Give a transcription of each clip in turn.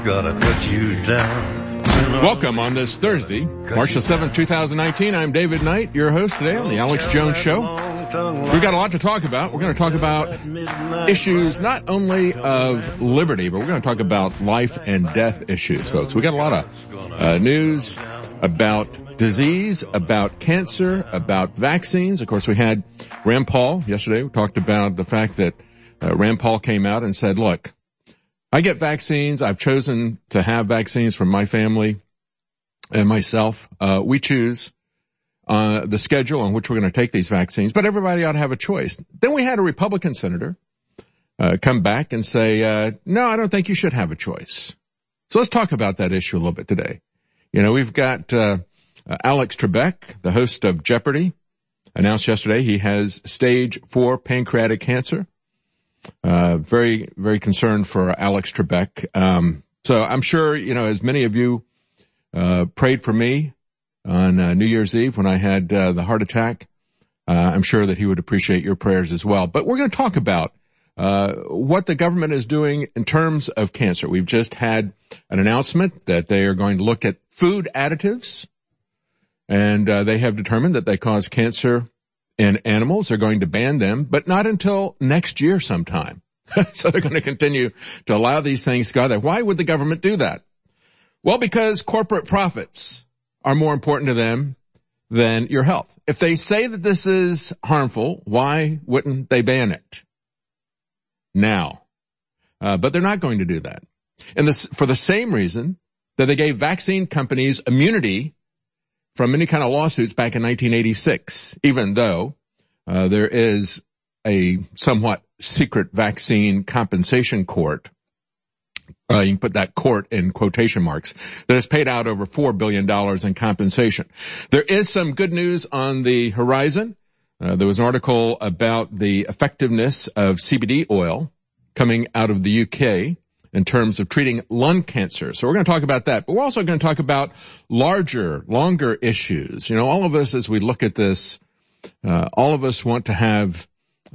gotta cut you down. Welcome on this Thursday, March the 7th, 2019. I'm David Knight, your host today on the Alex Jones Show. We've got a lot to talk about. We're going to talk about issues not only of liberty, but we're going to talk about life and death issues, folks. We got a lot of news about disease, about cancer, about vaccines. Of course, we had Rand Paul yesterday. We talked about the fact that Rand Paul came out and said, look, I get vaccines. I've chosen to have vaccines from my family and myself. We choose the schedule on which we're going to take these vaccines, but everybody ought to have a choice. Then we had a Republican senator come back and say, no, I don't think you should have a choice. So let's talk about that issue a little bit today. You know, we've got Alex Trebek, the host of Jeopardy, announced yesterday he has stage 4 pancreatic cancer. Very, very concerned for Alex Trebek. So I'm sure, you know, as many of you prayed for me on New Year's Eve when I had the heart attack, I'm sure that he would appreciate your prayers as well. But we're going to talk about what the government is doing in terms of cancer. We've just had an announcement that they are going to look at food additives, and they have determined that they cause cancer in animals. They're going to ban them, but not until next year sometime. So they're going to continue to allow these things to go there. Why would the government do that? Well, because corporate profits are more important to them than your health. If they say that this is harmful, why wouldn't they ban it now? But they're not going to do that. And for the same reason that they gave vaccine companies immunity from any kind of lawsuits back in 1986, even though there is a somewhat secret vaccine compensation court. You can put that court in quotation marks, that has paid out over $4 billion in compensation. There is some good news on the horizon. There was an article about the effectiveness of CBD oil coming out of the UK in terms of treating lung cancer. So we're going to talk about that, but we're also going to talk about longer issues. You know, all of us, as we look at this, all of us want to have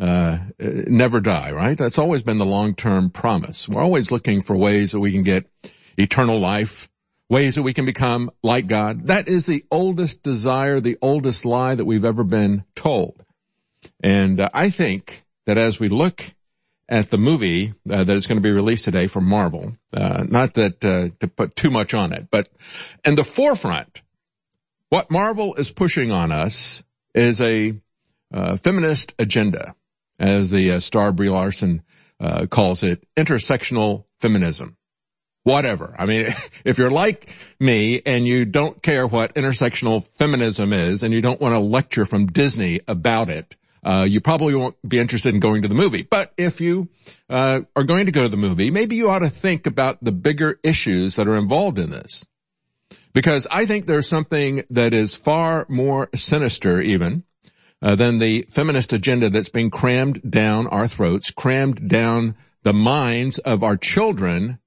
never die, right? That's always been the long-term promise. We're always looking for ways that we can get eternal life, ways that we can become like God. That is the oldest desire, the oldest lie that we've ever been told. And I think that as we look at the movie that is going to be released today from Marvel, not that to put too much on it, but in the forefront, what Marvel is pushing on us is a feminist agenda, as the star Brie Larson calls it, intersectional feminism. Whatever. I mean, if you're like me and you don't care what intersectional feminism is and you don't want to lecture from Disney about it, you probably won't be interested in going to the movie. But if you are going to go to the movie, maybe you ought to think about the bigger issues that are involved in this. Because I think there's something that is far more sinister even than the feminist agenda that's being crammed down our throats, crammed down the minds of our children,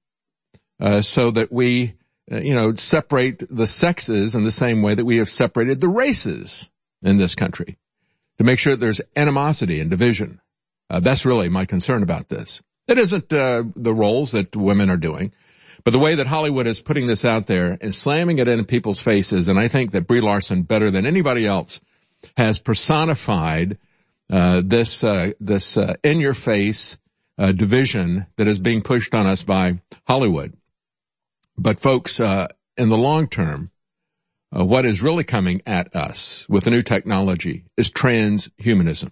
so that we, separate the sexes in the same way that we have separated the races in this country, to make sure that there's animosity and division. That's really my concern about this. It isn't the roles that women are doing, but the way that Hollywood is putting this out there and slamming it in people's faces. And I think that Brie Larson, better than anybody else, has personified this in-your-face division that is being pushed on us by Hollywood. But folks, in the long term, what is really coming at us with the new technology is transhumanism.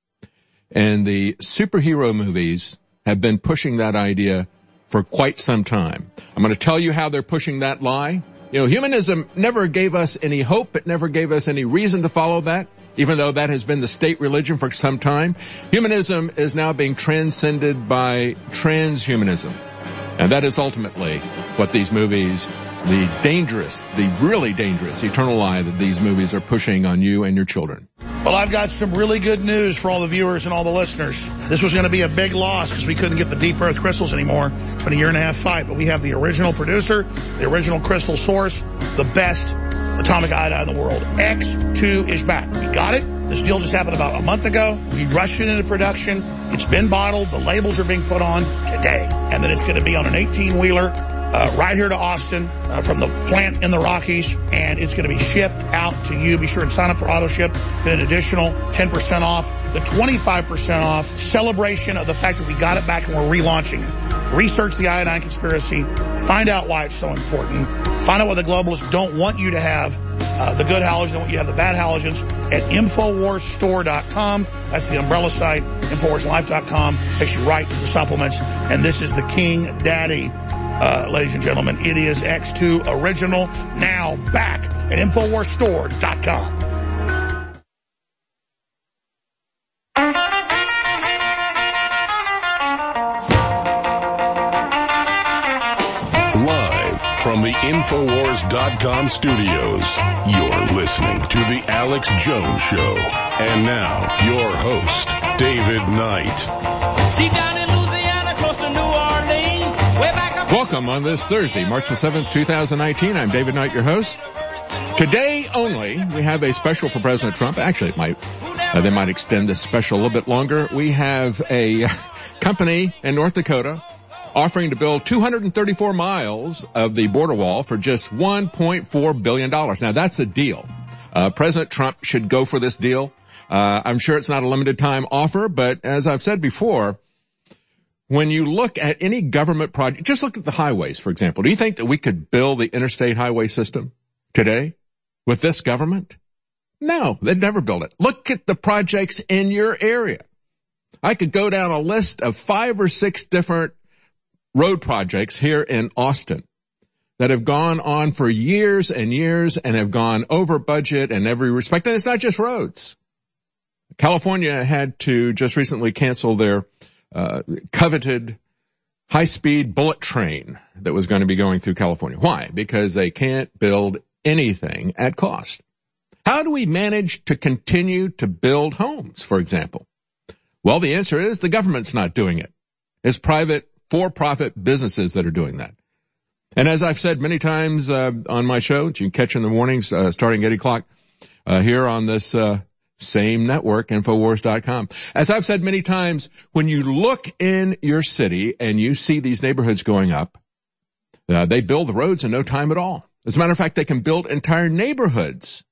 And the superhero movies have been pushing that idea for quite some time. I'm going to tell you how they're pushing that lie. You know, humanism never gave us any hope. It never gave us any reason to follow that, even though that has been the state religion for some time. Humanism is now being transcended by transhumanism. And that is ultimately what these movies, the really dangerous eternal lie that these movies are pushing on you and your children. Well, I've got some really good news for all the viewers and all the listeners. This was going to be a big loss because we couldn't get the deep earth crystals anymore. It's been a 1.5-year fight, but we have the original producer, the original crystal source, the best atomic iodine in the world. X2 is back. We got it. This deal just happened about a month ago. We rushed it into production. It's been bottled. The labels are being put on today. And then it's going to be on an 18-wheeler right here to Austin from the plant in the Rockies, and it's going to be shipped out to you. Be sure and sign up for auto ship. Get an additional 10% off, the 25% off celebration of the fact that we got it back and we're relaunching it. Research the iodine conspiracy. Find out why it's so important. Find out what the globalists don't want you to have. The good halogens, want you to have the bad halogens at InfoWarsStore.com. That's the umbrella site. InfoWarsLife.com takes you right to the supplements. And this is the King Daddy, ladies and gentlemen. It is X2 Original, now back at InfoWarsStore.com. From the Infowars.com studios, you're listening to The Alex Jones Show. And now, your host, David Knight. Deep down in Louisiana, close to New Orleans, way back up. Welcome on this Thursday, March the 7th, 2019. I'm David Knight, your host. Today only, we have a special for President Trump. Actually, they might extend this special a little bit longer. We have a company in North Dakota offering to build 234 miles of the border wall for just $1.4 billion. Now, that's a deal. President Trump should go for this deal. I'm sure it's not a limited time offer, but as I've said before, when you look at any government project, just look at the highways, for example. Do you think that we could build the interstate highway system today with this government? No, they'd never build it. Look at the projects in your area. I could go down a list of 5 or 6 different road projects here in Austin that have gone on for years and years and have gone over budget in every respect. And it's not just roads. California had to just recently cancel their coveted high-speed bullet train that was going to be going through California. Why? Because they can't build anything at cost. How do we manage to continue to build homes, for example? Well, the answer is the government's not doing it. It's private for-profit businesses that are doing that. And as I've said many times on my show, which you can catch in the mornings starting at 8 o'clock here on this same network, Infowars.com. As I've said many times, when you look in your city and you see these neighborhoods going up, they build the roads in no time at all. As a matter of fact, they can build entire neighborhoods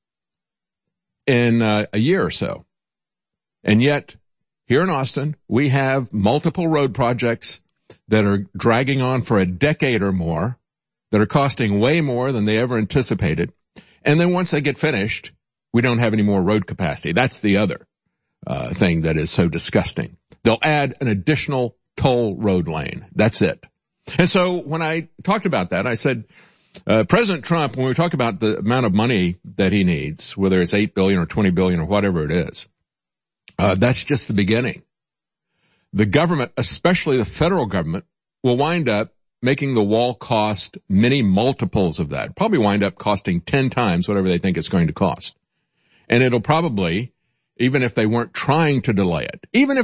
in a year or so. And yet, here in Austin, we have multiple road projects that are dragging on for a decade or more, that are costing way more than they ever anticipated. And then once they get finished, we don't have any more road capacity. That's the other thing that is so disgusting. They'll add an additional toll road lane. That's it. And so when I talked about that, I said, President Trump, when we talk about the amount of money that he needs, whether it's $8 billion or $20 billion or whatever it is, that's just the beginning. The government, especially the federal government, will wind up making the wall cost many multiples of that. Probably wind up costing 10 times whatever they think it's going to cost. And it'll probably, even if they weren't trying to delay it,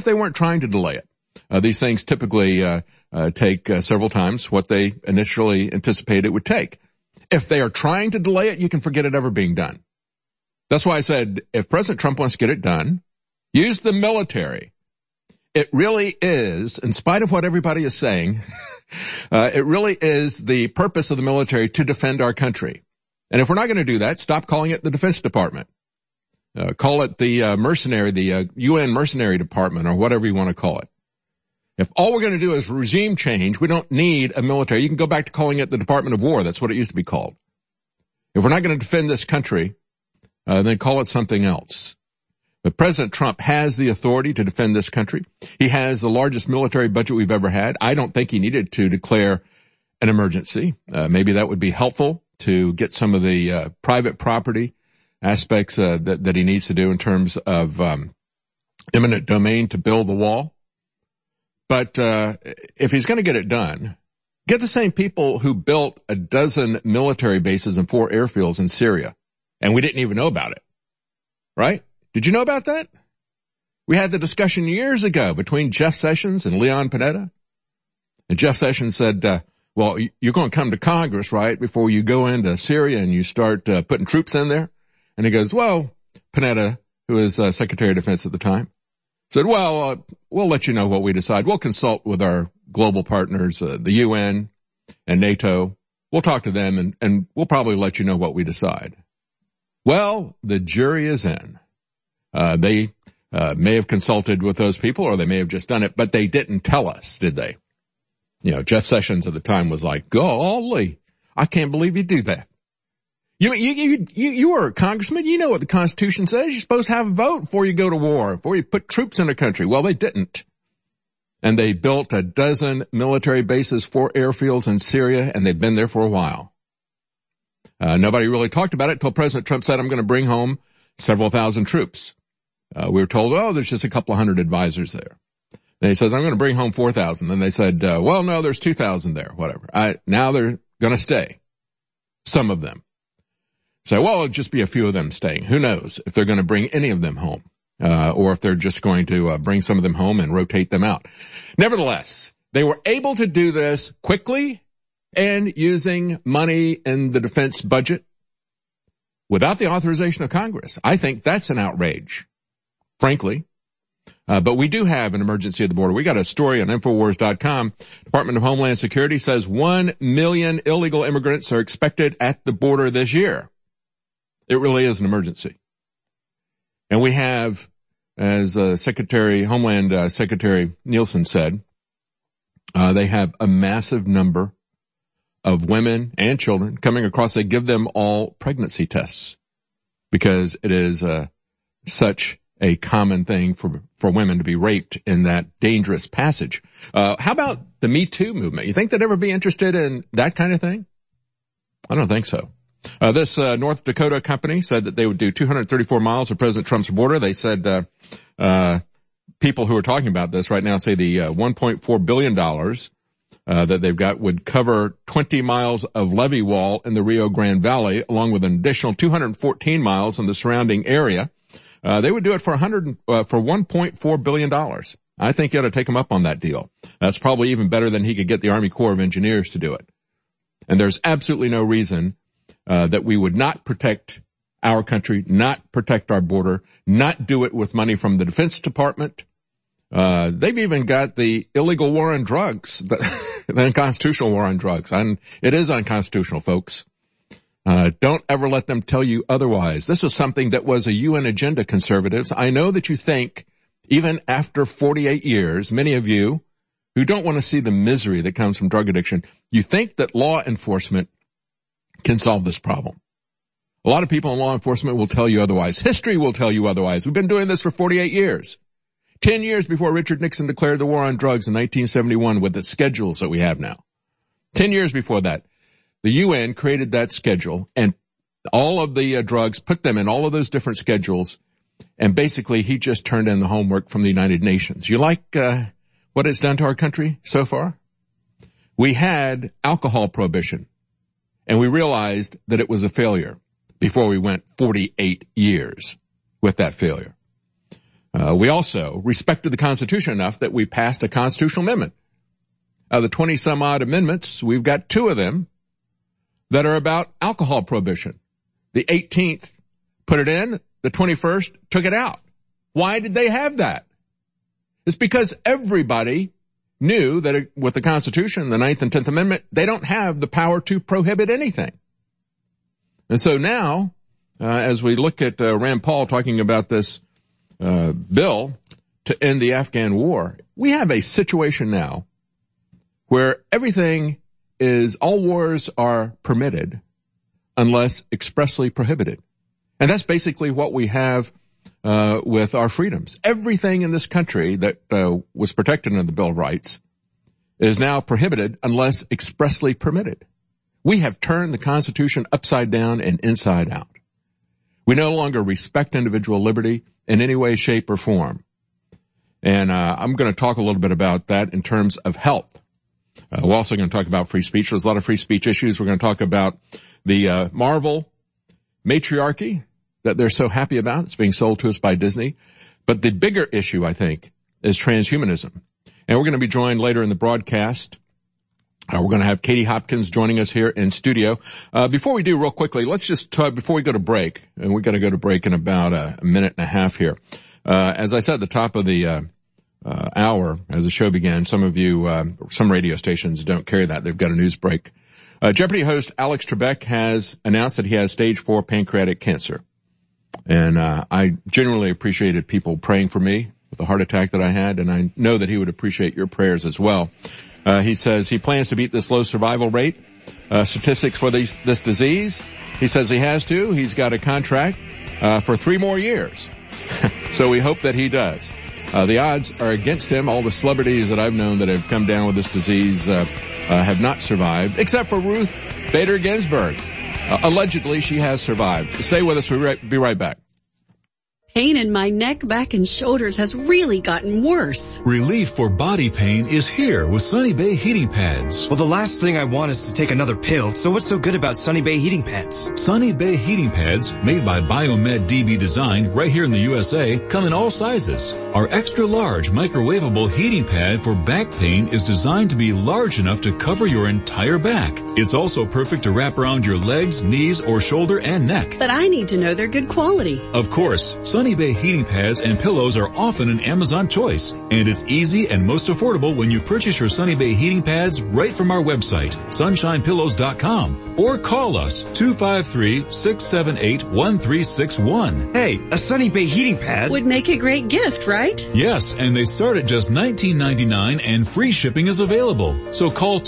these things typically take several times what they initially anticipated it would take. If they are trying to delay it, you can forget it ever being done. That's why I said, if President Trump wants to get it done, use the military. It really is, in spite of what everybody is saying, it really is the purpose of the military to defend our country. And if we're not going to do that, stop calling it the Defense Department. Call it the the UN Mercenary Department, or whatever you want to call it. If all we're going to do is regime change, we don't need a military. You can go back to calling it the Department of War. That's what it used to be called. If we're not going to defend this country, then call it something else. But President Trump has the authority to defend this country. He has the largest military budget we've ever had. I don't think he needed to declare an emergency. Maybe that would be helpful to get some of the private property aspects that he needs to do in terms of eminent domain to build the wall. But if he's going to get it done, get the same people who built a dozen military bases and 4 airfields in Syria, and we didn't even know about it, right? Did you know about that? We had the discussion years ago between Jeff Sessions and Leon Panetta. And Jeff Sessions said, well, you're going to come to Congress, right, before you go into Syria and you start putting troops in there? And he goes, well, Panetta, who was Secretary of Defense at the time, said, well, we'll let you know what we decide. We'll consult with our global partners, the UN, and NATO. We'll talk to them, and we'll probably let you know what we decide. Well, the jury is in. They may have consulted with those people, or they may have just done it, but they didn't tell us, did they? You know, Jeff Sessions at the time was like, golly, I can't believe you do that. You are a congressman. You know what the Constitution says. You're supposed to have a vote before you go to war, before you put troops in a country. Well, they didn't. And they built 12 military bases, 4 airfields in Syria, and they've been there for a while. Nobody really talked about it until President Trump said, I'm going to bring home several thousand troops. We were told, oh, there's just a couple of hundred advisors there. And he says, I'm going to bring home 4,000. Then they said, well, no, there's 2,000 there, whatever. Now they're going to stay. Some of them. So, well, it'll just be a few of them staying. Who knows if they're going to bring any of them home, or if they're just going to bring some of them home and rotate them out. Nevertheless, they were able to do this quickly and using money in the defense budget without the authorization of Congress. I think that's an outrage, frankly. But we do have an emergency at the border. We got a story on Infowars.com. Department of Homeland Security says 1 million illegal immigrants are expected at the border this year. It really is an emergency. And we have, as Homeland Secretary Nielsen said, they have a massive number of women and children coming across. They give them all pregnancy tests because it is such a common thing for women to be raped in that dangerous passage. How about the Me Too movement? You think they'd ever be interested in that kind of thing? I don't think so. This North Dakota company said that they would do 234 miles of President Trump's border. They said people who are talking about this right now say the $1.4 billion that they've got would cover 20 miles of levee wall in the Rio Grande Valley, along with an additional 214 miles in the surrounding area. They would do it for $1.4 billion. I think you ought to take him up on that deal. That's probably even better than he could get the Army Corps of Engineers to do it. And there's absolutely no reason that we would not protect our country, not protect our border, not do it with money from the Defense Department. They've even got the illegal war on drugs, the unconstitutional war on drugs. And it is unconstitutional, folks. Don't ever let them tell you otherwise. This was something that was a UN agenda, conservatives. I know that you think, even after 48 years, many of you who don't want to see the misery that comes from drug addiction, you think that law enforcement can solve this problem. A lot of people in law enforcement will tell you otherwise. History will tell you otherwise. We've been doing this for 48 years. 10 years before Richard Nixon declared the war on drugs in 1971 with the schedules that we have now. 10 years before that, the UN created that schedule and all of the drugs, put them in all of those different schedules, and basically he just turned in the homework from the United Nations. You like what it's done to our country so far? We had alcohol prohibition, and we realized that it was a failure before we went 48 years with that failure. We also respected the Constitution enough that we passed a constitutional amendment. Of the 20-some-odd amendments, we've got 2 of them that are about alcohol prohibition. The 18th put it in, the 21st took it out. Why did they have that? It's because everybody knew that with the Constitution, the 9th and 10th Amendment, they don't have the power to prohibit anything. And so now, as we look at Rand Paul talking about this bill to end the Afghan war, we have a situation now where everything is, all wars are permitted unless expressly prohibited. And that's basically what we have with our freedoms. Everything in this country that was protected under the Bill of Rights is now prohibited unless expressly permitted. We have turned the Constitution upside down and inside out. We no longer respect individual liberty in any way, shape, or form. And I'm going to talk a little bit about that in terms of health. We're also going to talk about free speech. There's a lot of free speech issues. We're going to talk about the Marvel matriarchy that they're so happy about. It's being sold to us by Disney. But the bigger issue, I think, is transhumanism. And we're going to be joined later in the broadcast. We're going to have Katie Hopkins joining us here in studio. Before we do, real quickly, let's just talk, before we go to break, and we're going to go to break in about a minute and a half here. As I said at the top of the hour as the show began. Some of you, some radio stations don't carry that. They've got a news break. Jeopardy host Alex Trebek has announced that he has stage 4 pancreatic cancer. And I genuinely appreciated people praying for me with the heart attack that I had, and I know that he would appreciate your prayers as well. He says he plans to beat this low survival rate statistics for this disease. He says he has to. He's got a contract for 3 more years. So we hope that he does. The odds are against him. All the celebrities that I've known that have come down with this disease have not survived, except for Ruth Bader Ginsburg. Allegedly, she has survived. Stay with us. We'll be right back. Pain in my neck, back, and shoulders has really gotten worse. Relief for body pain is here with Sunny Bay heating pads. Well, the last thing I want is to take another pill, so what's so good about Sunny Bay heating pads? Sunny Bay heating pads, made by Biomed DB Design right here in the USA, come in all sizes. Our extra large microwavable heating pad for back pain is designed to be large enough to cover your entire back. It's also perfect to wrap around your legs, knees, or shoulder and neck. But I need to know they're good quality. Of course, Sunny Bay heating pads and pillows are often an Amazon choice, and it's easy and most affordable when you purchase your Sunny Bay heating pads right from our website, sunshinepillows.com, or call us 253-678-1361. Hey, a Sunny Bay heating pad would make a great gift, right? Yes, and they start at just $19.99 and free shipping is available. So call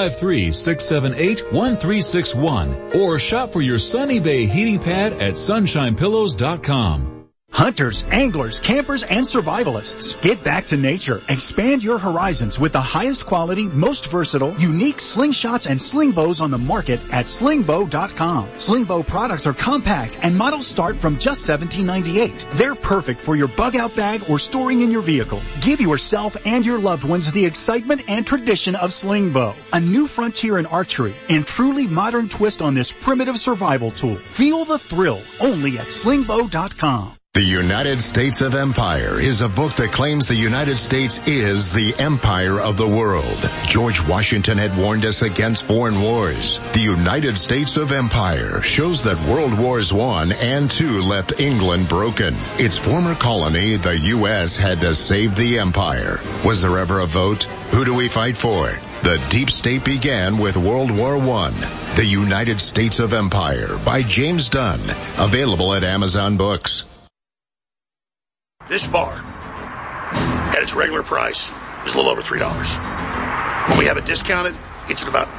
253-678-1361 or shop for your Sunny Bay heating pad at sunshinepillows.com. Hunters, anglers, campers, and survivalists. Get back to nature. Expand your horizons with the highest quality, most versatile, unique slingshots and sling bows on the market at slingbow.com. Sling bow products are compact and models start from just $17.98. They're perfect for your bug out bag or storing in your vehicle. Give yourself and your loved ones the excitement and tradition of sling bow. A new frontier in archery and truly modern twist on this primitive survival tool. Feel the thrill only at slingbow.com. The United States of Empire is a book that claims the United States is the empire of the world. George Washington had warned us against foreign wars. The United States of Empire shows that World Wars I and II left England broken. Its former colony, the U.S., had to save the empire. Was there ever a vote? Who do we fight for? The deep state began with World War I. The United States of Empire by James Dunn. Available at Amazon Books. This bar, at its regular price, is a little over $3. When we have it discounted, it's at about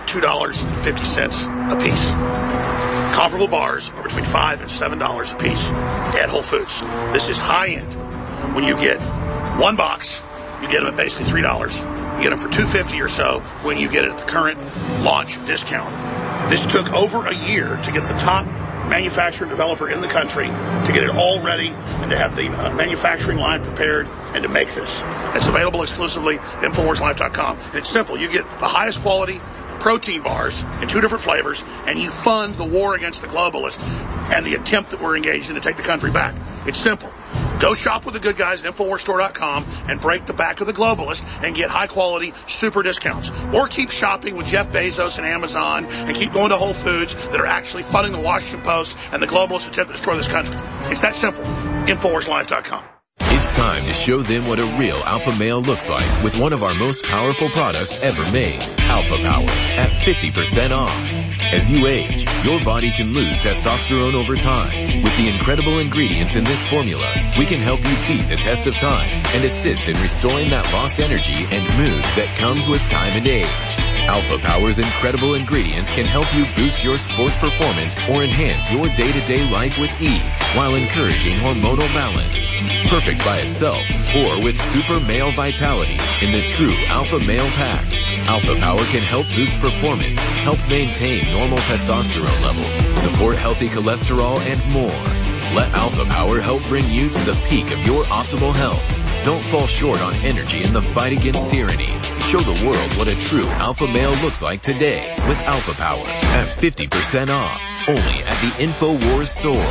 $2.50 a piece. Comparable bars are between $5 and $7 a piece at Whole Foods. This is high end. When you get one box, you get them at basically $3. You get them for $2.50 or so when you get it at the current launch discount. This took over a year to get the top manufacturer developer in the country to get it all ready and to have the manufacturing line prepared and to make this. It's available exclusively at InfoWarsLife.com. And it's simple. You get the highest quality protein bars in 2 different flavors, and you fund the war against the globalists and the attempt that we're engaged in to take the country back. It's simple. Go shop with the good guys at InfoWarsStore.com and break the back of the globalists and get high-quality super discounts. Or keep shopping with Jeff Bezos and Amazon and keep going to Whole Foods that are actually funding the Washington Post and the globalists attempt to destroy this country. It's that simple. InfoWarsLife.com. It's time to show them what a real alpha male looks like with one of our most powerful products ever made, Alpha Power, at 50% off. As you age, your body can lose testosterone over time. With the incredible ingredients in this formula, we can help you beat the test of time and assist in restoring that lost energy and mood that comes with time and age. Alpha Power's incredible ingredients can help you boost your sports performance or enhance your day-to-day life with ease while encouraging hormonal balance. Perfect by itself or with super male vitality in the true Alpha Male Pack. Alpha Power can help boost performance, help maintain normal testosterone levels, support healthy cholesterol, and more. Let Alpha Power help bring you to the peak of your optimal health. Don't fall short on energy in the fight against tyranny. Show the world what a true alpha male looks like today with Alpha Power at 50% off. Only at the InfoWars store.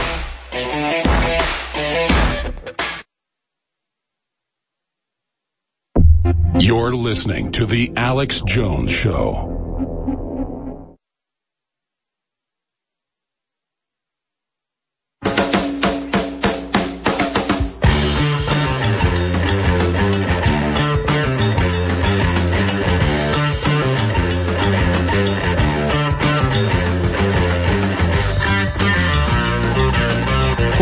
You're listening to The Alex Jones Show.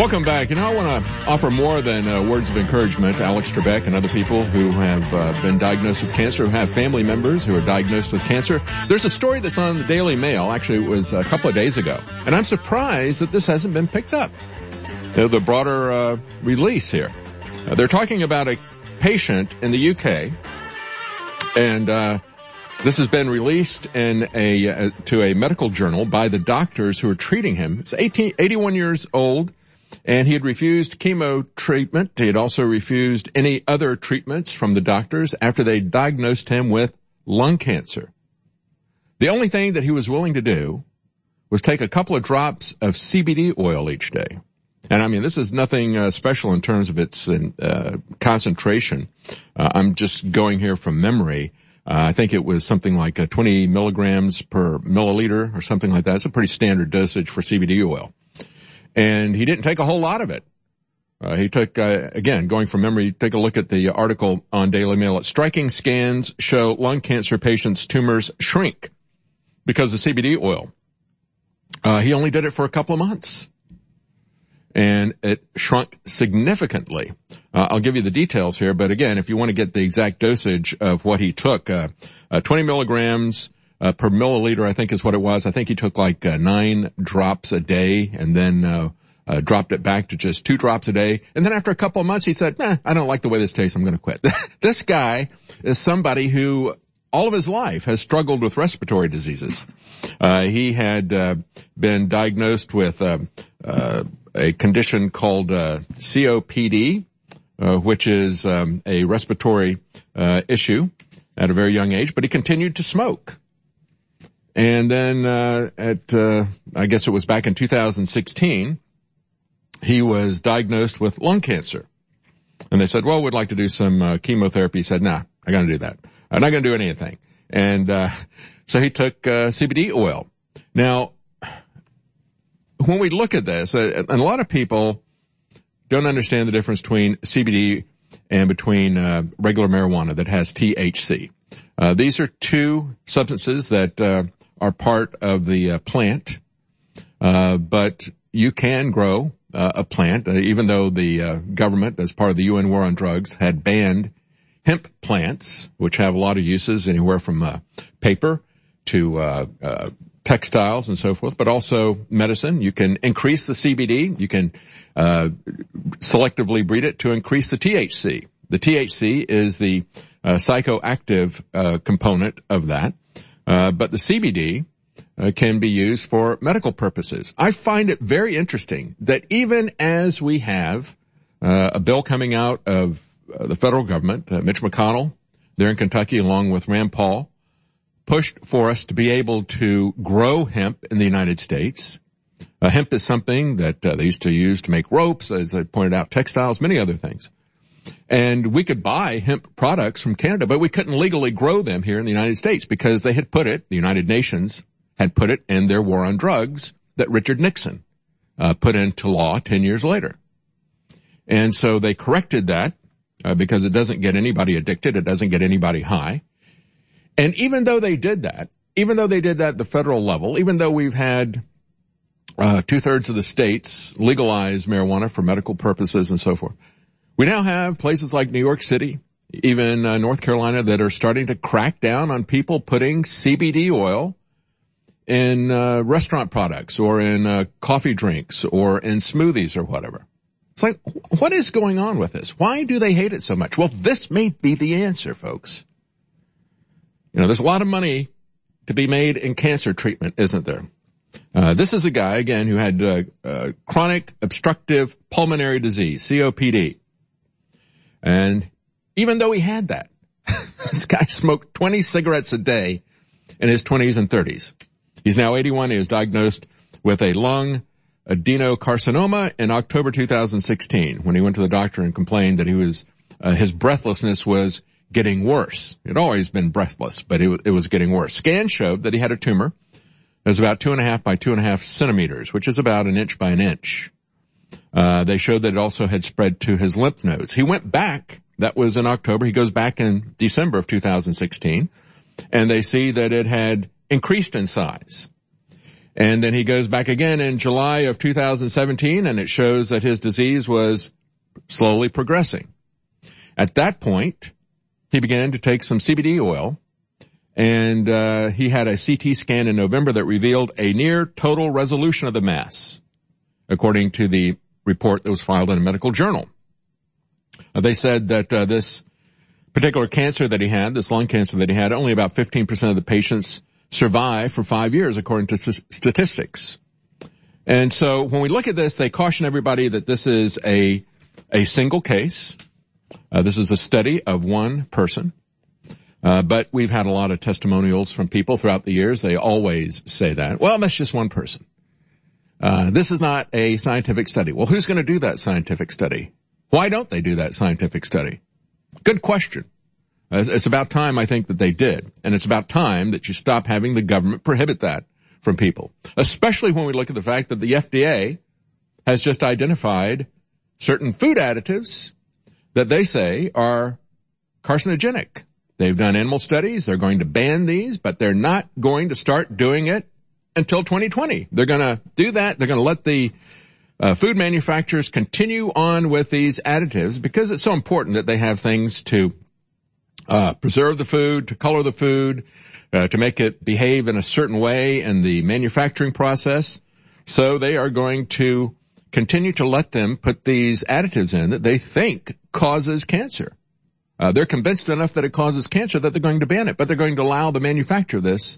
Welcome back. I want to offer more than words of encouragement to Alex Trebek and other people who have been diagnosed with cancer, who have family members who are diagnosed with cancer. There's a story that's on the Daily Mail. Actually, it was a couple of days ago. And I'm surprised that this hasn't been picked up. The broader release here. They're talking about a patient in the UK, and this has been released in to a medical journal by the doctors who are treating him. He's 81 years old, and he had refused chemo treatment. He had also refused any other treatments from the doctors after they diagnosed him with lung cancer. The only thing that he was willing to do was take a couple of drops of CBD oil each day. And I mean, this is nothing special in terms of its concentration. I'm just going here from memory. I think it was something like 20 milligrams per milliliter or something like that. It's a pretty standard dosage for CBD oil. And he didn't take a whole lot of it. He took, again, going from memory, take a look at the article on Daily Mail. Striking scans show lung cancer patients' tumors shrink because of CBD oil. He only did it for a couple of months, and it shrunk significantly. I'll give you the details here, but again, if you want to get the exact dosage of what he took, 20 milligrams per milliliter, I think is what it was. I think he took like 9 drops a day, and then dropped it back to just 2 drops a day. And then after a couple of months, he said, I don't like the way this tastes. I'm going to quit. This guy is somebody who all of his life has struggled with respiratory diseases. He had been diagnosed with a condition called COPD, which is a respiratory issue at a very young age, but he continued to smoke. And then I guess it was back in 2016, he was diagnosed with lung cancer. And they said, well, we'd like to do some chemotherapy. He said, nah, I'm going to do that. I'm not going to do anything. And so he took CBD oil. Now, when we look at this, and a lot of people don't understand the difference between CBD and between regular marijuana that has THC. These are two substances that are part of the plant, but you can grow a plant, even though the government, as part of the UN War on Drugs, had banned hemp plants, which have a lot of uses, anywhere from paper to textiles and so forth, but also medicine. You can increase the CBD. You can selectively breed it to increase the THC. The THC is the psychoactive component of that, but the CBD can be used for medical purposes. I find it very interesting that even as we have a bill coming out of the federal government, Mitch McConnell, there in Kentucky, along with Rand Paul, pushed for us to be able to grow hemp in the United States. Hemp is something that they used to use to make ropes, as I pointed out, textiles, many other things. And we could buy hemp products from Canada, but we couldn't legally grow them here in the United States because they had put it, the United Nations had put it in their war on drugs that Richard Nixon put into law 10 years later. And so they corrected that because it doesn't get anybody addicted, it doesn't get anybody high. And even though they did that at the federal level, even though we've had 2/3 of the states legalize marijuana for medical purposes and so forth, we now have places like New York City, even North Carolina, that are starting to crack down on people putting CBD oil in restaurant products or in coffee drinks or in smoothies or whatever. It's like, what is going on with this? Why do they hate it so much? Well, this may be the answer, folks. You know, there's a lot of money to be made in cancer treatment, isn't there? This is a guy, again, who had chronic obstructive pulmonary disease, COPD. And even though he had that, this guy smoked 20 cigarettes a day in his 20s and 30s. He's now 81. He was diagnosed with a lung adenocarcinoma in October 2016 when he went to the doctor and complained that he was his breathlessness was getting worse. It had always been breathless, but it was getting worse. Scans showed that he had a tumor that was about 2.5 by 2.5 centimeters, which is about 1 inch by 1 inch. They showed that it also had spread to his lymph nodes. He went back. That was in October. He goes back in December of 2016, and they see that it had increased in size. And then he goes back again in July of 2017, and it shows that his disease was slowly progressing. At that point, he began to take some CBD oil, and he had a CT scan in November that revealed a near total resolution of the mass, according to the report that was filed in a medical journal. They said that this particular cancer that he had, this lung cancer that he had, only about 15% of the patients survive for 5 years, according to statistics. And so when we look at this, they caution everybody that this is a single case. This is a study of one person. But we've had a lot of testimonials from people throughout the years. They always say that. Well, that's just one person. This is not a scientific study. Well, who's going to do that scientific study? Why don't they do that scientific study? Good question. It's about time, I think, that they did. And it's about time that you stop having the government prohibit that from people, especially when we look at the fact that the FDA has just identified certain food additives that they say are carcinogenic. They've done animal studies. They're going to ban these, but they're not going to start doing it until 2020. They're going to do that. They're going to let the food manufacturers continue on with these additives because it's so important that they have things to preserve the food, to color the food, to make it behave in a certain way in the manufacturing process. So they are going to continue to let them put these additives in that they think causes cancer. They're convinced enough that it causes cancer that they're going to ban it, but they're going to allow the manufacturer of this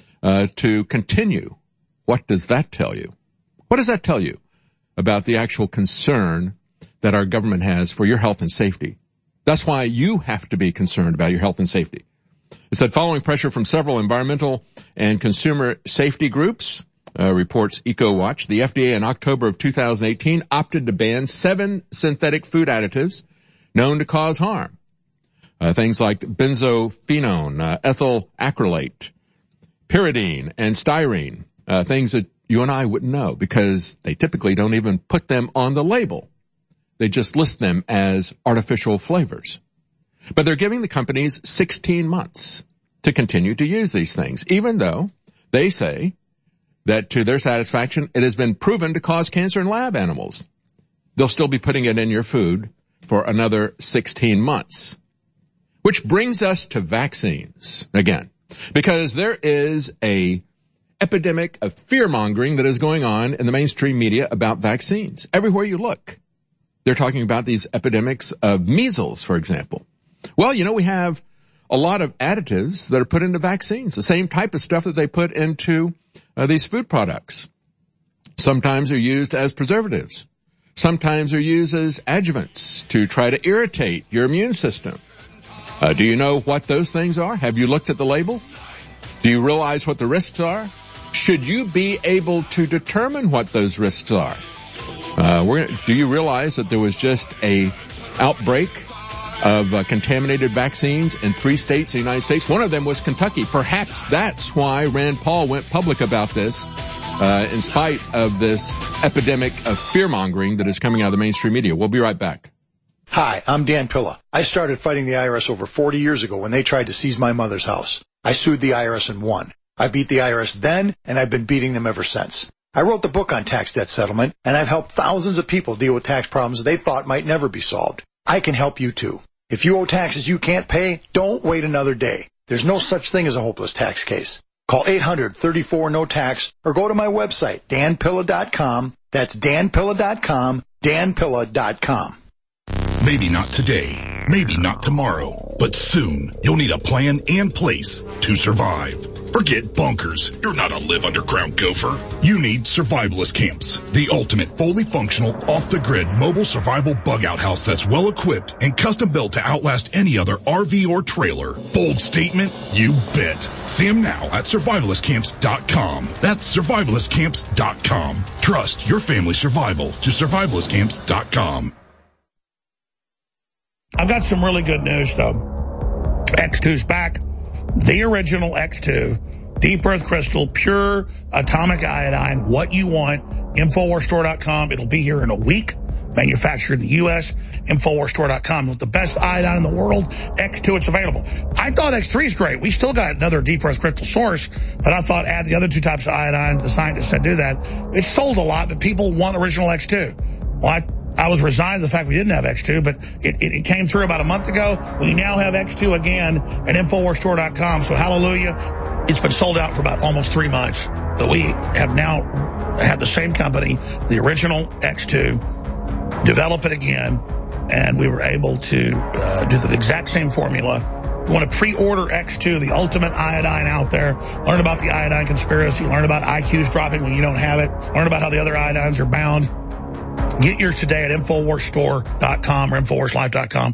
to continue. What does that tell you? What does that tell you about the actual concern that our government has for your health and safety? That's why you have to be concerned about your health and safety. It said following pressure from several environmental and consumer safety groups, reports EcoWatch, the FDA in October of 2018 opted to ban 7 synthetic food additives known to cause harm. Things like benzophenone, ethyl acrylate, pyridine, and styrene, things that you and I wouldn't know because they typically don't even put them on the label. They just list them as artificial flavors. But they're giving the companies 16 months to continue to use these things, even though they say that to their satisfaction, it has been proven to cause cancer in lab animals. They'll still be putting it in your food for another 16 months. Which brings us to vaccines again, because there is a epidemic of fear-mongering that is going on in the mainstream media about vaccines. Everywhere you look, they're talking about these epidemics of measles, for example. Well, you know, we have a lot of additives that are put into vaccines, the same type of stuff that they put into these food products. Sometimes they're used as preservatives. Sometimes they're used as adjuvants to try to irritate your immune system. Do you know what those things are? Have you looked at the label? Do you realize what the risks are? Should you be able to determine what those risks are? Do you realize that there was just a outbreak of contaminated vaccines in 3 states in the United States? One of them was Kentucky. Perhaps that's why Rand Paul went public about this, in spite of this epidemic of fear-mongering that is coming out of the mainstream media. We'll be right back. Hi, I'm Dan Pilla. I started fighting the IRS over 40 years ago when they tried to seize my mother's house. I sued the IRS and won. I beat the IRS then, and I've been beating them ever since. I wrote the book on tax debt settlement, and I've helped thousands of people deal with tax problems they thought might never be solved. I can help you too. If you owe taxes you can't pay, don't wait another day. There's no such thing as a hopeless tax case. Call 800-34-NO-TAX or go to my website, danpilla.com. That's danpilla.com, danpilla.com. Maybe not today, maybe not tomorrow, but soon you'll need a plan and place to survive. Forget bunkers. You're not a live underground gopher. You need Survivalist Camps, the ultimate fully functional, off-the-grid mobile survival bug-out house that's well-equipped and custom-built to outlast any other RV or trailer. Bold statement? You bet. See them now at survivalistcamps.com. That's survivalistcamps.com. Trust your family's survival to survivalistcamps.com. I've got some really good news, though. X2's back. The original X2. Deep Earth Crystal, pure atomic iodine. What you want. InfoWarsStore.com. It'll be here in a week. manufactured in the U.S., InfoWarsStore.com. With the best iodine in the world, X2, it's available. I thought X3 is great. We still got another deep earth crystal source, but I thought add the other 2 types of iodine. The scientists said do that. It's sold a lot, but people want original X2. Well, I was resigned to the fact we didn't have X2, but it came through about a month ago. We now have X2 again at InfoWarsStore.com, so hallelujah. It's been sold out for about almost 3 months. But we have now had the same company, the original X2, develop it again, and we were able to do the exact same formula. If you want to pre-order X2, the ultimate iodine out there, learn about the iodine conspiracy, learn about IQs dropping when you don't have it, learn about how the other iodines are bound. Get yours today at InfoWarsStore.com or InfoWarsLife.com.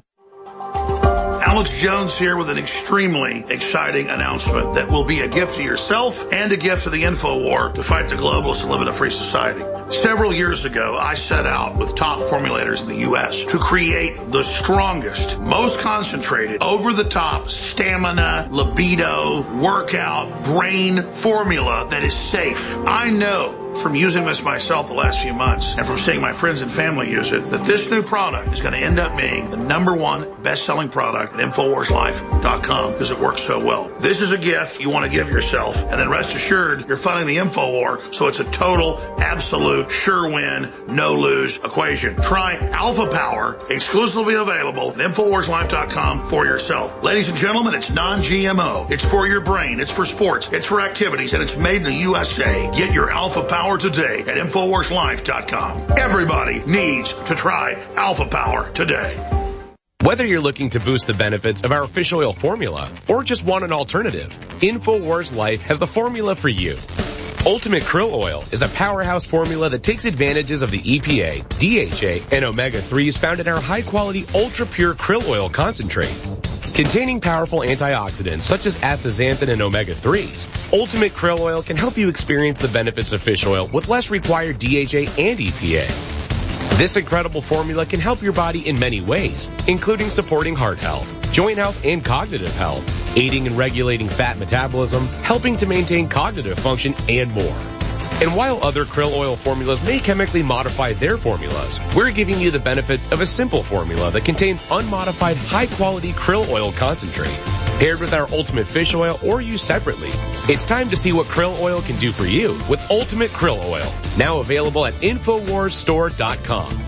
Alex Jones here with an extremely exciting announcement that will be a gift to yourself and a gift to the InfoWar to fight the globalists and live in a free society. Several years ago, I set out with top formulators in the U.S. to create the strongest, most concentrated, over-the-top stamina, libido, workout, brain formula that is safe. I know from using this myself the last few months and from seeing my friends and family use it, that this new product is going to end up being the #1 best-selling product at InfoWarsLife.com because it works so well. This is a gift you want to give yourself, and then rest assured you're funding the InfoWar, so it's a total, absolute, sure win, no-lose equation. Try Alpha Power, exclusively available at InfoWarsLife.com for yourself. Ladies and gentlemen, it's non-GMO. It's for your brain. It's for sports. It's for activities, and it's made in the USA. Get your Alpha Power today at InfoWarsLife.com. Everybody needs to try Alpha Power today. Whether you're looking to boost the benefits of our fish oil formula or just want an alternative, InfoWars Life has the formula for you. Ultimate Krill Oil is a powerhouse formula that takes advantages of the EPA, DHA, and omega-3s found in our high-quality, ultra-pure krill oil concentrate. Containing powerful antioxidants such as astaxanthin and omega-3s, Ultimate Krill Oil can help you experience the benefits of fish oil with less required DHA and EPA. This incredible formula can help your body in many ways, including supporting heart health, joint health, and cognitive health, aiding and regulating fat metabolism, helping to maintain cognitive function, and more. And while other krill oil formulas may chemically modify their formulas, we're giving you the benefits of a simple formula that contains unmodified high-quality krill oil concentrate. Paired with our Ultimate Fish Oil or used separately, it's time to see what krill oil can do for you with Ultimate Krill Oil. Now available at InfoWarsStore.com.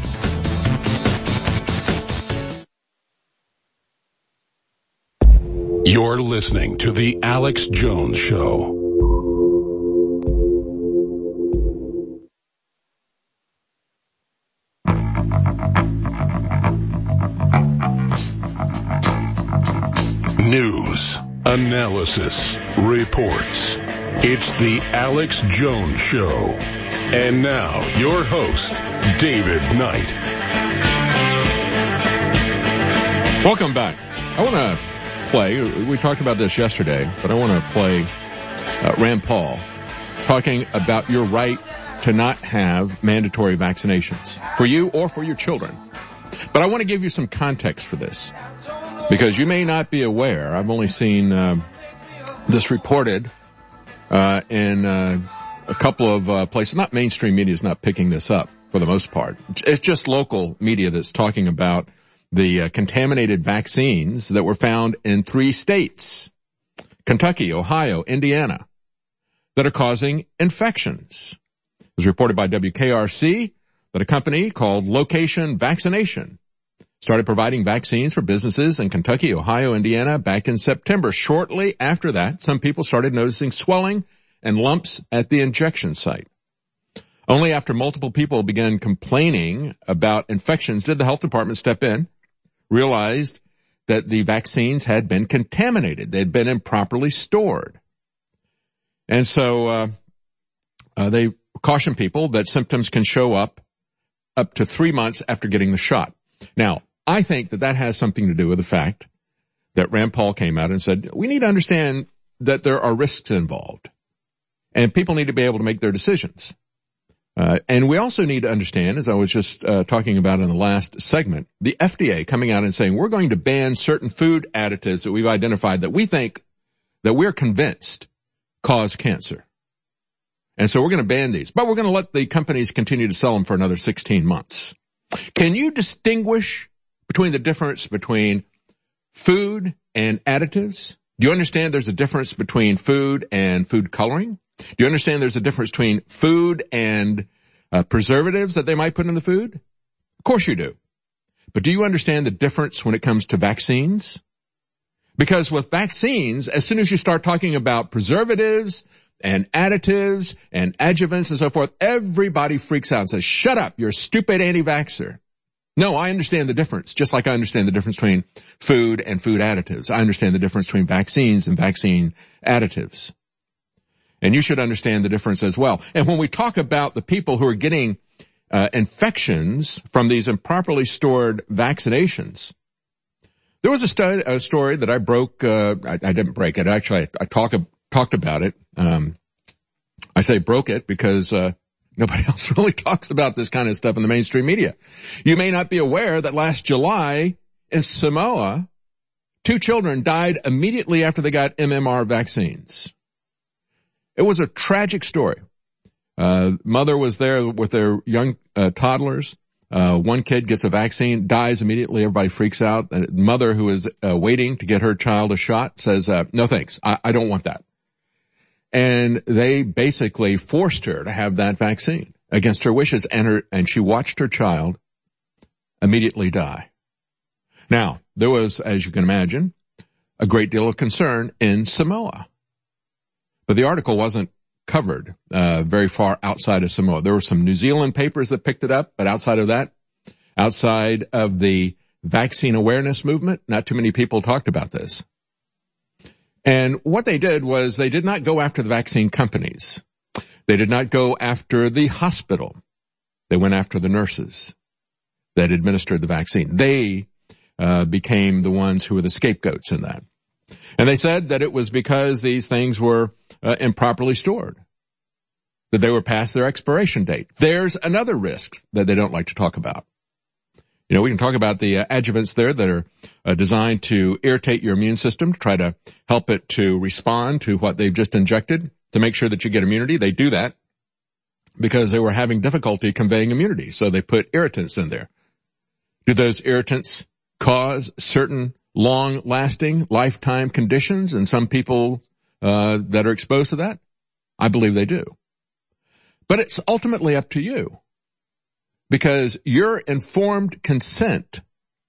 You're listening to The Alex Jones Show. News, analysis, reports. It's the Alex Jones Show. And now, your host, David Knight. Welcome back. I want to play, we talked about this yesterday, but I want to play Rand Paul talking about your right to not have mandatory vaccinations for you or for your children. But I want to give you some context for this, because you may not be aware. I've only seen this reported in a couple of places. Not mainstream media is not picking this up for the most part. It's just local media that's talking about the contaminated vaccines that were found in 3 states, Kentucky, Ohio, Indiana, that are causing infections. It was reported by WKRC that a company called Location Vaccination started providing vaccines for businesses in Kentucky, Ohio, Indiana back in September. Shortly after that, some people started noticing swelling and lumps at the injection site. Only after multiple people began complaining about infections did the health department step in, realized that the vaccines had been contaminated. They had been improperly stored. And so they caution people that symptoms can show up to 3 months after getting the shot. Now, I think that has something to do with the fact that Rand Paul came out and said, we need to understand that there are risks involved, and people need to be able to make their decisions. And we also need to understand, as I was just talking about in the last segment, the FDA coming out and saying, we're going to ban certain food additives that we've identified that we think, that we're convinced cause cancer. And so we're going to ban these, but we're going to let the companies continue to sell them for another 16 months. Can you distinguish between the difference between food and additives? Do you understand there's a difference between food and food coloring? Do you understand there's a difference between food and preservatives that they might put in the food? Of course you do. But do you understand the difference when it comes to vaccines? Because with vaccines, as soon as you start talking about preservatives and additives and adjuvants and so forth, everybody freaks out and says, shut up, you're a stupid anti-vaxxer. No, I understand the difference, just like I understand the difference between food and food additives. I understand the difference between vaccines and vaccine additives. And you should understand the difference as well. And when we talk about the people who are getting infections from these improperly stored vaccinations, there was a story that I broke. I didn't break it. Actually, I talked about it. I say broke it because nobody else really talks about this kind of stuff in the mainstream media. You may not be aware that last July in Samoa, 2 children died immediately after they got MMR vaccines. It was a tragic story. Mother was there with their young toddlers. One kid gets a vaccine, dies immediately. Everybody freaks out. The mother, who is waiting to get her child a shot, says, no thanks, I don't want that. And they basically forced her to have that vaccine against her wishes, and she watched her child immediately die. Now, there was, as you can imagine, a great deal of concern in Samoa. But the article wasn't covered very far outside of Samoa. There were some New Zealand papers that picked it up, but outside of that, outside of the vaccine awareness movement, not too many people talked about this. And what they did was they did not go after the vaccine companies. They did not go after the hospital. They went after the nurses that administered the vaccine. They became the ones who were the scapegoats in that. And they said that it was because these things were improperly stored, that they were past their expiration date. There's another risk that they don't like to talk about. You know, we can talk about the adjuvants there that are designed to irritate your immune system, to try to help it to respond to what they've just injected, to make sure that you get immunity. They do that because they were having difficulty conveying immunity, so they put irritants in there. Do those irritants cause certain long-lasting, lifetime conditions in some people that are exposed to that? I believe they do. But it's ultimately up to you, because your informed consent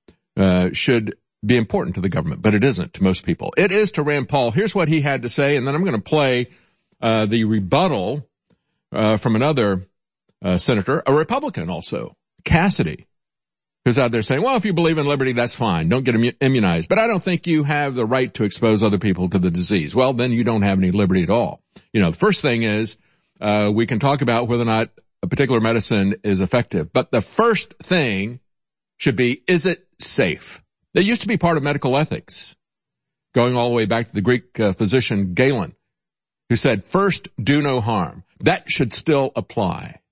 should be important to the government, but it isn't to most people. It is to Rand Paul. Here's what he had to say, and then I'm going to play the rebuttal from another senator, a Republican also, Cassidy, who's out there saying, well, if you believe in liberty, that's fine. Don't get immunized. But I don't think you have the right to expose other people to the disease. Well, then you don't have any liberty at all. You know, the first thing is we can talk about whether or not a particular medicine is effective. But the first thing should be, is it safe? That used to be part of medical ethics, going all the way back to the Greek physician Galen, who said, first, do no harm. That should still apply.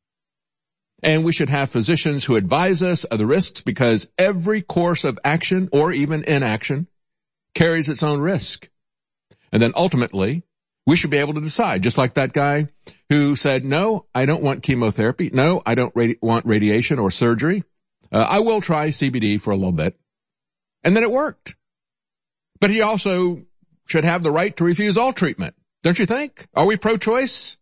And we should have physicians who advise us of the risks, because every course of action or even inaction carries its own risk. And then ultimately, we should be able to decide, just like that guy who said, no, I don't want chemotherapy. No, I don't want radiation or surgery. I will try CBD for a little bit. And then it worked. But he also should have the right to refuse all treatment. Don't you think? Are we pro-choice?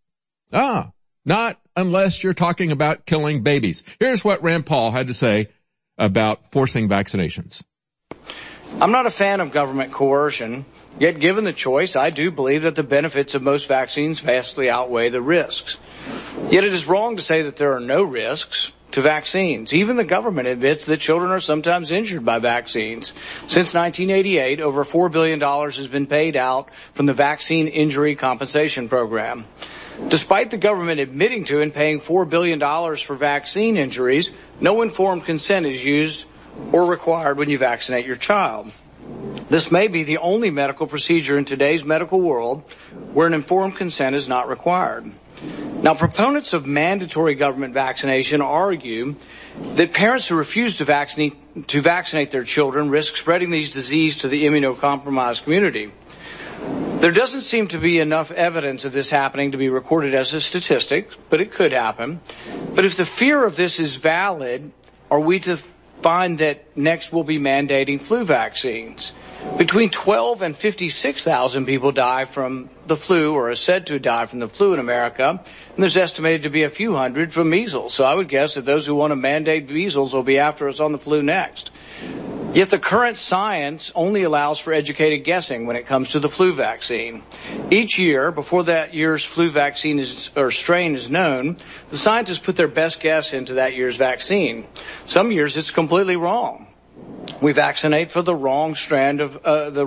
Not unless you're talking about killing babies. Here's what Rand Paul had to say about forcing vaccinations. I'm not a fan of government coercion, yet given the choice, I do believe that the benefits of most vaccines vastly outweigh the risks. Yet it is wrong to say that there are no risks to vaccines. Even the government admits that children are sometimes injured by vaccines. Since 1988, over $4 billion has been paid out from the Vaccine Injury Compensation Program. Despite the government admitting to and paying $4 billion for vaccine injuries, no informed consent is used or required when you vaccinate your child. This may be the only medical procedure in today's medical world where an informed consent is not required. Now, proponents of mandatory government vaccination argue that parents who refuse to vaccinate their children risk spreading these diseases to the immunocompromised community. There doesn't seem to be enough evidence of this happening to be recorded as a statistic, but it could happen. But if the fear of this is valid, are we to find that next we'll be mandating flu vaccines? Between 12 and 56,000 people die from the flu, or are said to die from the flu in America, and there's estimated to be a few hundred from measles. So I would guess that those who want to mandate measles will be after us on the flu next. Yet the current science only allows for educated guessing when it comes to the flu vaccine. Each year, before that year's flu vaccine or strain is known, the scientists put their best guess into that year's vaccine. Some years it's completely wrong. We vaccinate for the wrong strain of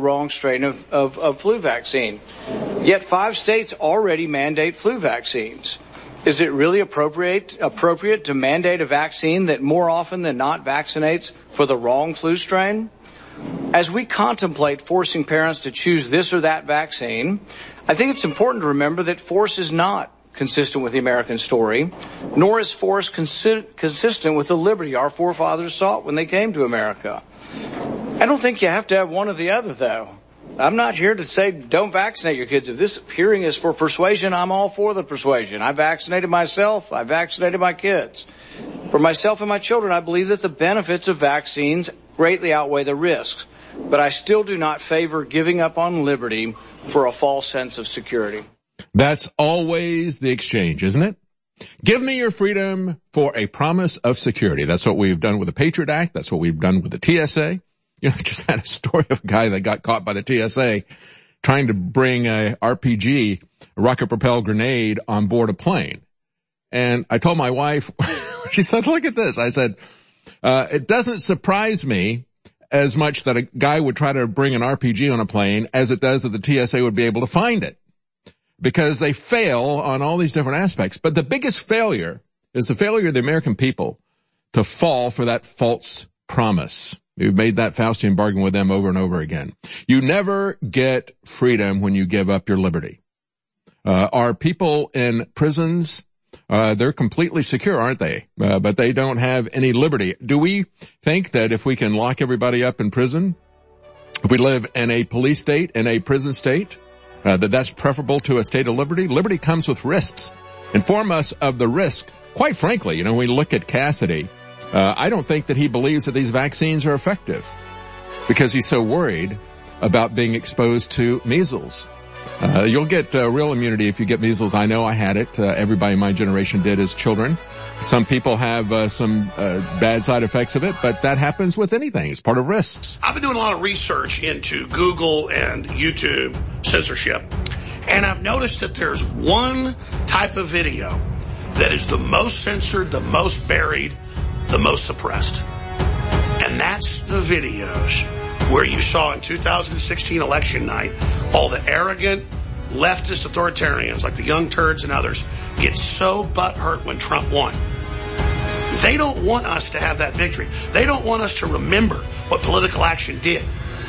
flu vaccine. Yet 5 states already mandate flu vaccines. Is it really appropriate to mandate a vaccine that more often than not vaccinates for the wrong flu strain? As we contemplate forcing parents to choose this or that vaccine, I think it's important to remember that force is not consistent with the American story, nor is force consistent with the liberty our forefathers sought when they came to America. I don't think you have to have one or the other, though. I'm not here to say don't vaccinate your kids. If this hearing is for persuasion, I'm all for the persuasion. I vaccinated myself. I vaccinated my kids. For myself and my children, I believe that the benefits of vaccines greatly outweigh the risks. But I still do not favor giving up on liberty for a false sense of security. That's always the exchange, isn't it? Give me your freedom for a promise of security. That's what we've done with the Patriot Act. That's what we've done with the TSA. You know, I just had a story of a guy that got caught by the TSA trying to bring a RPG, a rocket-propelled grenade, on board a plane. And I told my wife, she said, look at this. I said, it doesn't surprise me as much that a guy would try to bring an RPG on a plane as it does that the TSA would be able to find it, because they fail on all these different aspects. But the biggest failure is the failure of the American people to fall for that false promise. We've made that Faustian bargain with them over and over again. You never get freedom when you give up your liberty. Our people in prisons, they're completely secure, aren't they? But they don't have any liberty. Do we think that if we can lock everybody up in prison, if we live in a police state, in a prison state, that's preferable to a state of liberty? Liberty comes with risks. Inform us of the risk. Quite frankly, you know, we look at Cassidy. I don't think that he believes that these vaccines are effective because he's so worried about being exposed to measles. You'll get real immunity if you get measles. I know I had it. Everybody in my generation did as children. Some people have some bad side effects of it, but that happens with anything. It's part of risks. I've been doing a lot of research into Google and YouTube censorship, and I've noticed that there's one type of video that is the most censored, the most buried, the most suppressed. And that's the videos where you saw in 2016 election night all the arrogant leftist authoritarians like the Young Turds and others get so butthurt when Trump won. They don't want us to have that victory. They don't want us to remember what political action did.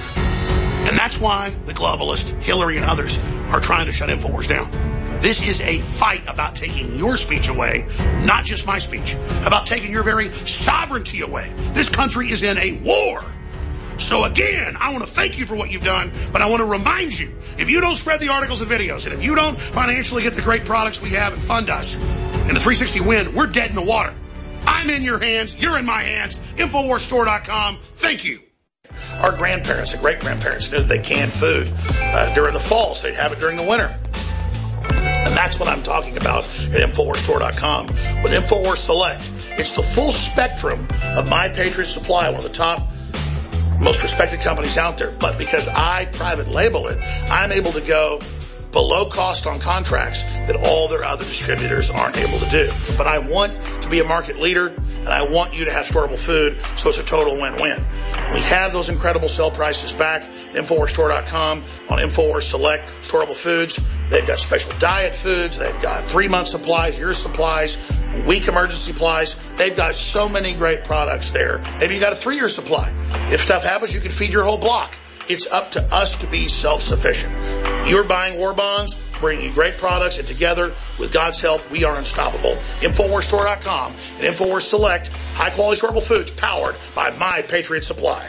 And that's why the globalists, Hillary and others, are trying to shut InfoWars down. This is a fight about taking your speech away, not just my speech, about taking your very sovereignty away. This country is in a war. So again, I want to thank you for what you've done, but I want to remind you, if you don't spread the articles and videos, and if you don't financially get the great products we have and fund us, and the 360 win, we're dead in the water. I'm in your hands, you're in my hands, InfoWarsStore.com. Thank you. Our grandparents and great-grandparents knew that they canned food during the fall, so they'd have it during the winter. And that's what I'm talking about at InfoWarsStore.com. With InfoWars Select, it's the full spectrum of My Patriot Supply, one of the top, most respected companies out there. But because I private label it, I'm able to go below cost on contracts that all their other distributors aren't able to do. But I want to be a market leader, and I want you to have storable food, so it's a total win-win. We have those incredible sale prices back at InfoWarsStore.com on InfoWars Select storable foods. They've got special diet foods. They've got 3-month supplies, year supplies, week emergency supplies. They've got so many great products there. Maybe you got a 3-year supply. If stuff happens, you can feed your whole block. It's up to us to be self-sufficient. You're buying war bonds, bringing you great products, and together, with God's help, we are unstoppable. InfoWarsStore.com and InfoWars Select, high-quality storable foods powered by My Patriot Supply.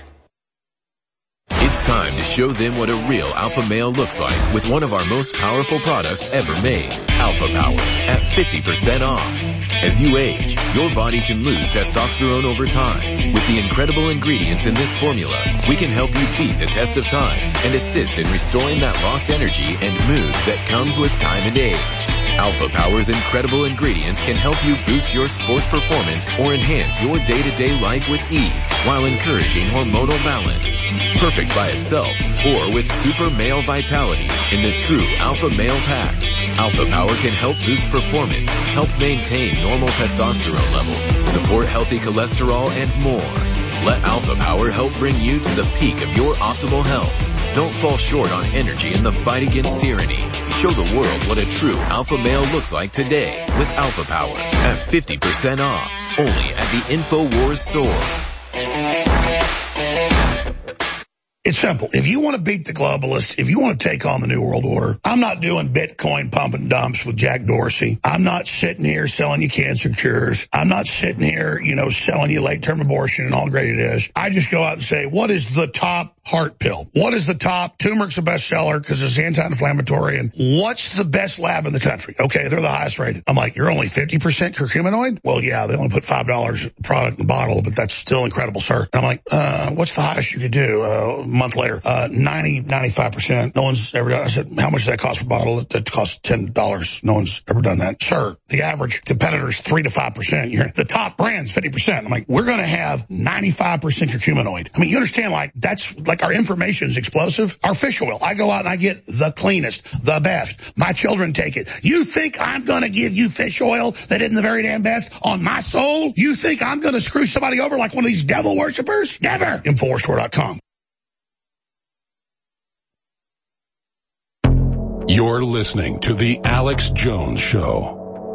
It's time to show them what a real alpha male looks like with one of our most powerful products ever made, Alpha Power, at 50% off. As you age, your body can lose testosterone over time. With the incredible ingredients in this formula, we can help you beat the test of time and assist in restoring that lost energy and mood that comes with time and age. Alpha Power's incredible ingredients can help you boost your sports performance or enhance your day-to-day life with ease while encouraging hormonal balance. Perfect by itself or with super male vitality in the true Alpha Male Pack. Alpha Power can help boost performance, help maintain normal testosterone levels, support healthy cholesterol, and more. Let Alpha Power help bring you to the peak of your optimal health. Don't fall short on energy in the fight against tyranny. Show the world what a true alpha male looks like today with Alpha Power at 50% off, only at the InfoWars store. It's simple. If you want to beat the globalists, if you want to take on the New World Order, I'm not doing Bitcoin pump and dumps with Jack Dorsey. I'm not sitting here selling you cancer cures. I'm not sitting here, selling you late-term abortion and all great it is. I just go out and say, what is the top heart pill? What is the top? Turmeric's a bestseller because it's anti-inflammatory. And what's the best lab in the country? Okay, they're the highest rated. I'm like, you're only 50% curcuminoid? Well, yeah, they only put $5 product in the bottle, but that's still incredible, sir. And I'm like, what's the highest you could do? A month later, 95%. No one's ever done. I said, how much does that cost per bottle? That costs $10. No one's ever done that. Sir, the average competitor is 3 to 5%. The top brand's 50%. I'm like, we're going to have 95% curcuminoid. I mean, you understand, that's our information is explosive. Our fish oil, I go out and I get the cleanest, the best. My children take it. You think I'm going to give you fish oil that isn't the very damn best on my soul? You think I'm going to screw somebody over like one of these devil worshippers? Never. InfoWarsStore.com. You're listening to The Alex Jones Show.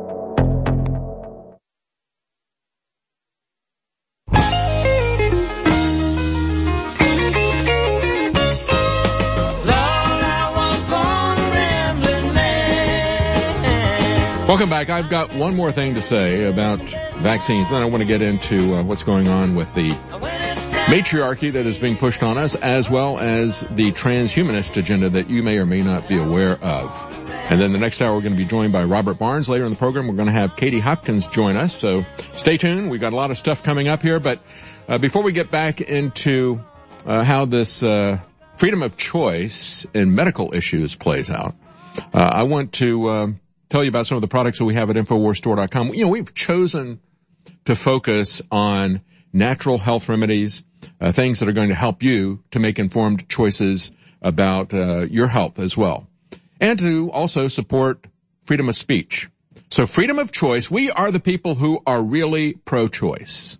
Welcome back. I've got one more thing to say about vaccines. Then I want to get into what's going on with the matriarchy that is being pushed on us, as well as the transhumanist agenda that you may or may not be aware of. And then the next hour, we're going to be joined by Robert Barnes. Later in the program, we're going to have Katie Hopkins join us. So stay tuned. We've got a lot of stuff coming up here. But before we get back into how this freedom of choice in medical issues plays out, I want to tell you about some of the products that we have at InfoWarsStore.com. We've chosen to focus on natural health remedies, things that are going to help you to make informed choices about your health as well, and to also support freedom of speech. So freedom of choice, we are the people who are really pro-choice.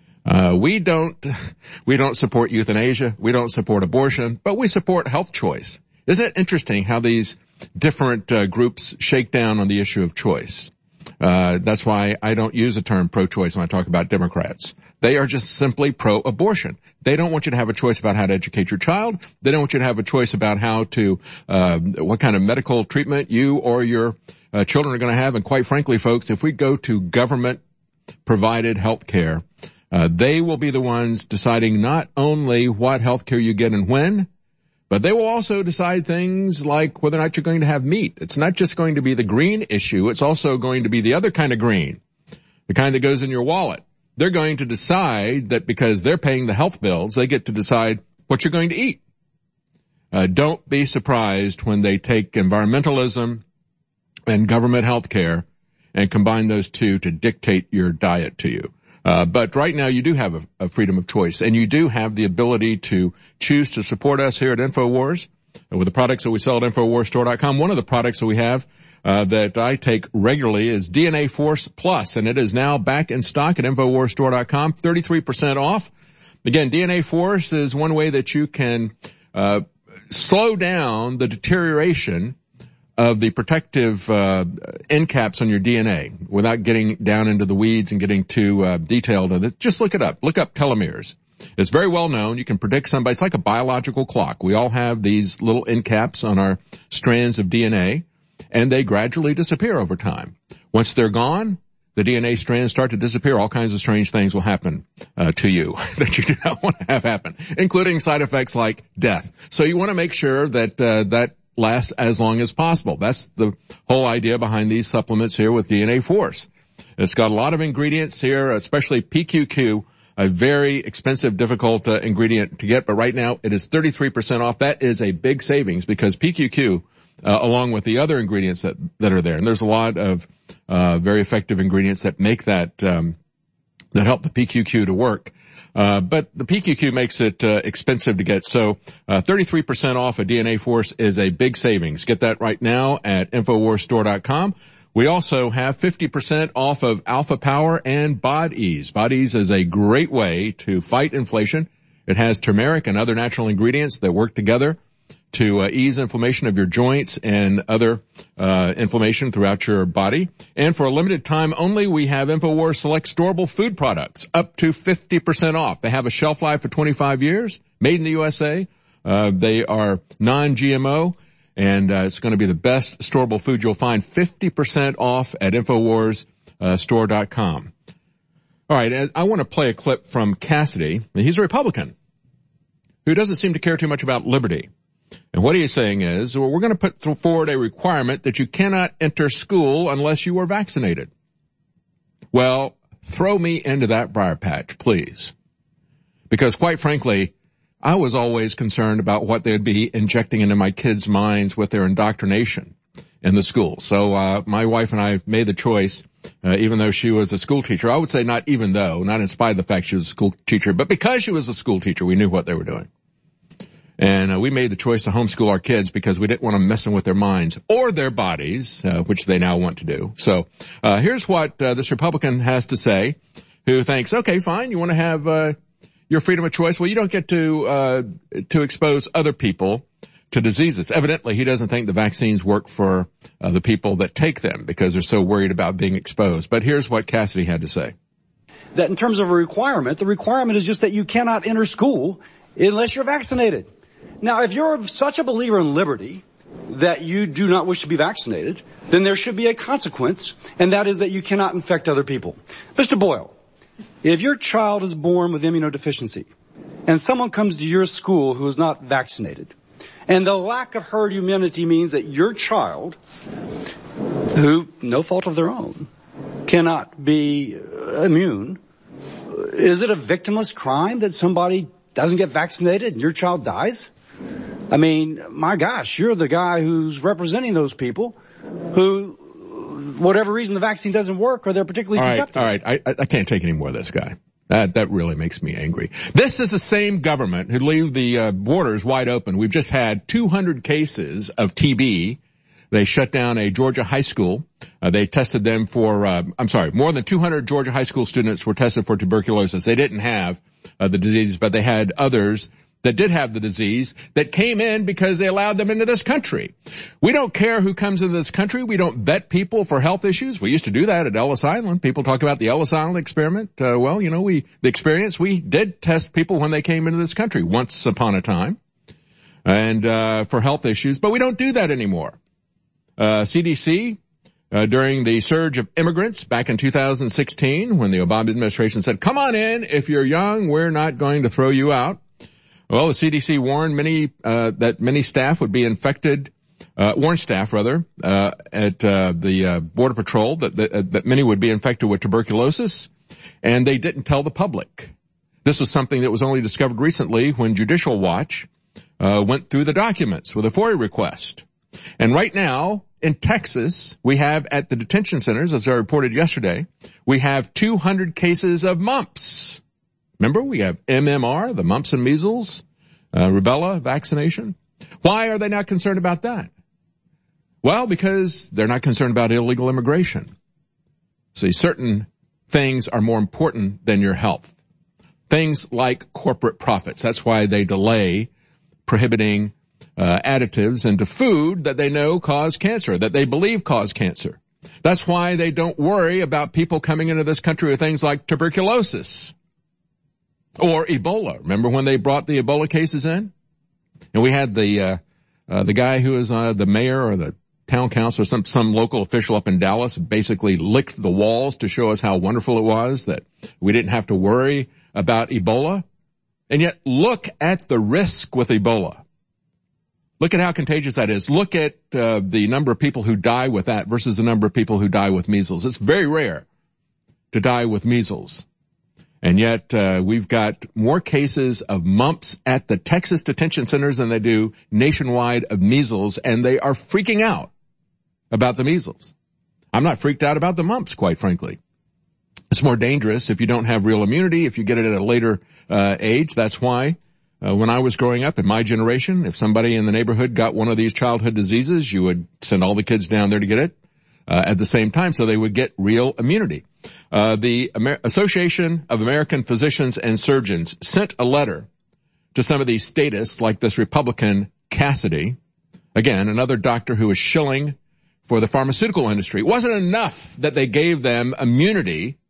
We don't support euthanasia, we don't support abortion, but we support health choice. Isn't it interesting how these different groups shake down on the issue of choice? That's why I don't use the term pro-choice when I talk about Democrats. They are just simply pro-abortion. They don't want you to have a choice about how to educate your child. They don't want you to have a choice about how to, what kind of medical treatment you or your children are going to have. And quite frankly, folks, if we go to government-provided health care, they will be the ones deciding not only what health care you get and when, but they will also decide things like whether or not you're going to have meat. It's not just going to be the green issue. It's also going to be the other kind of green, the kind that goes in your wallet. They're going to decide that because they're paying the health bills, they get to decide what you're going to eat. Don't be surprised when they take environmentalism and government health care and combine those two to dictate your diet to you. But right now you do have a freedom of choice, and you do have the ability to choose to support us here at InfoWars with the products that we sell at InfoWarsStore.com. One of the products that we have that I take regularly is DNA Force Plus, and it is now back in stock at InfoWarsStore.com, 33% off. Again, DNA Force is one way that you can slow down the deterioration of the protective end caps on your DNA without getting down into the weeds and getting too detailed. Just look it up. Look up telomeres. It's very well known. You can predict somebody. It's like a biological clock. We all have these little end caps on our strands of DNA, and they gradually disappear over time. Once they're gone, the DNA strands start to disappear. All kinds of strange things will happen to you that you do not want to have happen, including side effects like death. So you want to make sure that that lasts as long as possible. That's the whole idea behind these supplements here with DNA Force. It's got a lot of ingredients here, especially PQQ, a very expensive, difficult ingredient to get, but right now it is 33% off. That is a big savings because PQQ, along with the other ingredients that are there, and there's a lot of very effective ingredients that make that help the PQQ to work. But the PQQ makes it expensive to get. So 33% off a DNA Force is a big savings. Get that right now at InfoWarsStore.com. We also have 50% off of Alpha Power and Bod Ease. Bod Ease is a great way to fight inflation. It has turmeric and other natural ingredients that work together to ease inflammation of your joints and other inflammation throughout your body. And for a limited time only, we have InfoWars Select Storable Food Products up to 50% off. They have a shelf life for 25 years, made in the USA. They are non-GMO, and it's going to be the best storable food you'll find. 50% off at InfoWarsStore.com. All right, I want to play a clip from Cassidy. He's a Republican who doesn't seem to care too much about liberty. And what he is saying is, well, we're going to put forward a requirement that you cannot enter school unless you are vaccinated. Well, throw me into that briar patch, please. Because quite frankly, I was always concerned about what they'd be injecting into my kids' minds with their indoctrination in the school. So my wife and I made the choice, even though she was a school teacher. I would say not even though, not in spite of the fact she was a school teacher, but because she was a school teacher, we knew what they were doing. And we made the choice to homeschool our kids because we didn't want them messing with their minds or their bodies, which they now want to do. So here's what this Republican has to say, who thinks, okay, fine, you want to have your freedom of choice. Well, you don't get to expose other people to diseases. Evidently, he doesn't think the vaccines work for the people that take them because they're so worried about being exposed. But here's what Cassidy had to say. That in terms of a requirement, the requirement is just that you cannot enter school unless you're vaccinated. Now, if you're such a believer in liberty that you do not wish to be vaccinated, then there should be a consequence, and that is that you cannot infect other people. Mr. Boyle, if your child is born with immunodeficiency, and someone comes to your school who is not vaccinated, and the lack of herd immunity means that your child, who, no fault of their own, cannot be immune, is it a victimless crime that somebody doesn't get vaccinated and your child dies? I mean, my gosh, you're the guy who's representing those people who, whatever reason the vaccine doesn't work or they're particularly susceptible. All right, I can't take any more of this guy. That really makes me angry. This is the same government who leave the borders wide open. We've just had 200 cases of TB. They shut down a Georgia high school. They tested them for, more than 200 Georgia high school students were tested for tuberculosis. They didn't have the disease, but they had others that did have the disease that came in because they allowed them into this country. We don't care who comes into this country. We don't vet people for health issues. We used to do that at Ellis Island. People talk about the Ellis Island experiment. We did test people when they came into this country once upon a time and for health issues, but we don't do that anymore. CDC, during the surge of immigrants back in 2016, when the Obama administration said, come on in, if you're young, we're not going to throw you out. Well, the CDC warned that many staff would be infected, at the Border Patrol that many would be infected with tuberculosis, and they didn't tell the public. This was something that was only discovered recently when Judicial Watch went through the documents with a FOIA request. And right now, in Texas, we have at the detention centers, as I reported yesterday, we have 200 cases of mumps. Remember, we have MMR, the mumps and measles, rubella vaccination. Why are they not concerned about that? Well, because they're not concerned about illegal immigration. See, certain things are more important than your health. Things like corporate profits. That's why they delay prohibiting additives into food that they know cause cancer, that they believe cause cancer. That's why they don't worry about people coming into this country with things like tuberculosis or Ebola. Remember when they brought the Ebola cases in? And we had the guy who was the mayor or the town council or some local official up in Dallas basically licked the walls to show us how wonderful it was that we didn't have to worry about Ebola. And yet look at the risk with Ebola. Look at how contagious that is. Look at the number of people who die with that versus the number of people who die with measles. It's very rare to die with measles. And yet, we've got more cases of mumps at the Texas detention centers than they do nationwide of measles, and they are freaking out about the measles. I'm not freaked out about the mumps, quite frankly. It's more dangerous if you don't have real immunity, if you get it at a later age. That's why when I was growing up in my generation, if somebody in the neighborhood got one of these childhood diseases, you would send all the kids down there to get it at the same time so they would get real immunity. The Association of American Physicians and Surgeons sent a letter to some of these statists like this Republican Cassidy, again, another doctor who was shilling for the pharmaceutical industry. It wasn't enough that they gave them immunity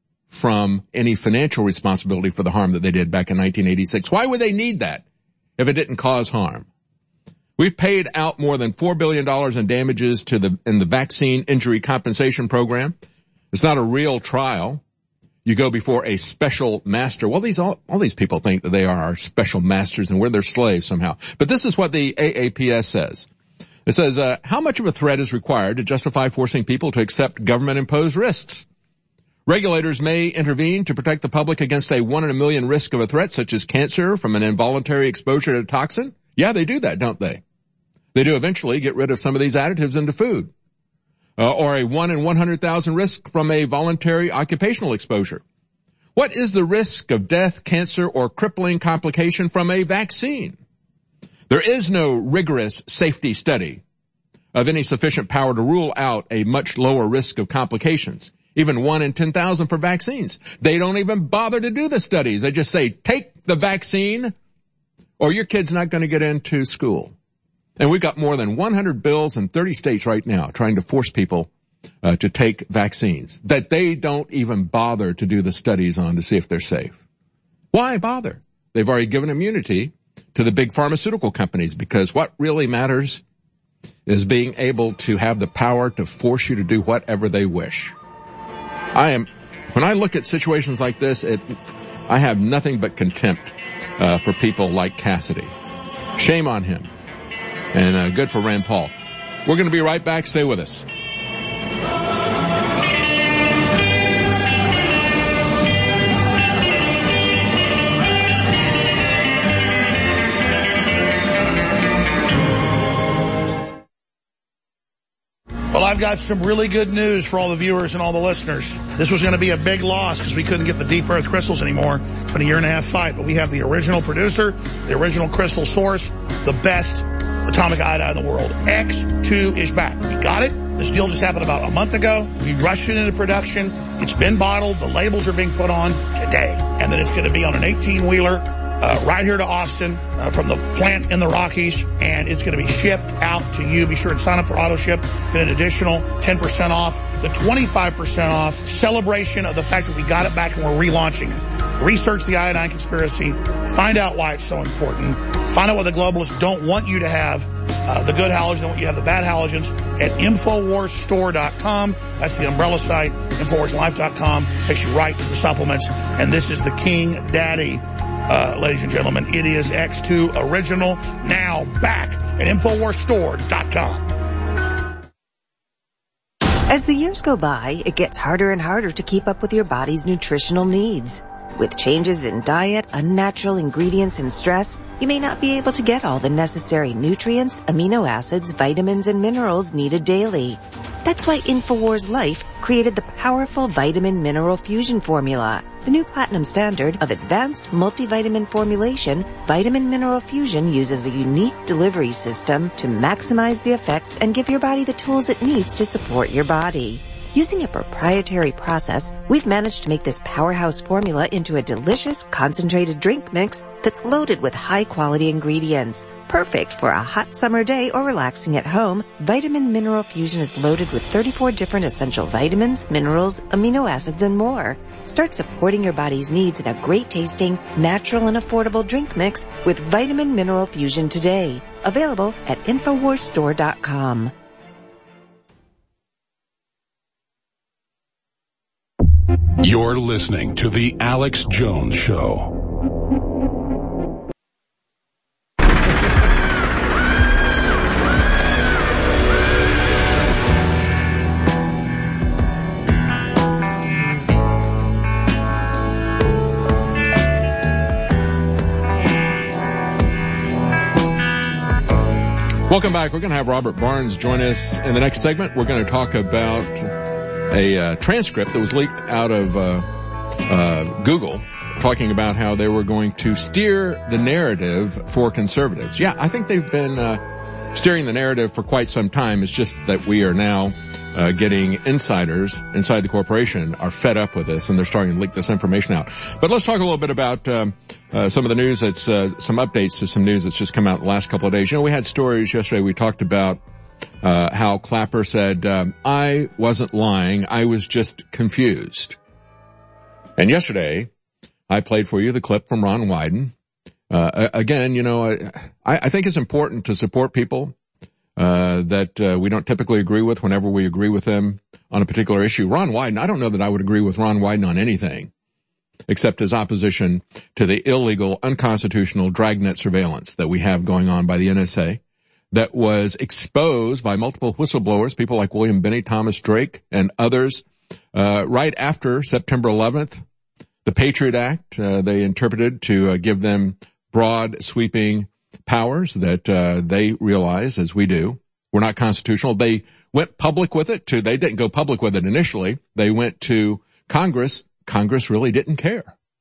from any financial responsibility for the harm that they did back in 1986. Why would they need that if it didn't cause harm? We've paid out more than $4 billion in damages in the vaccine injury compensation program. It's not a real trial. You go before a special master. Well, all these people think that they are our special masters and we're their slaves somehow. But this is what the AAPS says. It says, how much of a threat is required to justify forcing people to accept government-imposed risks? Regulators may intervene to protect the public against a 1 in a million risk of a threat, such as cancer from an involuntary exposure to a toxin. Yeah, they do that, don't they? They do eventually get rid of some of these additives into food. Or a 1 in 100,000 risk from a voluntary occupational exposure. What is the risk of death, cancer, or crippling complication from a vaccine? There is no rigorous safety study of any sufficient power to rule out a much lower risk of complications, even 1 in 10,000 for vaccines. They don't even bother to do the studies. They just say, take the vaccine or your kid's not going to get into school. And we've got more than 100 bills in 30 states right now trying to force people to take vaccines that they don't even bother to do the studies on to see if they're safe. Why bother? They've already given immunity to the big pharmaceutical companies because what really matters is being able to have the power to force you to do whatever they wish. When I look at situations like this, I have nothing but contempt for people like Cassidy. Shame on him. And good for Rand Paul. We're going to be right back. Stay with us. Well, I've got some really good news for all the viewers and all the listeners. This was going to be a big loss because we couldn't get the deep earth crystals anymore. It's been a 1.5-year fight, but we have the original producer, the original crystal source, the best atomic iodine in the world. X2 is back. We got it. This deal just happened about a month ago. We rushed it into production. It's been bottled. The labels are being put on today. And then it's going to be on an 18-wheeler right here to Austin from the plant in the Rockies. And it's going to be shipped out to you. Be sure to sign up for auto ship. Get an additional 10% off. The 25% off celebration of the fact that we got it back and we're relaunching it. Research the iodine conspiracy. Find out why it's so important. Find out what the globalists don't want you to have, the good halogens, and what you have the bad halogens at InfoWarsStore.com. That's the umbrella site. InfoWarsLife.com takes you right to the supplements. And this is the King Daddy, ladies and gentlemen. It is X2 Original, now back at InfoWarsStore.com. As the years go by, it gets harder and harder to keep up with your body's nutritional needs. With changes in diet, unnatural ingredients, and stress, you may not be able to get all the necessary nutrients, amino acids, vitamins, and minerals needed daily. That's why InfoWars Life created the powerful Vitamin Mineral Fusion formula. The new platinum standard of advanced multivitamin formulation, Vitamin Mineral Fusion uses a unique delivery system to maximize the effects and give your body the tools it needs to support your body. Using a proprietary process, we've managed to make this powerhouse formula into a delicious, concentrated drink mix that's loaded with high-quality ingredients. Perfect for a hot summer day or relaxing at home, Vitamin Mineral Fusion is loaded with 34 different essential vitamins, minerals, amino acids, and more. Start supporting your body's needs in a great-tasting, natural, and affordable drink mix with Vitamin Mineral Fusion today. Available at InfoWarsStore.com. You're listening to The Alex Jones Show. Welcome back. We're going to have Robert Barnes join us in the next segment. We're going to talk about a transcript that was leaked out of Google, talking about how they were going to steer the narrative for conservatives. Yeah, I think they've been steering the narrative for quite some time. It's just that we are now getting insiders inside the corporation are fed up with this, and they're starting to leak this information out. But let's talk a little bit about some of the news that's some updates to some news that's just come out in the last couple of days. You know, we had stories yesterday. We talked about how Clapper said, I wasn't lying, I was just confused. And yesterday, I played for you the clip from Ron Wyden. Again, you know, I think it's important to support people that we don't typically agree with whenever we agree with them on a particular issue. Ron Wyden, I don't know that I would agree with Ron Wyden on anything except his opposition to the illegal, unconstitutional dragnet surveillance that we have going on by the NSA that was exposed by multiple whistleblowers, people like William Binney, Thomas Drake, and others, right after September 11th. The Patriot Act, they interpreted to give them broad, sweeping powers that they realize, as we do, were not constitutional. They went public with it too. They didn't go public with it initially. They went to Congress. Congress really didn't care.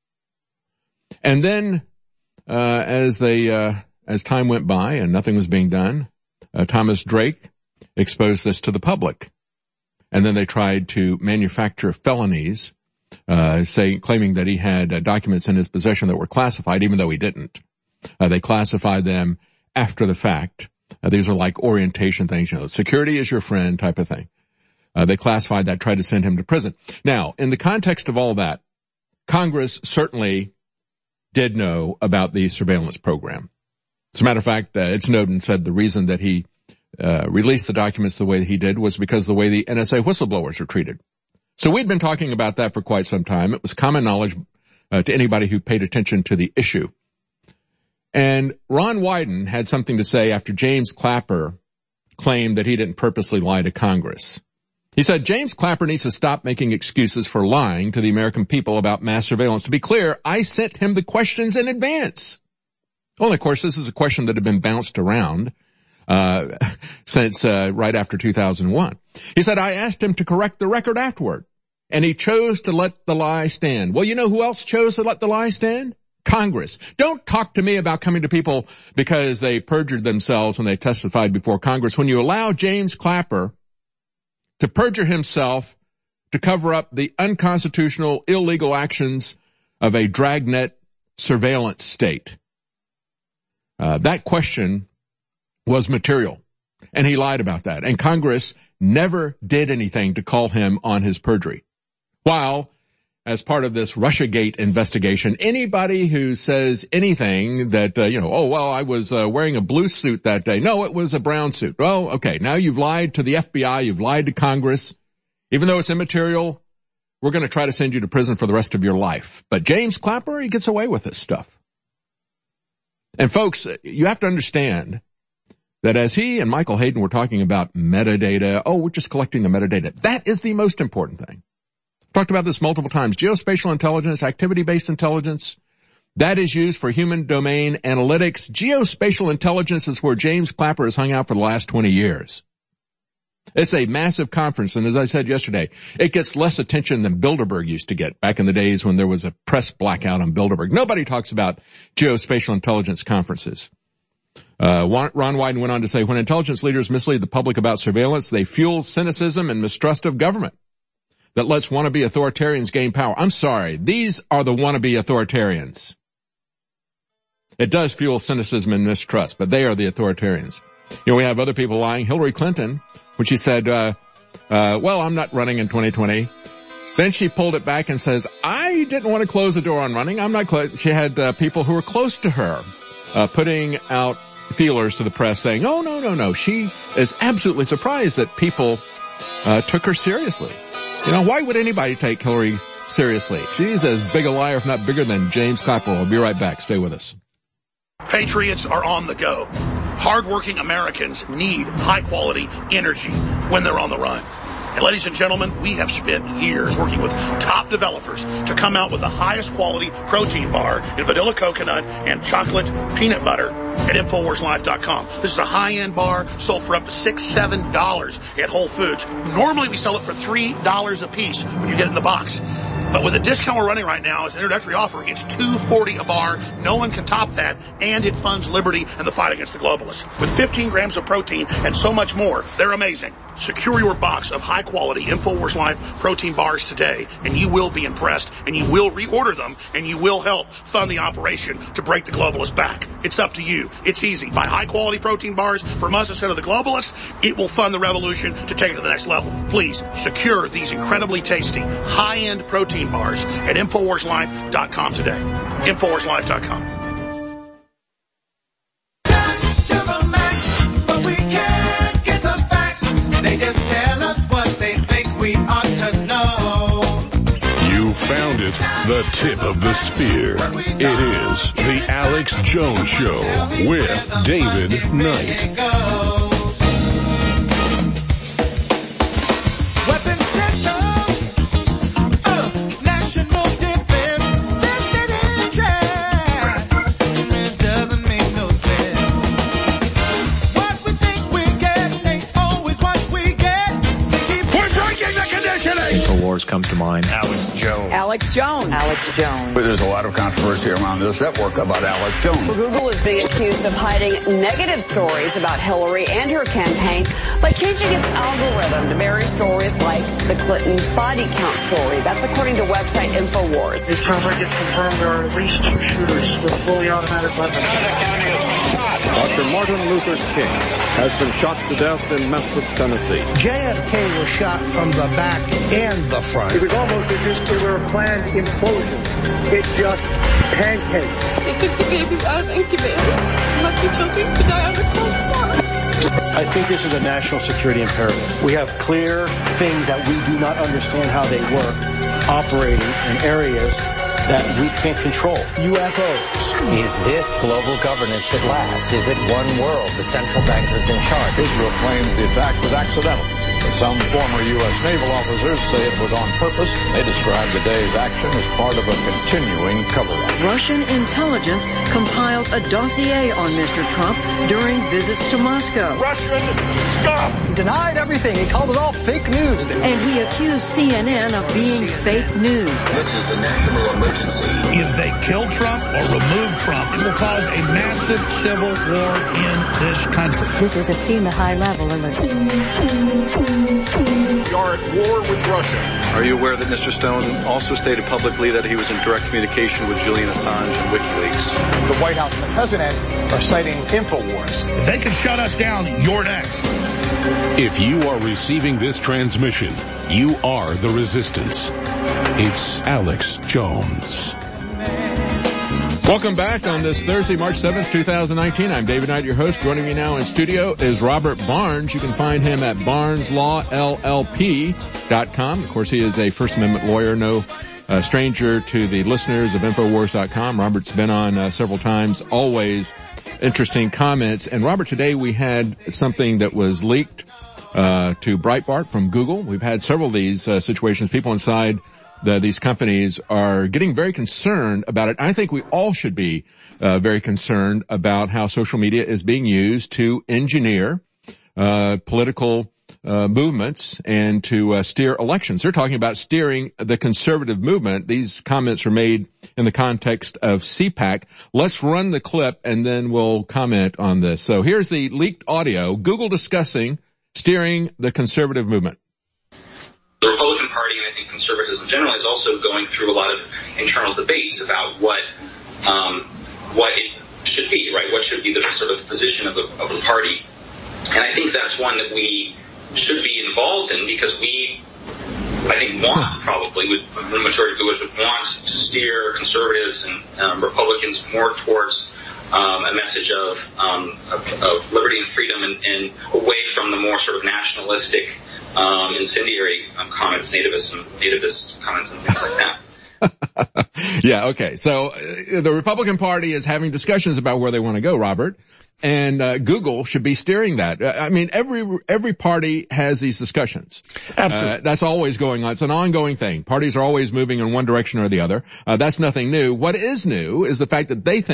And then, as time went by and nothing was being done, Thomas Drake exposed this to the public. And then they tried to manufacture felonies, claiming that he had documents in his possession that were classified, even though he didn't. They classified them after the fact. These are like orientation things, you know, security is your friend type of thing. They classified that, tried to send him to prison. Now, in the context of all that, Congress certainly did know about the surveillance program. As a matter of fact, Ed Snowden said the reason that he released the documents the way that he did was because of the way the NSA whistleblowers are treated. So we'd been talking about that for quite some time. It was common knowledge to anybody who paid attention to the issue. And Ron Wyden had something to say after James Clapper claimed that he didn't purposely lie to Congress. He said, James Clapper needs to stop making excuses for lying to the American people about mass surveillance. To be clear, I sent him the questions in advance. Well, of course, this is a question that had been bounced around since right after 2001. He said, I asked him to correct the record afterward, and he chose to let the lie stand. Well, you know who else chose to let the lie stand? Congress. Don't talk to me about coming to people because they perjured themselves when they testified before Congress. When you allow James Clapper to perjure himself to cover up the unconstitutional, illegal actions of a dragnet surveillance state, that question was material, and he lied about that. And Congress never did anything to call him on his perjury. While, as part of this Russiagate investigation, anybody who says anything that, oh, well, I was wearing a blue suit that day. No, it was a brown suit. Well, okay, now you've lied to the FBI, you've lied to Congress. Even though it's immaterial, we're going to try to send you to prison for the rest of your life. But James Clapper, he gets away with this stuff. And folks, you have to understand that as he and Michael Hayden were talking about metadata, we're just collecting the metadata. That is the most important thing. Talked about this multiple times. Geospatial intelligence, activity-based intelligence, that is used for human domain analytics. Geospatial intelligence is where James Clapper has hung out for the last 20 years. It's a massive conference, and as I said yesterday, it gets less attention than Bilderberg used to get back in the days when there was a press blackout on Bilderberg. Nobody talks about geospatial intelligence conferences. Ron Wyden went on to say, when intelligence leaders mislead the public about surveillance, they fuel cynicism and mistrust of government that lets wannabe authoritarians gain power. I'm sorry, these are the wannabe authoritarians. It does fuel cynicism and mistrust, but they are the authoritarians. We have other people lying. Hillary Clinton, when she said, well, I'm not running in 2020. Then she pulled it back and says, I didn't want to close the door on running. I'm not close. She had people who were close to her putting out feelers to the press saying, no. She is absolutely surprised that people took her seriously. Why would anybody take Hillary seriously? She's as big a liar, if not bigger, than James Clapper. We'll be right back. Stay with us. Patriots are on the go. Hardworking Americans need high-quality energy when they're on the run. And ladies and gentlemen, we have spent years working with top developers to come out with the highest quality protein bar in vanilla coconut and chocolate peanut butter at InfoWarsLife.com. This is a high-end bar sold for up to $6, $7 at Whole Foods. Normally we sell it for $3 a piece when you get it in the box. But with the discount we're running right now as an introductory offer, it's $2.40 a bar. No one can top that, and it funds liberty and the fight against the globalists. With 15 grams of protein and so much more, they're amazing. Secure your box of high-quality InfoWars Life protein bars today, and you will be impressed, and you will reorder them, and you will help fund the operation to break the globalists back. It's up to you. It's easy. Buy high-quality protein bars from us instead of the globalists. It will fund the revolution to take it to the next level. Please secure these incredibly tasty, high-end protein bars at InfoWarsLife.com today. InfoWarsLife.com. They just tell us what they think we ought to know. You found it, the tip of the spear. It is the Alex Jones Show with David Knight. Weapon systems, national defense, vested interest. It doesn't make no sense. What we think we get ain't always what we get. We're breaking the conditioning! InfoWars comes to mind. Alex Jones. Alex Jones. Alex Jones. There's a lot of controversy around this network about Alex Jones. Google is being accused of hiding negative stories about Hillary and her campaign by changing its algorithm to bury stories like the Clinton body count story. That's according to website InfoWars. This time I get confirmed there are at least 2 shooters with fully automatic weapons. Dr. Martin Luther King has been shot to death in Memphis, Tennessee. JFK was shot from the back and the front. It was almost as if there were a planned implosion. It just pancaked. They took the babies out of incubators and left the children to die under cold bombs. I think this is a national security imperative. We have clear things that we do not understand how they work, operating in areas that we can't control. UFOs. Is this global governance at last? Is it one world? The central bank is in charge. Israel claims the attack was accidental. Some former U.S. naval officers say it was on purpose. They describe the day's action as part of a continuing cover-up. Russian intelligence compiled a dossier on Mr. Trump during visits to Moscow. Russian scum! He denied everything. He called it all fake news. And he accused CNN of being fake news. This is a national emergency. If they kill Trump or remove Trump, it will cause a massive civil war in this country. This is a FEMA high-level alert. We are at war with Russia. Are you aware that Mr. Stone also stated publicly that he was in direct communication with Julian Assange and WikiLeaks? The White House and the President are citing InfoWars. If they can shut us down, you're next. If you are receiving this transmission, you are the resistance. It's Alex Jones. Welcome back on this Thursday, March 7th, 2019. I'm David Knight, your host. Joining me now in studio is Robert Barnes. You can find him at barneslawllp.com. Of course, he is a First Amendment lawyer, no stranger to the listeners of Infowars.com. Robert's been on several times, always interesting comments. And Robert, today we had something that was leaked to Breitbart from Google. We've had several of these situations. People inside these companies are getting very concerned about it. I think we all should be very concerned about how social media is being used to engineer political movements and to steer elections. They're talking about steering the conservative movement. These comments are made in the context of CPAC. Let's run the clip and then we'll comment on this. So here's the leaked audio. Google discussing steering the conservative movement. The Republican Party, and I think conservatism generally, is also going through a lot of internal debates about what it should be, right? What should be the sort of position of the party? And I think that's one that we should be involved in because we, I think, probably the majority of viewers would want to steer conservatives and Republicans more towards a message of liberty and freedom and away from the more sort of nationalistic incendiary comments, nativist comments and things like that. Yeah, okay. So the Republican Party is having discussions about where they want to go, Robert, and Google should be steering that. I mean, every party has these discussions. Absolutely. That's always going on. It's an ongoing thing. Parties are always moving in one direction or the other. That's nothing new. What is new is the fact that they think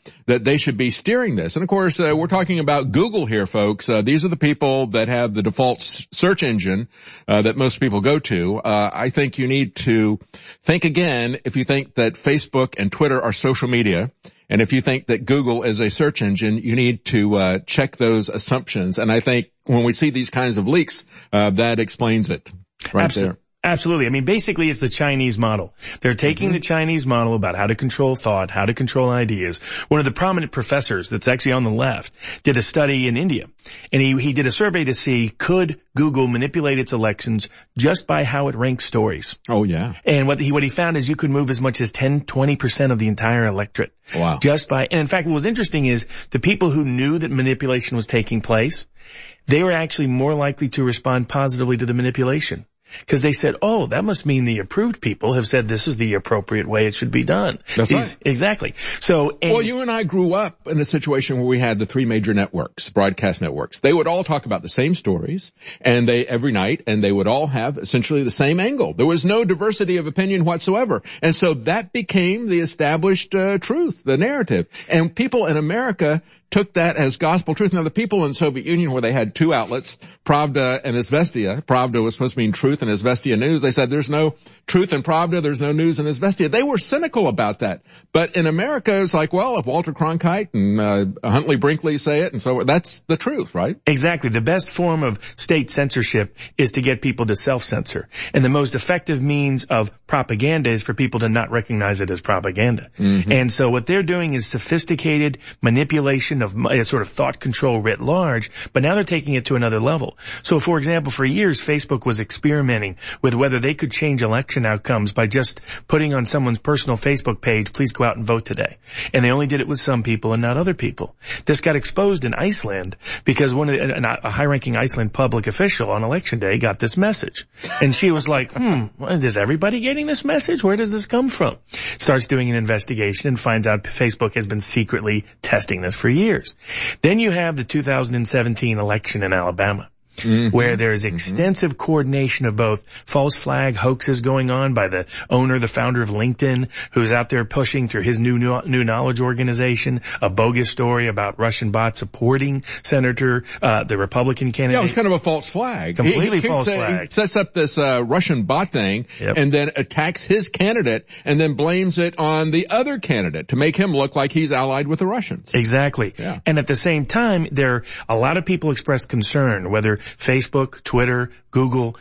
that they should be steering this. And of course, we're talking about Google here, folks. These are the people that have the default search engine that most people go to. I think you need to think again if you think that Facebook and Twitter are social media. And if you think that Google is a search engine, you need to check those assumptions. And I think when we see these kinds of leaks, that explains it right there. Absolutely. I mean, basically it's the Chinese model. They're taking the Chinese model about how to control thought, how to control ideas. One of the prominent professors that's actually on the left did a study in India, and he did a survey to see could Google manipulate its elections just by how it ranks stories. Oh, yeah. And what he found is you could move as much as 10-20% of the entire electorate. Wow. Just by, and in fact, what was interesting is the people who knew that manipulation was taking place, they were actually more likely to respond positively to the manipulation. Because they said, oh, that must mean the approved people have said this is the appropriate way it should be done. That's right. Exactly. So, well, you and I grew up in a situation where we had the three major networks, broadcast networks. They would all talk about the same stories and every night, and they would all have essentially the same angle. There was no diversity of opinion whatsoever. And so that became the established truth, the narrative. And people in America took that as gospel truth. Now, the people in the Soviet Union, where they had two outlets, Pravda and Izvestia, Pravda was supposed to mean truth and Izvestia news, they said there's no truth in Pravda, there's no news in Izvestia. They were cynical about that. But in America, it's like, well, if Walter Cronkite and Huntley Brinkley say it, and so that's the truth, right? Exactly. The best form of state censorship is to get people to self-censor. And the most effective means of propaganda is for people to not recognize it as propaganda. Mm-hmm. And so what they're doing is sophisticated manipulation of sort of thought control writ large, but now they're taking it to another level. So, for example, for years, Facebook was experimenting with whether they could change election outcomes by just putting on someone's personal Facebook page, please go out and vote today. And they only did it with some people and not other people. This got exposed in Iceland because a high-ranking Iceland public official on election day got this message. And she was like, is everybody getting this message? Where does this come from? Starts doing an investigation and finds out Facebook has been secretly testing this for years. Then you have the 2017 election in Alabama. Mm-hmm. Where there's extensive coordination of both false flag hoaxes going on by the owner, the founder of LinkedIn, who's out there pushing through his new knowledge organization, a bogus story about Russian bots supporting Senator, the Republican candidate. Yeah, it was kind of a false flag. Completely false flag. He sets up this Russian bot thing and then attacks his candidate and then blames it on the other candidate to make him look like he's allied with the Russians. Exactly. Yeah. And at the same time, a lot of people expressed concern whether Facebook, Twitter, Google,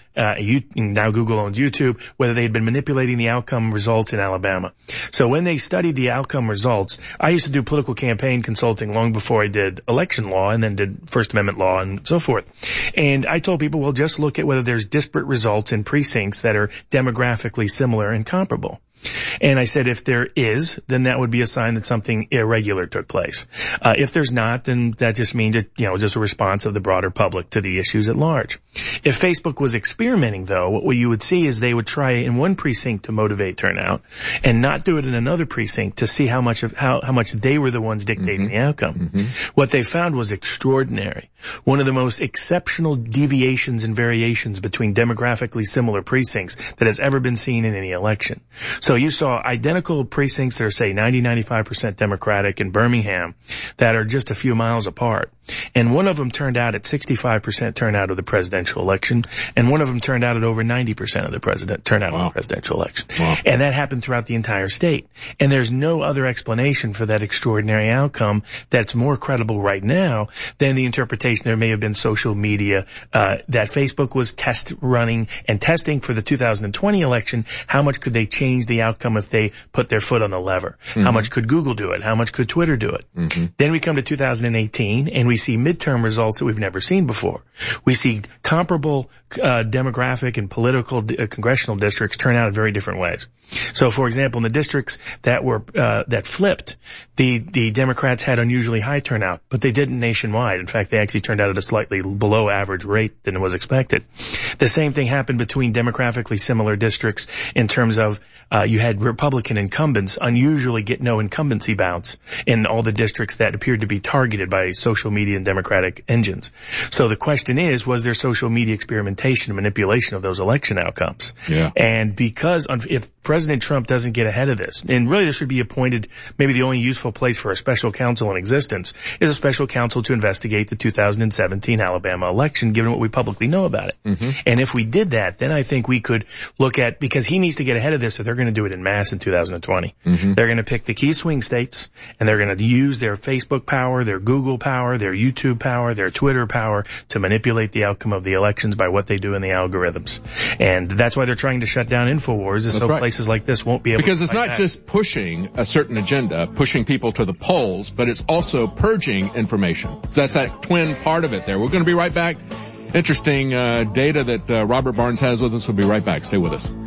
now Google owns YouTube, whether they had been manipulating the outcome results in Alabama. So when they studied the outcome results, I used to do political campaign consulting long before I did election law and then did First Amendment law and so forth. And I told people, well, just look at whether there's disparate results in precincts that are demographically similar and comparable. And I said if there is, then that would be a sign that something irregular took place. If there's not, then that just means just a response of the broader public to the issues at large. If Facebook was experimenting, though, what you would see is they would try in one precinct to motivate turnout and not do it in another precinct to see how much they were the ones dictating the outcome. Mm-hmm. What they found was extraordinary. One of the most exceptional deviations and variations between demographically similar precincts that has ever been seen in any election. So you saw identical precincts that are, say, 90-95% Democratic in Birmingham that are just a few miles apart. And one of them turned out at 65% turnout of the presidential election, and one of them turned out at over 90% of the turnout of the presidential election. Wow. And that happened throughout the entire state. And there's no other explanation for that extraordinary outcome that's more credible right now than the interpretation there may have been social media, that Facebook was running and testing for the 2020 election. How much could they change the outcome if they put their foot on the lever? Mm-hmm. How much could Google do it? How much could Twitter do it? Mm-hmm. Then we come to 2018 and we see midterm results that we've never seen before. We see comparable demographic and political congressional districts turn out in very different ways. So, for example, in the districts that flipped, the Democrats had unusually high turnout, but they didn't nationwide. In fact, they actually turned out at a slightly below average rate than was expected. The same thing happened between demographically similar districts in terms of you had Republican incumbents unusually get no incumbency bounce in all the districts that appeared to be targeted by social media media and Democratic engines. So the question is, was there social media experimentation and manipulation of those election outcomes? Yeah. And because if President Trump doesn't get ahead of this, and really there should be appointed, maybe the only useful place for a special counsel in existence is a special counsel to investigate the 2017 Alabama election, given what we publicly know about it. Mm-hmm. And if we did that, then I think we could look at, because he needs to get ahead of this, so they're going to do it in mass in 2020. Mm-hmm. They're going to pick the key swing states, and they're going to use their Facebook power, their Google power, their YouTube power, their Twitter power to manipulate the outcome of the elections by what they do in the algorithms. And that's why they're trying to shut down InfoWars, is so right. places like this won't be able because to it's not that. just pushing a certain agenda, pushing people to the polls, but it's also purging information. That's that twin part of it there. We're going to be right back. Interesting data that Robert Barnes has with us. We'll be right back. Stay with us.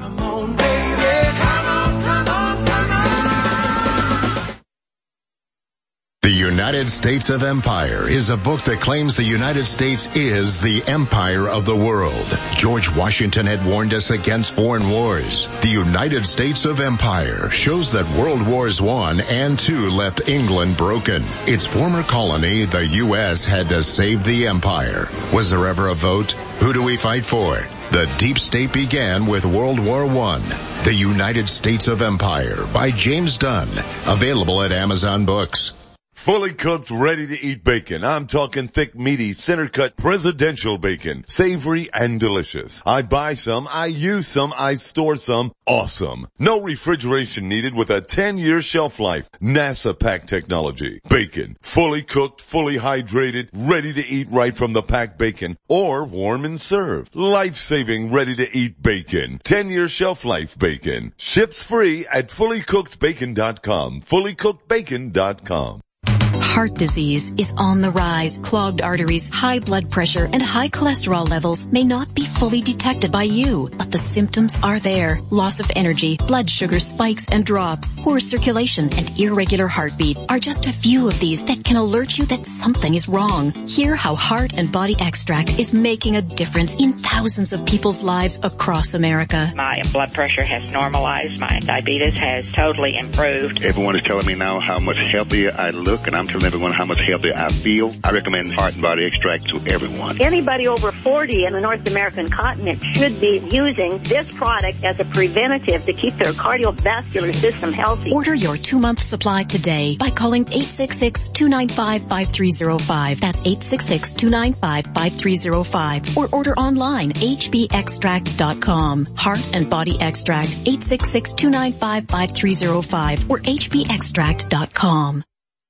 The United States of Empire is a book that claims the United States is the empire of the world. George Washington had warned us against foreign wars. The United States of Empire shows that World Wars I and II left England broken. Its former colony, the U.S., had to save the empire. Was there ever a vote? Who do we fight for? The deep state began with World War I. The United States of Empire by James Dunn. Available at Amazon Books. Fully cooked, ready-to-eat bacon. I'm talking thick, meaty, center-cut presidential bacon. Savory and delicious. I buy some, I use some, I store some. Awesome. No refrigeration needed with a 10-year shelf life. NASA pack technology. Bacon. Fully cooked, fully hydrated, ready to eat right from the packed bacon. Or warm and served. Life-saving, ready-to-eat bacon. 10-year shelf life bacon. Ships free at fullycookedbacon.com. Fullycookedbacon.com. Heart disease is on the rise. Clogged arteries, high blood pressure, and high cholesterol levels may not be fully detected by you, but the symptoms are there. Loss of energy, blood sugar spikes and drops, poor circulation, and irregular heartbeat are just a few of these that can alert you that something is wrong. Hear how Heart and Body Extract is making a difference in thousands of people's lives across America. My blood pressure has normalized. My diabetes has totally improved. Everyone is telling me now how much healthier I look, and I'm telling everyone how much healthier I feel. I recommend Heart and Body Extract to everyone. Anybody over 40 in the North American continent should be using this product as a preventative to keep their cardiovascular system healthy. Order your 2-month supply today by calling 866-295-5305. That's 866-295-5305. Or order online, hbextract.com. Heart and Body Extract, 866-295-5305 or hbextract.com.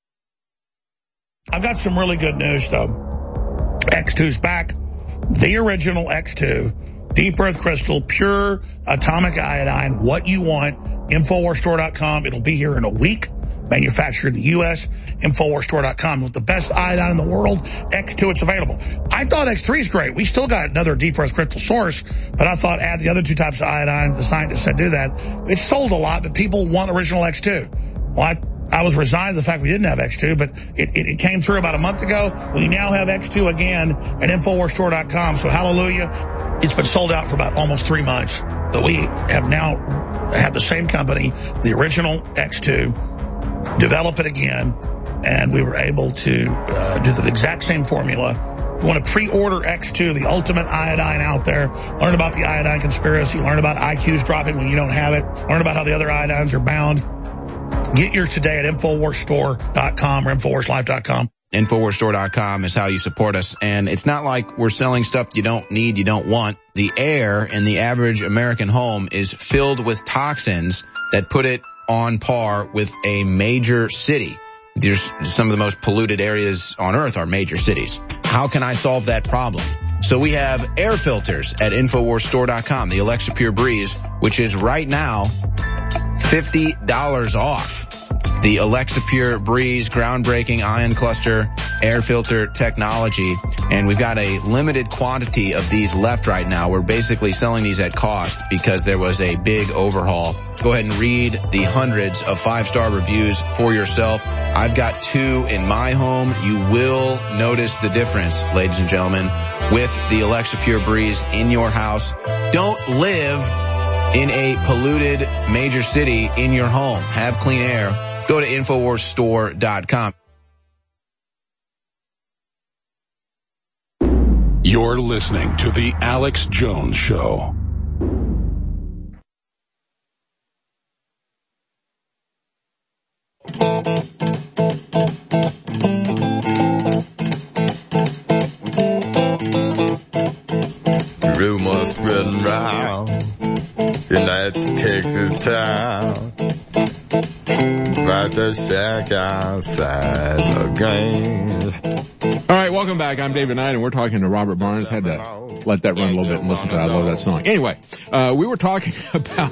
I've got some really good news, though. X2's back. The original X2. Deep Earth Crystal, pure atomic iodine. What you want. InfoWarsStore.com. It'll be here in a week. Manufactured in the U.S. InfoWarsStore.com. With the best iodine in the world, X2, it's available. I thought X3 is great. We still got another Deep Earth Crystal source, but I thought add the other two types of iodine. The scientists said do that. It sold a lot, but people want original X2. Well, I was resigned to the fact we didn't have X2, but it came through about a month ago. We now have X2 again at InfoWarsStore.com, so hallelujah. It's been sold out for about almost 3 months. But we have now had the same company, the original X2, develop it again, and we were able to do the exact same formula. If you want to pre-order X2, the ultimate iodine out there, learn about the iodine conspiracy, learn about IQs dropping when you don't have it, learn about how the other iodines are bound. Get yours today at InfoWarsStore.com or InfoWarsLife.com. InfoWarsStore.com is how you support us. And it's not like we're selling stuff you don't need, you don't want. The air in the average American home is filled with toxins that put it on par with a major city. There's some of the most polluted areas on Earth are major cities. How can I solve that problem? So we have air filters at InfoWarsStore.com, the Alexa Pure Breeze, which is right now $50 off. The Alexa Pure Breeze groundbreaking ion cluster air filter technology. And we've got a limited quantity of these left right now. We're basically selling these at cost because there was a big overhaul. Go ahead and read the hundreds of 5-star reviews for yourself. I've got 2 in my home. You will notice the difference, ladies and gentlemen, with the Alexa Pure Breeze in your house. Don't live in a polluted major city in your home. Have clean air. Go to InfoWarsStore.com. You're listening to The Alex Jones Show. Rumors spreading round in that Texas town about the shack outside the game. All right, welcome back. I'm David Knight, and we're talking to Robert Barnes. Had to let that run a little bit and listen to it. I love that song. Anyway, we were talking about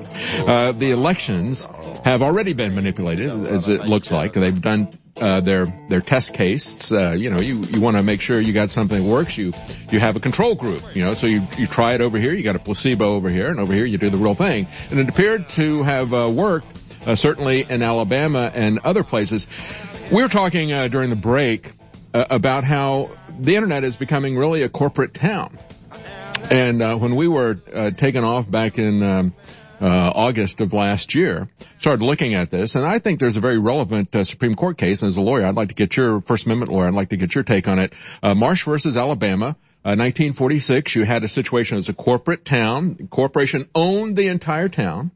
how the elections have already been manipulated, as it looks like. They've done their test case. You want to make sure you got something that works. You have a control group, so you try it over here, you got a placebo over here, and over here you do the real thing. And it appeared to have worked, certainly in Alabama and other places. We were talking during the break about how the internet is becoming really a corporate town. And when we were taken off back in August of last year, started looking at this, and I think there's a very relevant Supreme Court case. And as a lawyer, I'd like to get your First Amendment lawyer, I'd like to get your take on it. Marsh versus Alabama, 1946. You had a situation as a corporate town. The corporation owned the entire town.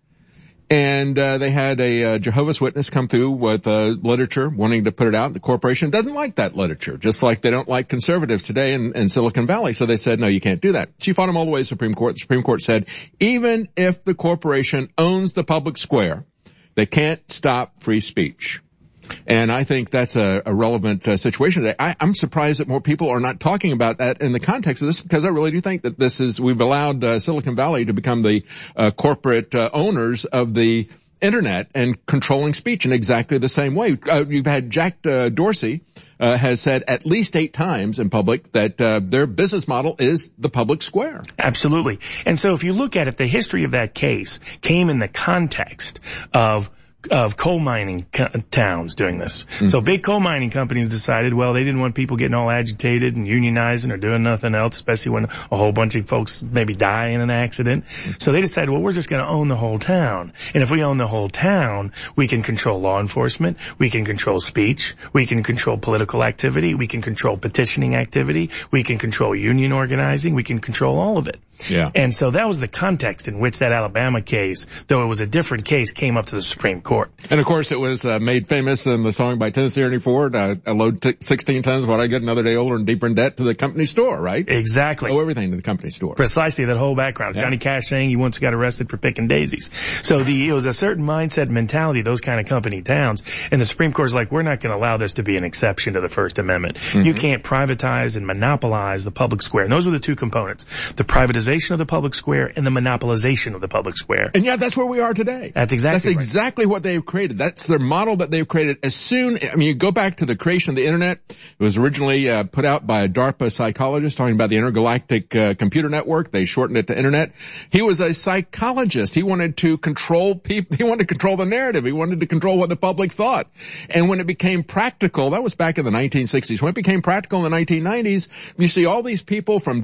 And they had a Jehovah's Witness come through with literature wanting to put it out. The corporation doesn't like that literature, just like they don't like conservatives today in Silicon Valley. So they said, no, you can't do that. She fought them all the way to the Supreme Court. The Supreme Court said, even if the corporation owns the public square, they can't stop free speech. And I think that's a relevant situation today. I'm surprised that more people are not talking about that in the context of this, because I really do think that we've allowed Silicon Valley to become the corporate owners of the internet and controlling speech in exactly the same way. You've had Jack Dorsey has said at least 8 times in public that their business model is the public square. Absolutely. And so if you look at it, the history of that case came in the context of coal mining towns doing this. Mm-hmm. So big coal mining companies decided, well, they didn't want people getting all agitated and unionizing or doing nothing else, especially when a whole bunch of folks maybe die in an accident. Mm-hmm. So they decided, well, we're just going to own the whole town. And if we own the whole town, we can control law enforcement, we can control speech, we can control political activity, we can control petitioning activity, we can control union organizing, we can control all of it. Yeah. And so that was the context in which that Alabama case, though it was a different case, came up to the Supreme Court. And of course it was made famous in the song by Tennessee Ernie Ford, I load 16 tons what I get another day older and deeper in debt to the company store, right? Exactly. Owe everything to the company store. Precisely, that whole background. Yeah. Johnny Cash saying he once got arrested for picking daisies. So it was a certain mindset, mentality, those kind of company towns. And the Supreme Court's like, we're not going to allow this to be an exception to the First Amendment. Mm-hmm. You can't privatize and monopolize the public square. And those are the two components. The privatization of the public square and the monopolization of the public square. And yeah, that's where we are today. That's exactly what they've created. That's their model that they've created. You go back to the creation of the internet. It was originally put out by a DARPA psychologist talking about the intergalactic computer network. They shortened it to internet. He was a psychologist. He wanted to control people. He wanted to control the narrative. He wanted to control what the public thought. And when it became practical, that was back in the 1960s. When it became practical in the 1990s, you see all these people from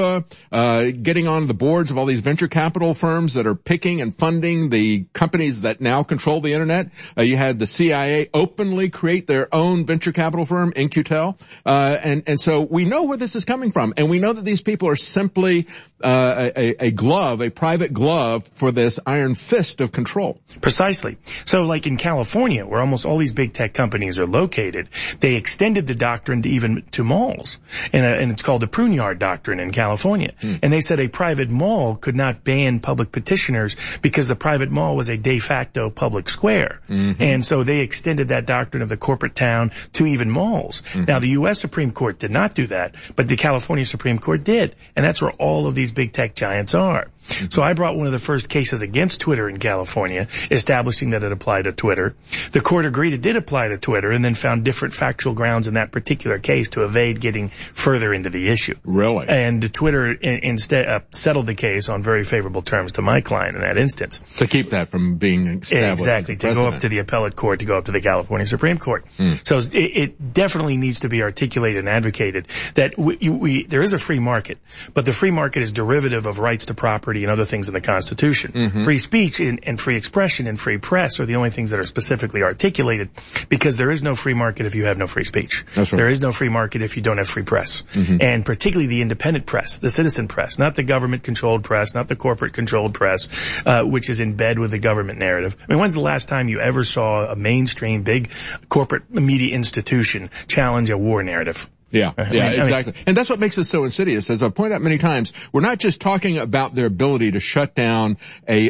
DARPA getting on the boards of all these venture capital firms that are picking and funding the companies that now control the internet. You had the CIA openly create their own venture capital firm, In-Q-Tel. And so we know where this is coming from. And we know that these people are simply a private glove for this iron fist of control. Precisely. So like in California, where almost all these big tech companies are located, they extended the doctrine to malls. And it's called the Pruneyard Doctrine in California. And they said a private mall could not ban public petitioners because the private mall was a de facto public square. Mm-hmm. And so they extended that doctrine of the corporate town to even malls. Mm-hmm. Now the U.S. Supreme Court did not do that, but the California Supreme Court did. And that's where all of these big tech giants are. Mm-hmm. So I brought one of the first cases against Twitter in California, establishing that it applied to Twitter. The court agreed it did apply to Twitter and then found different factual grounds in that particular case to evade getting further into the issue. Really? And Twitter instead settled the case on very favorable terms to my client in that instance. To keep that from being established. Exactly, to go up to the appellate court, to go up to the California Supreme Court. So it definitely needs to be articulated and advocated that there is a free market, but the free market is derivative of rights to property and other things in the Constitution. Free speech and free expression and free press are the only things that are specifically articulated, because there is no free market if you have no free speech. That's right. There is no free market if you don't have free press. And particularly the independent press, the citizen press, not the government-controlled press, not the corporate-controlled press, which is in bed with the government narrative. I mean, when's the last time you ever saw a mainstream, big corporate media institution challenge a war narrative? Yeah, exactly. And that's what makes it so insidious. As I've pointed out many times, we're not just talking about their ability to shut down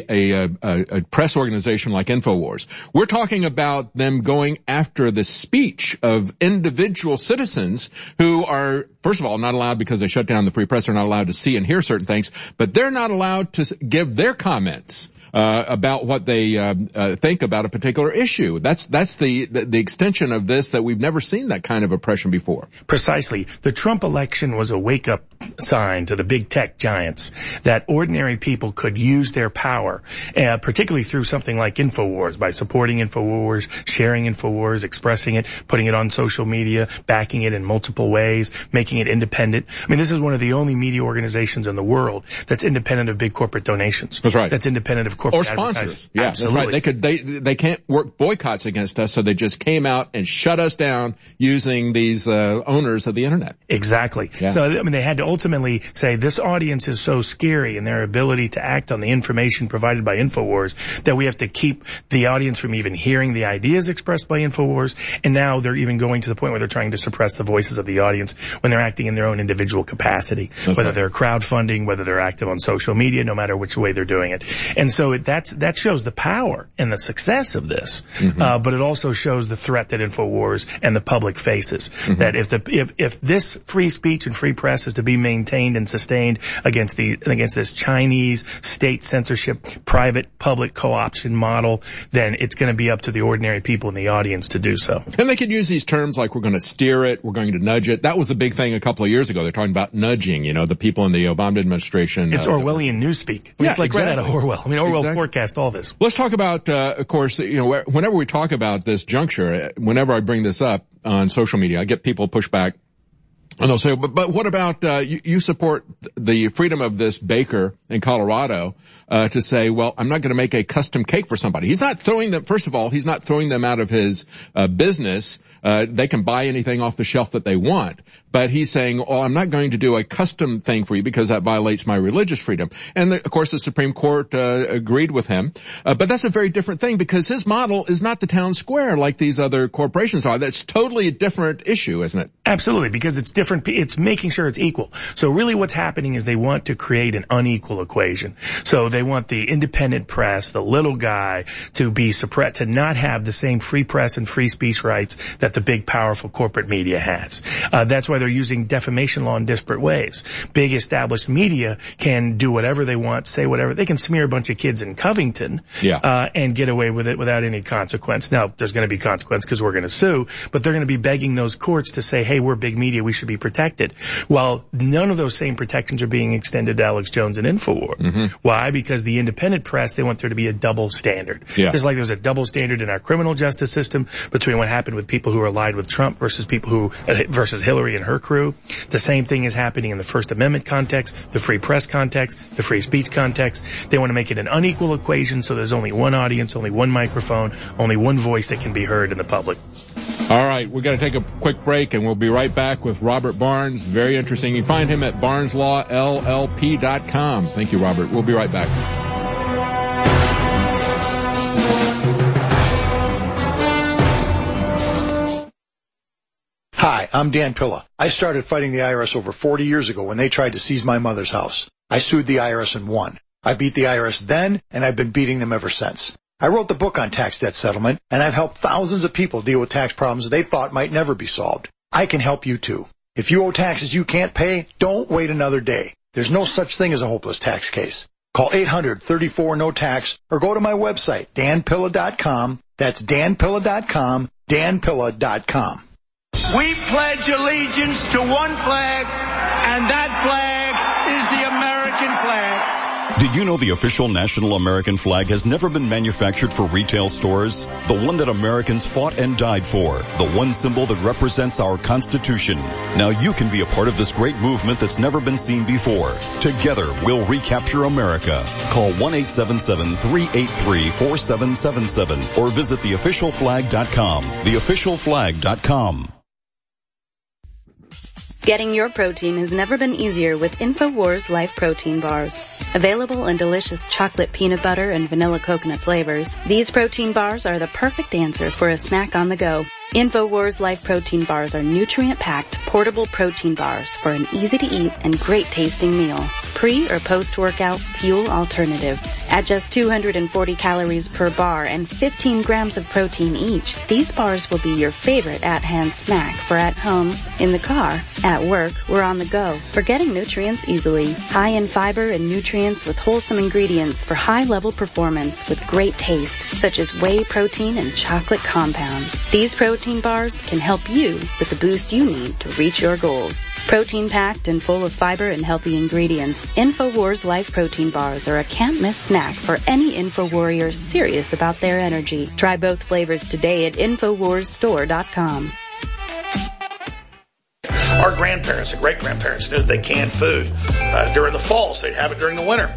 a press organization like InfoWars. We're talking about them going after the speech of individual citizens who are, first of all, not allowed, because they shut down the free press, they're not allowed to see and hear certain things, but they're not allowed to give their comments about what they think about a particular issue. That's the extension of this, that we've never seen that kind of oppression before. Precisely. The Trump election was a wake-up sign to the big tech giants that ordinary people could use their power, particularly through something like InfoWars, by supporting InfoWars, sharing InfoWars, expressing it, putting it on social media, backing it in multiple ways, making it independent. I mean, this is one of the only media organizations in the world that's independent of big corporate donations. That's right. That's independent of corporate or sponsors. Yeah, absolutely. That's right. They can't work boycotts against us, so they just came out and shut us down using these owners of the internet. Exactly. Yeah. So, I mean, they had to ultimately say this audience is so scary in their ability to act on the information provided by InfoWars that we have to keep the audience from even hearing the ideas expressed by InfoWars. And now they're even going to the point where they're trying to suppress the voices of the audience when they're acting in their own individual capacity, whether they're crowdfunding, whether they're active on social media, no matter which way they're doing it. And so that shows the power and the success of this. But it also shows the threat that InfoWars and the public faces. That if this free speech and free press is to be maintained and sustained against this Chinese state censorship, private public co-option model, then it's going to be up to the ordinary people in the audience to do so. And they could use these terms like we're going to steer it, we're going to nudge it. That was the big thing a couple of years ago. They're talking about nudging, the people in the Obama administration. It's Orwellian newspeak. It's like right out of Orwell. I mean, Orwell forecast all this. Let's talk about, of course, whenever we talk about this juncture, whenever I bring this up on social media, I get people push back. And they'll say, but what about, you support the freedom of this baker in Colorado, to say, well, I'm not going to make a custom cake for somebody. He's not throwing them, first of all, he's not throwing them out of his, business. They can buy anything off the shelf that they want. But he's saying, oh, I'm not going to do a custom thing for you because that violates my religious freedom. And of course, the Supreme Court, agreed with him. But that's a very different thing because his model is not the town square like these other corporations are. That's totally a different issue, isn't it? Absolutely, because it's different. It's making sure it's equal. So really what's happening is they want to create an unequal equation. So they want the independent press, the little guy, to be suppressed, to not have the same free press and free speech rights that the big, powerful corporate media has. That's why they're using defamation law in disparate ways. Big established media can do whatever they want, say whatever. They can smear a bunch of kids in Covington, and get away with it without any consequence. Now, there's going to be consequence because we're going to sue, but they're going to be begging those courts to say, hey, we're big media, we should be protected. Well, none of those same protections are being extended to Alex Jones and InfoWars. Why? Because the independent press, they want there to be a double standard. Just like there's a double standard in our criminal justice system between what happened with people who are allied with Trump versus people who, versus Hillary and her crew. The same thing is happening in the First Amendment context, the free press context, the free speech context. They want to make it an unequal equation so there's only one audience, only one microphone, only one voice that can be heard in the public. All right, we're going to take a quick break, and we'll be right back with Robert Barnes. Very interesting. You can find him at barneslawllp.com. Thank you, Robert. We'll be right back. Hi, I'm Dan Pilla. I started fighting the IRS over 40 years ago when they tried to seize my mother's house. I sued the IRS and won. I beat the IRS then, and I've been beating them ever since. I wrote the book on tax debt settlement, and I've helped thousands of people deal with tax problems they thought might never be solved. I can help you too. If you owe taxes you can't pay, don't wait another day. There's no such thing as a hopeless tax case. Call 800-34-NO-TAX or go to my website, danpilla.com. That's danpilla.com, danpilla.com. We pledge allegiance to one flag, and that flag is the American flag. Do Did you know the official national American flag has never been manufactured for retail stores? The one that Americans fought and died for. The one symbol that represents our Constitution. Now you can be a part of this great movement that's never been seen before. Together, we'll recapture America. Call 1-877-383-4777 or visit theofficialflag.com. Theofficialflag.com. Getting your protein has never been easier with InfoWars Life Protein Bars. Available in delicious chocolate peanut butter and vanilla coconut flavors, these protein bars are the perfect answer for a snack on the go. InfoWars Life Protein Bars are nutrient-packed, portable protein bars for an easy-to-eat and great-tasting meal. Pre- or post-workout fuel alternative. At just 240 calories per bar and 15 grams of protein each, these bars will be your favorite at-hand snack for at home, in the car, at work, or on the go. For getting nutrients easily. High in fiber and nutrients with wholesome ingredients for high-level performance with great taste, such as whey protein and chocolate compounds. These protein bars can help you with the boost you need to reach your goals. Protein-packed and full of fiber and healthy ingredients, InfoWars Life Protein Bars are a can't-miss snack for any InfoWarrior serious about their energy. Try both flavors today at InfoWarsStore.com. Our grandparents and great-grandparents knew that they canned food during the fall, so they'd have it during the winter.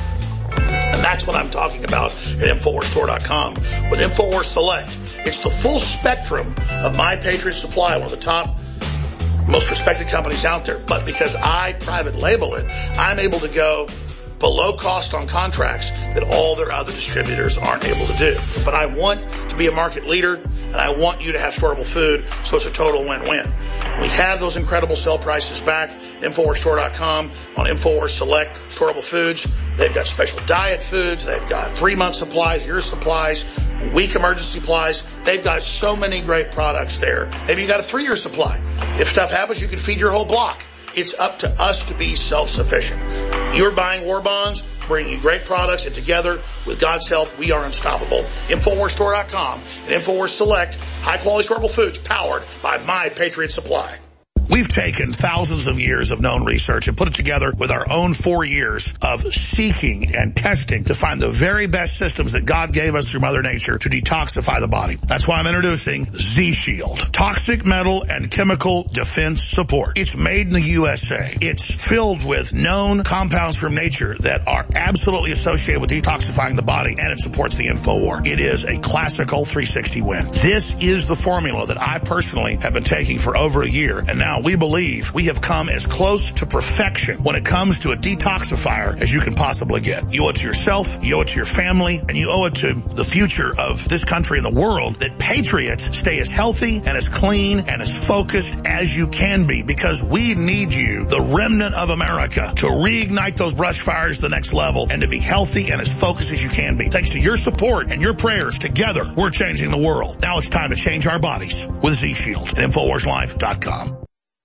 And that's what I'm talking about at InfoWarsStore.com. With InfoWars Select, it's the full spectrum of My Patriot Supply, one of the top, most respected companies out there. But because I private label it, I'm able to go below cost on contracts that all their other distributors aren't able to do. But I want to be a market leader, and I want you to have storable food, so it's a total win-win. We have those incredible sale prices back at InfoWarsStore.com on InfoWars Select storable foods. They've got special diet foods. They've got 3-month supplies, year supplies, week emergency supplies. They've got so many great products there. Maybe you got a 3-year supply. If stuff happens, you can feed your whole block. It's up to us to be self-sufficient. You're buying war bonds, bringing you great products, and together, with God's help, we are unstoppable. InfoWarsStore.com and InfoWars Select, high-quality storable foods powered by My Patriot Supply. We've taken thousands of years of known research and put it together with our own 4 years of seeking and testing to find the very best systems that God gave us through Mother Nature to detoxify the body. That's why I'm introducing Z-Shield. Toxic metal and chemical defense support. It's made in the USA. It's filled with known compounds from nature that are absolutely associated with detoxifying the body, and it supports the InfoWar. It is a classical 360 win. This is the formula that I personally have been taking for over a year, and now we believe we have come as close to perfection when it comes to a detoxifier as you can possibly get. You owe it to yourself, you owe it to your family, and you owe it to the future of this country and the world that patriots stay as healthy and as clean and as focused as you can be, because we need you, the remnant of America, to reignite those brush fires to the next level and to be healthy and as focused as you can be. Thanks to your support and your prayers, together we're changing the world. Now it's time to change our bodies with Z-Shield at InfoWarsLife.com.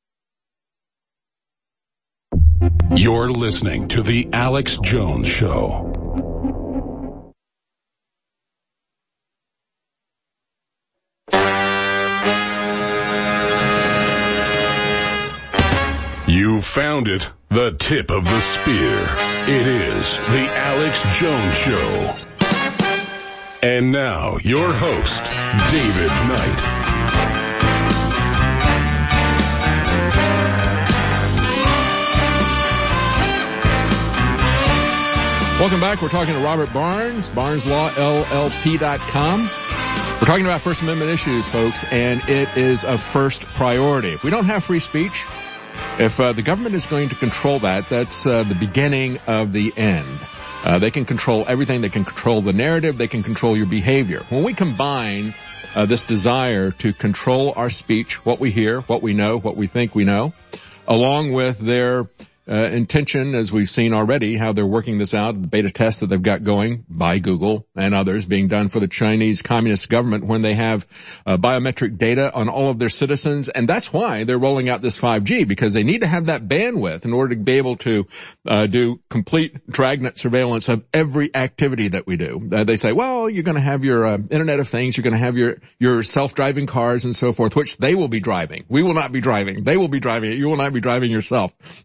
You're listening to The Alex Jones Show. You found it, the tip of the spear. It is The Alex Jones Show. And now, your host, David Knight. Welcome back. We're talking to Robert Barnes, BarnesLawLLP.com. We're talking about First Amendment issues, folks, and it is a first priority. If we don't have free speech, if the government is going to control that, that's the beginning of the end. They can control everything. They can control the narrative. They can control your behavior. When we combine this desire to control our speech, what we hear, what we know, what we think we know, along with their intention, as we've seen already, how they're working this out, the beta test that they've got going by Google and others being done for the Chinese Communist government when they have biometric data on all of their citizens. And that's why they're rolling out this 5G, because they need to have that bandwidth in order to be able to do complete dragnet surveillance of every activity that we do. They say, well, you're going to have your Internet of Things, you're going to have your self-driving cars and so forth, which they will be driving. We will not be driving. They will be driving it. You will not be driving yourself. They'll be driving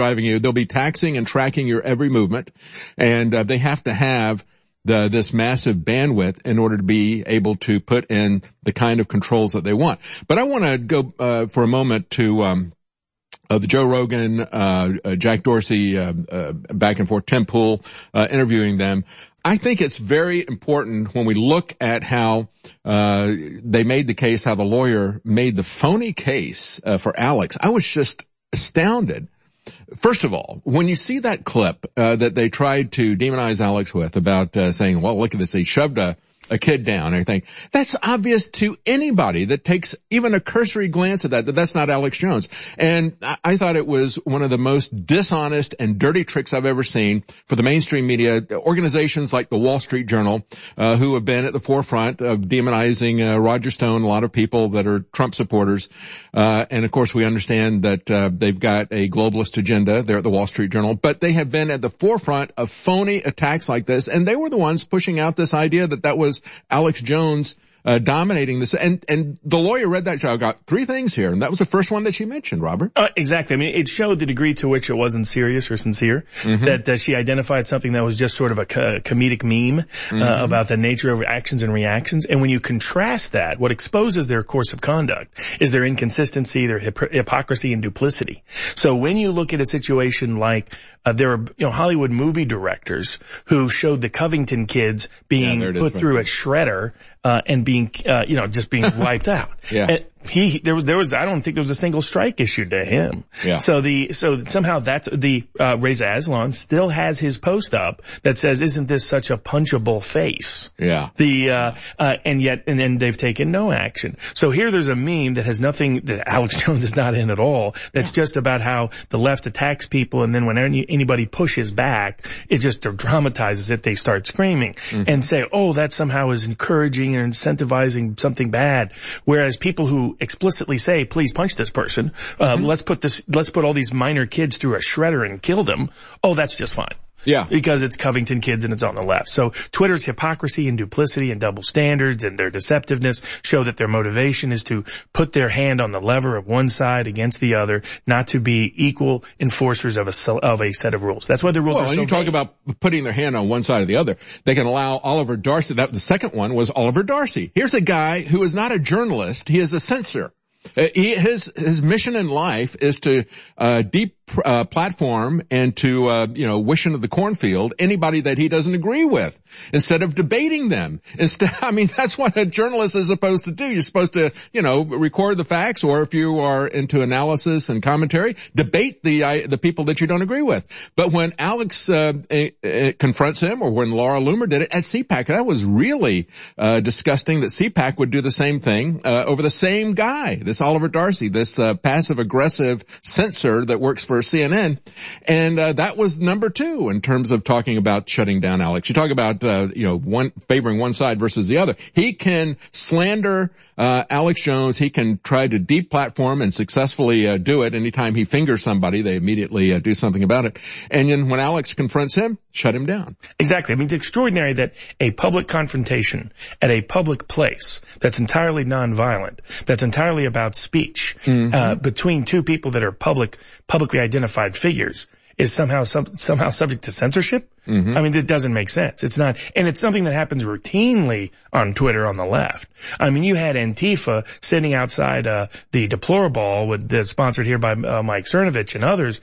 driving you. They'll be taxing and tracking your every movement, and they have to have this massive bandwidth in order to be able to put in the kind of controls that they want. But I want to go for a moment to the Joe Rogan, Jack Dorsey, back and forth, Tim Pool, interviewing them. I think it's very important when we look at how they made the case, how the lawyer made the phony case for Alex. I was just astounded. First of all, when you see that clip that they tried to demonize Alex with about saying, well, look at this, he shoved a kid down and everything, that's obvious to anybody that takes even a cursory glance at that that's not Alex Jones. And I thought it was one of the most dishonest and dirty tricks I've ever seen for the mainstream media, organizations like the Wall Street Journal, who have been at the forefront of demonizing Roger Stone, a lot of people that are Trump supporters. And of course we understand that they've got a globalist agenda there at the Wall Street Journal, but they have been at the forefront of phony attacks like this, and they were the ones pushing out this idea that was Alex Jones dominating this. And the lawyer read that show, got three things here, and that was the first one that she mentioned, Robert. Exactly. I mean, it showed the degree to which it wasn't serious or sincere, that she identified something that was just sort of a comedic meme about the nature of actions and reactions. And when you contrast that, what exposes their course of conduct is their inconsistency, their hypocrisy and duplicity. So when you look at a situation like there are Hollywood movie directors who showed the Covington kids being put through a shredder and being just being wiped out. Yeah. And there was I don't think there was a single strike issued to him. Yeah. So somehow that's Reza Aslan still has his post up that says, isn't this such a punchable face? Yeah. And then they've taken no action. So here there's a meme that has nothing, that Alex Jones is not in at all. That's just about how the left attacks people, and then when anybody pushes back, it just dramatizes it. They start screaming and say, oh, that somehow is encouraging or incentivizing something bad. Whereas people who explicitly say, please punch this person, let's put all these minor kids through a shredder and kill them. Oh, that's just fine. Yeah. Because it's Covington kids and it's on the left. So Twitter's hypocrisy and duplicity and double standards and their deceptiveness show that their motivation is to put their hand on the lever of one side against the other, not to be equal enforcers of a set of rules. That's why the rules are so when you talk about putting their hand on one side or the other, they can allow Oliver Darcy. The second one was Oliver Darcy. Here's a guy who is not a journalist. He is a censor. His mission in life is to platform and to wish into the cornfield anybody that he doesn't agree with, instead of debating them. That's what a journalist is supposed to do. You're supposed to record the facts, or if you are into analysis and commentary, debate the people that you don't agree with. But when Alex confronts him, or when Laura Loomer did it at CPAC, that was really disgusting that CPAC would do the same thing over the same guy, this Oliver Darcy, this passive-aggressive censor that works for CNN. And that was number 2 in terms of talking about shutting down Alex. You talk about favoring one side versus the other. He can slander Alex Jones. He can try to deplatform and successfully do it. Anytime he fingers somebody, they immediately do something about it. And then when Alex confronts him, shut him down. Exactly. I mean, it's extraordinary that a public confrontation at a public place that's entirely nonviolent, that's entirely about speech, between two people that are publicly identified figures, is somehow subject to censorship. I mean, it doesn't make sense. It's not, and it's something that happens routinely on Twitter on the left. I mean, you had Antifa sitting outside the Deplorable, sponsored here by Mike Cernovich and others,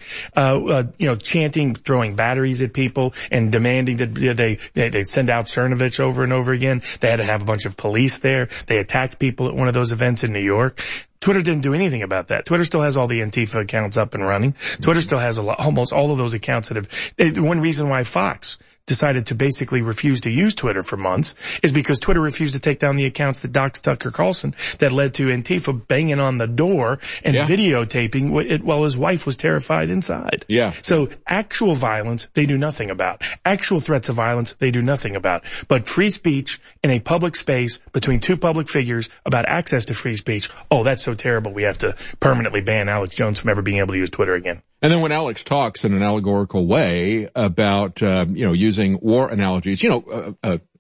chanting, throwing batteries at people and demanding that they send out Cernovich over and over again. They had to have a bunch of police there. They attacked people at one of those events in New York. Twitter didn't do anything about that. Twitter still has all the Antifa accounts up and running. Twitter still has almost all of those accounts that have, one reason why Fox decided to basically refuse to use Twitter for months is because Twitter refused to take down the accounts that doxed Tucker Carlson that led to Antifa banging on the door and videotaping it while his wife was terrified inside. Yeah. So actual violence, they do nothing about. Actual threats of violence, they do nothing about. But free speech in a public space between two public figures about access to free speech, oh, that's so terrible. We have to permanently ban Alex Jones from ever being able to use Twitter again. And then when Alex talks in an allegorical way about, using war analogies,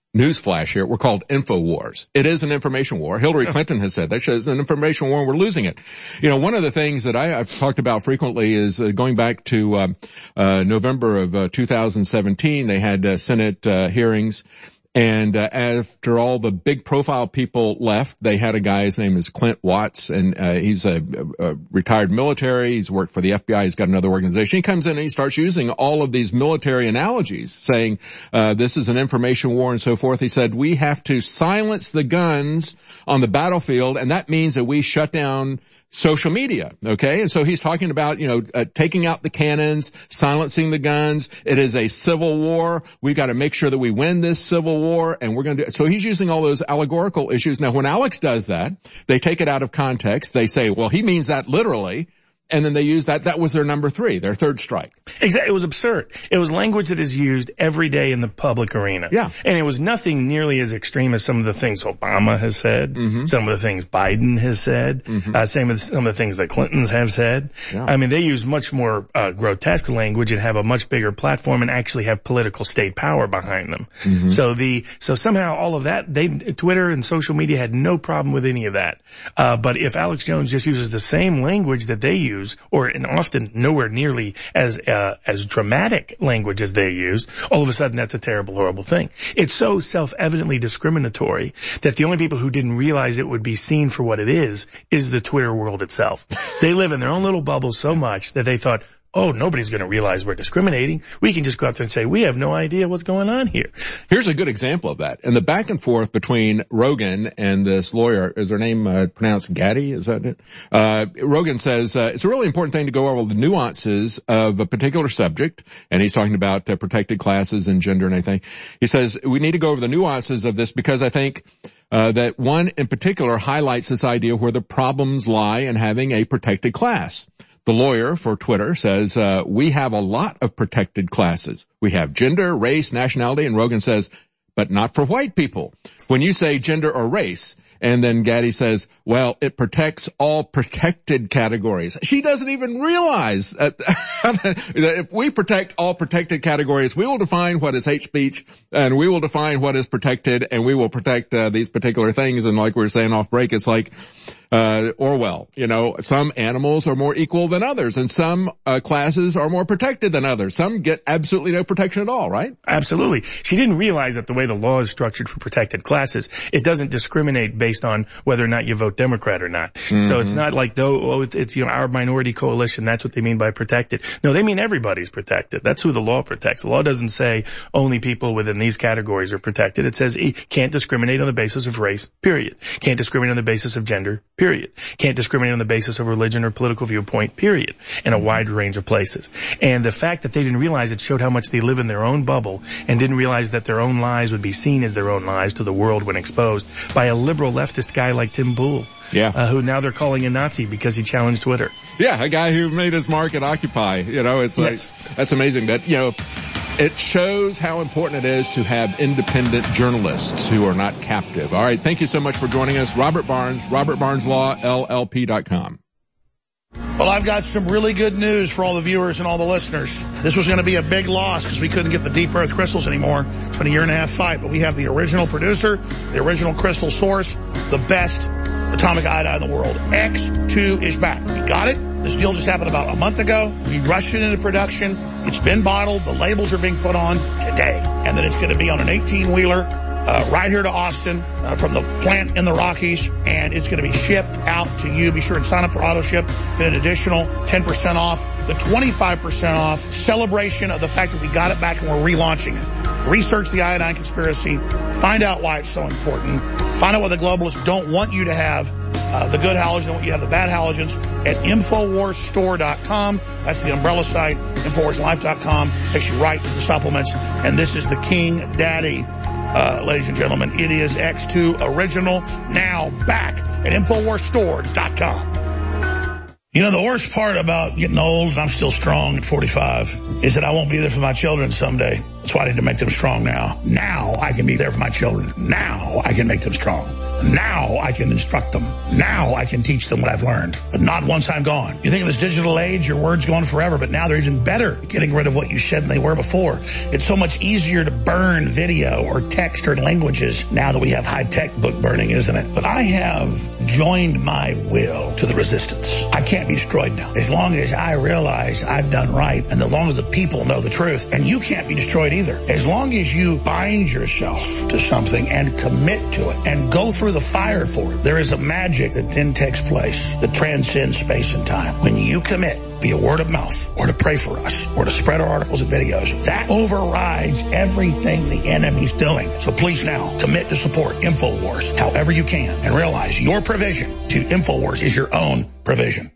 newsflash here. We're called InfoWars. It is an information war. Hillary Clinton has said that it's an information war and we're losing it. You know, one of the things that I've talked about frequently is going back to November of 2017, they had Senate hearings. And after all the big profile people left, they had a guy, his name is Clint Watts, and he's a retired military. He's worked for the FBI. He's got another organization. He comes in and he starts using all of these military analogies, saying this is an information war and so forth. He said, we have to silence the guns on the battlefield, and that means that we shut down social media, okay? And so he's talking about, taking out the cannons, silencing the guns. It is a civil war. We've got to make sure that we win this civil war, and we're going to do it. So he's using all those allegorical issues. Now, when Alex does that, they take it out of context. They say, well, he means that literally. And then they use that. That was their number 3, their third strike. Exactly. It was absurd. It was language that is used every day in the public arena. Yeah. And it was nothing nearly as extreme as some of the things Obama has said, some of the things Biden has said, some of the things that Clintons have said. Yeah. I mean, they use much more grotesque language and have a much bigger platform and actually have political state power behind them. So somehow all of that, Twitter and social media had no problem with any of that. But if Alex Jones just uses the same language that they use, and often nowhere nearly as dramatic language as they use, all of a sudden that's a terrible, horrible thing. It's so self-evidently discriminatory that the only people who didn't realize it would be seen for what it is the Twitter world itself. They live in their own little bubble so much that they thought, oh, nobody's going to realize we're discriminating. We can just go out there and say, we have no idea what's going on here. Here's a good example of that. In the back and forth between Rogan and this lawyer, is her name pronounced Gaddy? Is that it? Rogan says, it's a really important thing to go over the nuances of a particular subject. And he's talking about protected classes and gender and everything. He says, we need to go over the nuances of this because I think that one in particular highlights this idea where the problems lie in having a protected class. The lawyer for Twitter says, we have a lot of protected classes. We have gender, race, nationality, and Rogan says, but not for white people. When you say gender or race, and then Gaddy says, well, it protects all protected categories. She doesn't even realize that if we protect all protected categories, we will define what is hate speech, and we will define what is protected, and we will protect these particular things. And like we were saying off break, it's like Orwell, some animals are more equal than others, and some classes are more protected than others. Some get absolutely no protection at all, right? Absolutely. She didn't realize that the way the law is structured for protected classes, it doesn't discriminate based on whether or not you vote Democrat or not. So it's not like, it's our minority coalition, that's what they mean by protected. No, they mean everybody's protected. That's who the law protects. The law doesn't say only people within these categories are protected. It says can't discriminate on the basis of race, period. Can't discriminate on the basis of gender, period. Can't discriminate on the basis of religion or political viewpoint, period, in a wide range of places. And the fact that they didn't realize it showed how much they live in their own bubble and didn't realize that their own lies would be seen as their own lies to the world when exposed by a liberal leftist guy like Tim Pool. Yeah. Who now they're calling a Nazi because he challenged Twitter. Yeah, a guy who made his mark at Occupy. It's like, that's amazing that, it shows how important it is to have independent journalists who are not captive. All right. Thank you so much for joining us. Robert Barnes, robertbarneslawllp.com. Well, I've got some really good news for all the viewers and all the listeners. This was going to be a big loss because we couldn't get the deep earth crystals anymore. It's been a 1.5-year fight, but we have the original producer, the original crystal source, the best atomic iodine in the world. X2 is back. We got it. This deal just happened about a month ago. We rushed it into production. It's been bottled. The labels are being put on today. And then it's going to be on an 18-wheeler right here to Austin from the plant in the Rockies. And it's going to be shipped out to you. Be sure and sign up for auto ship. Get an additional 10% off. The 25% off celebration of the fact that we got it back and we're relaunching it. Research the iodine conspiracy. Find out why it's so important. Find out why the globalists don't want you to have the good halogens, what you have the bad halogens at InfoWarsStore.com. That's the umbrella site. InfoWarsLife.com takes you right to the supplements. And this is the King Daddy, ladies and gentlemen. It is X2 Original, now back at InfoWarsStore.com. The worst part about getting old, and I'm still strong at 45, is that I won't be there for my children someday. That's why I need to make them strong now. Now I can be there for my children. Now I can make them strong. Now I can instruct them. Now I can teach them what I've learned, but not once I'm gone. You think in this digital age, your word's going forever, but now they're even better at getting rid of what you said than they were before. It's so much easier to burn video or text or languages now that we have high-tech book burning, isn't it? But I have joined my will to the resistance. I can't be destroyed now. As long as I realize I've done right, and as long as the people know the truth, and you can't be destroyed either. As long as you bind yourself to something and commit to it and go through the fire for it, there is a magic that then takes place that transcends space and time. When you commit, via word of mouth, or to pray for us, or to spread our articles and videos, that overrides everything the enemy's doing. So please now commit to support InfoWars however you can, and realize your provision to InfoWars is your own provision.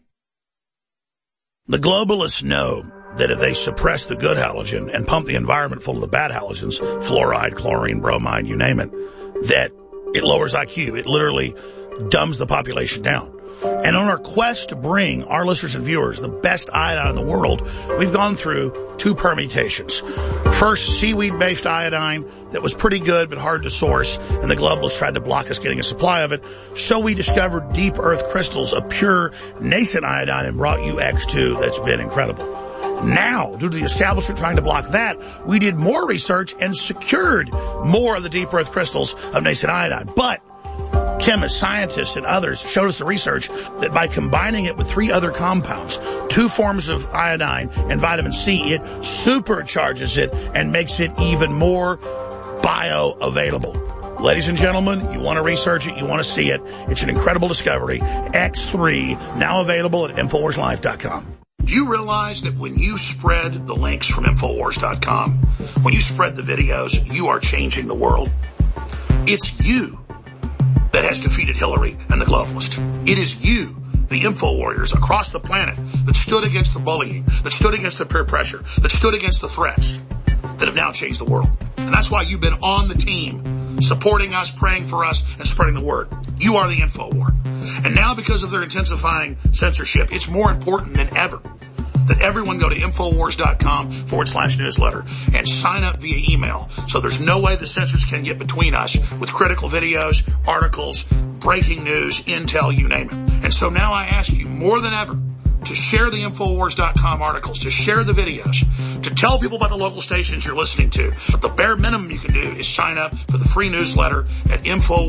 The globalists know that if they suppress the good halogen and pump the environment full of the bad halogens, fluoride, chlorine, bromide, you name it, that it lowers IQ. It literally dumbs the population down. And on our quest to bring our listeners and viewers the best iodine in the world, we've gone through 2 permutations. First, seaweed-based iodine that was pretty good but hard to source, and the globalists tried to block us getting a supply of it. So we discovered deep earth crystals of pure nascent iodine and brought you X2 that's been incredible. Now, due to the establishment trying to block that, we did more research and secured more of the deep earth crystals of nascent iodine. But chemists, scientists, and others showed us the research that by combining it with 3 other compounds, 2 forms of iodine and vitamin C, it supercharges it and makes it even more bioavailable. Ladies and gentlemen, you want to research it, you want to see it. It's an incredible discovery. X3, now available at InfoWarsLive.com. Do you realize that when you spread the links from InfoWars.com, when you spread the videos, you are changing the world? It's you that has defeated Hillary and the globalists. It is you, the info warriors across the planet, that stood against the bullying, that stood against the peer pressure, that stood against the threats, that have now changed the world. And that's why you've been on the team, supporting us, praying for us, and spreading the word. You are the info war. And now, because of their intensifying censorship, it's more important than ever that everyone go to InfoWars.com/newsletter and sign up via email. So there's no way the censors can get between us with critical videos, articles, breaking news, intel, you name it. And so now I ask you more than ever to share the InfoWars.com articles, to share the videos, to tell people about the local stations you're listening to. But the bare minimum you can do is sign up for the free newsletter at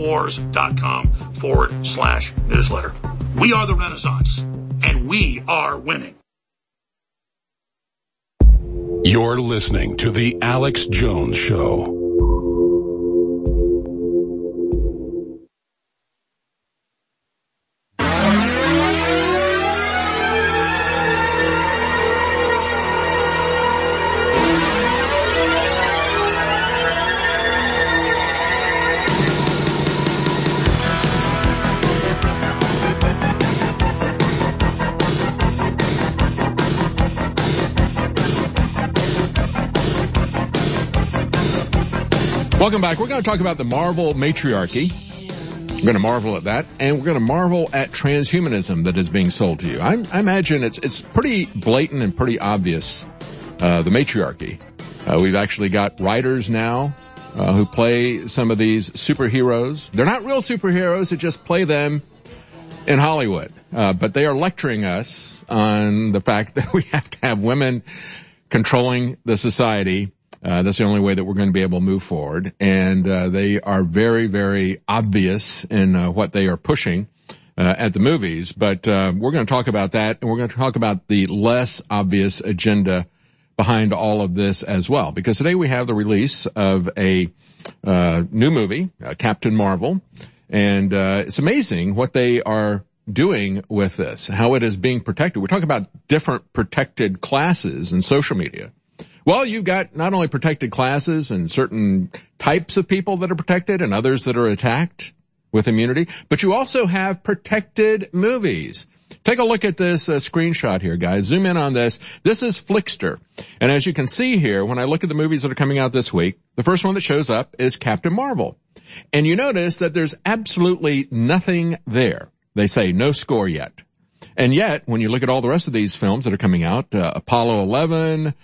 InfoWars.com/newsletter. We are the Renaissance, and we are winning. You're listening to The Alex Jones Show. Welcome back. We're going to talk about the Marvel matriarchy. We're going to marvel at that, and we're going to marvel at transhumanism that is being sold to you. I imagine it's pretty blatant and pretty obvious, the matriarchy. We've actually got writers now who play some of these superheroes. They're not real superheroes, they just play them in Hollywood. But they are lecturing us on the fact that we have to have women controlling the society. That's the only way that we're going to be able to move forward. And they are very, very obvious in what they are pushing at the movies. But we're going to talk about that, and we're going to talk about the less obvious agenda behind all of this as well. Because today we have the release of a new movie, Captain Marvel. And it's amazing what they are doing with this, how it is being protected. We're talking about different protected classes in social media. Well, you've got not only protected classes and certain types of people that are protected and others that are attacked with immunity, but you also have protected movies. Take a look at this screenshot here, guys. Zoom in on this. This is Flickster. And as you can see here, when I look at the movies that are coming out this week, the first one that shows up is Captain Marvel. And you notice that there's absolutely nothing there. They say no score yet. And yet, when you look at all the rest of these films that are coming out, Apollo 11,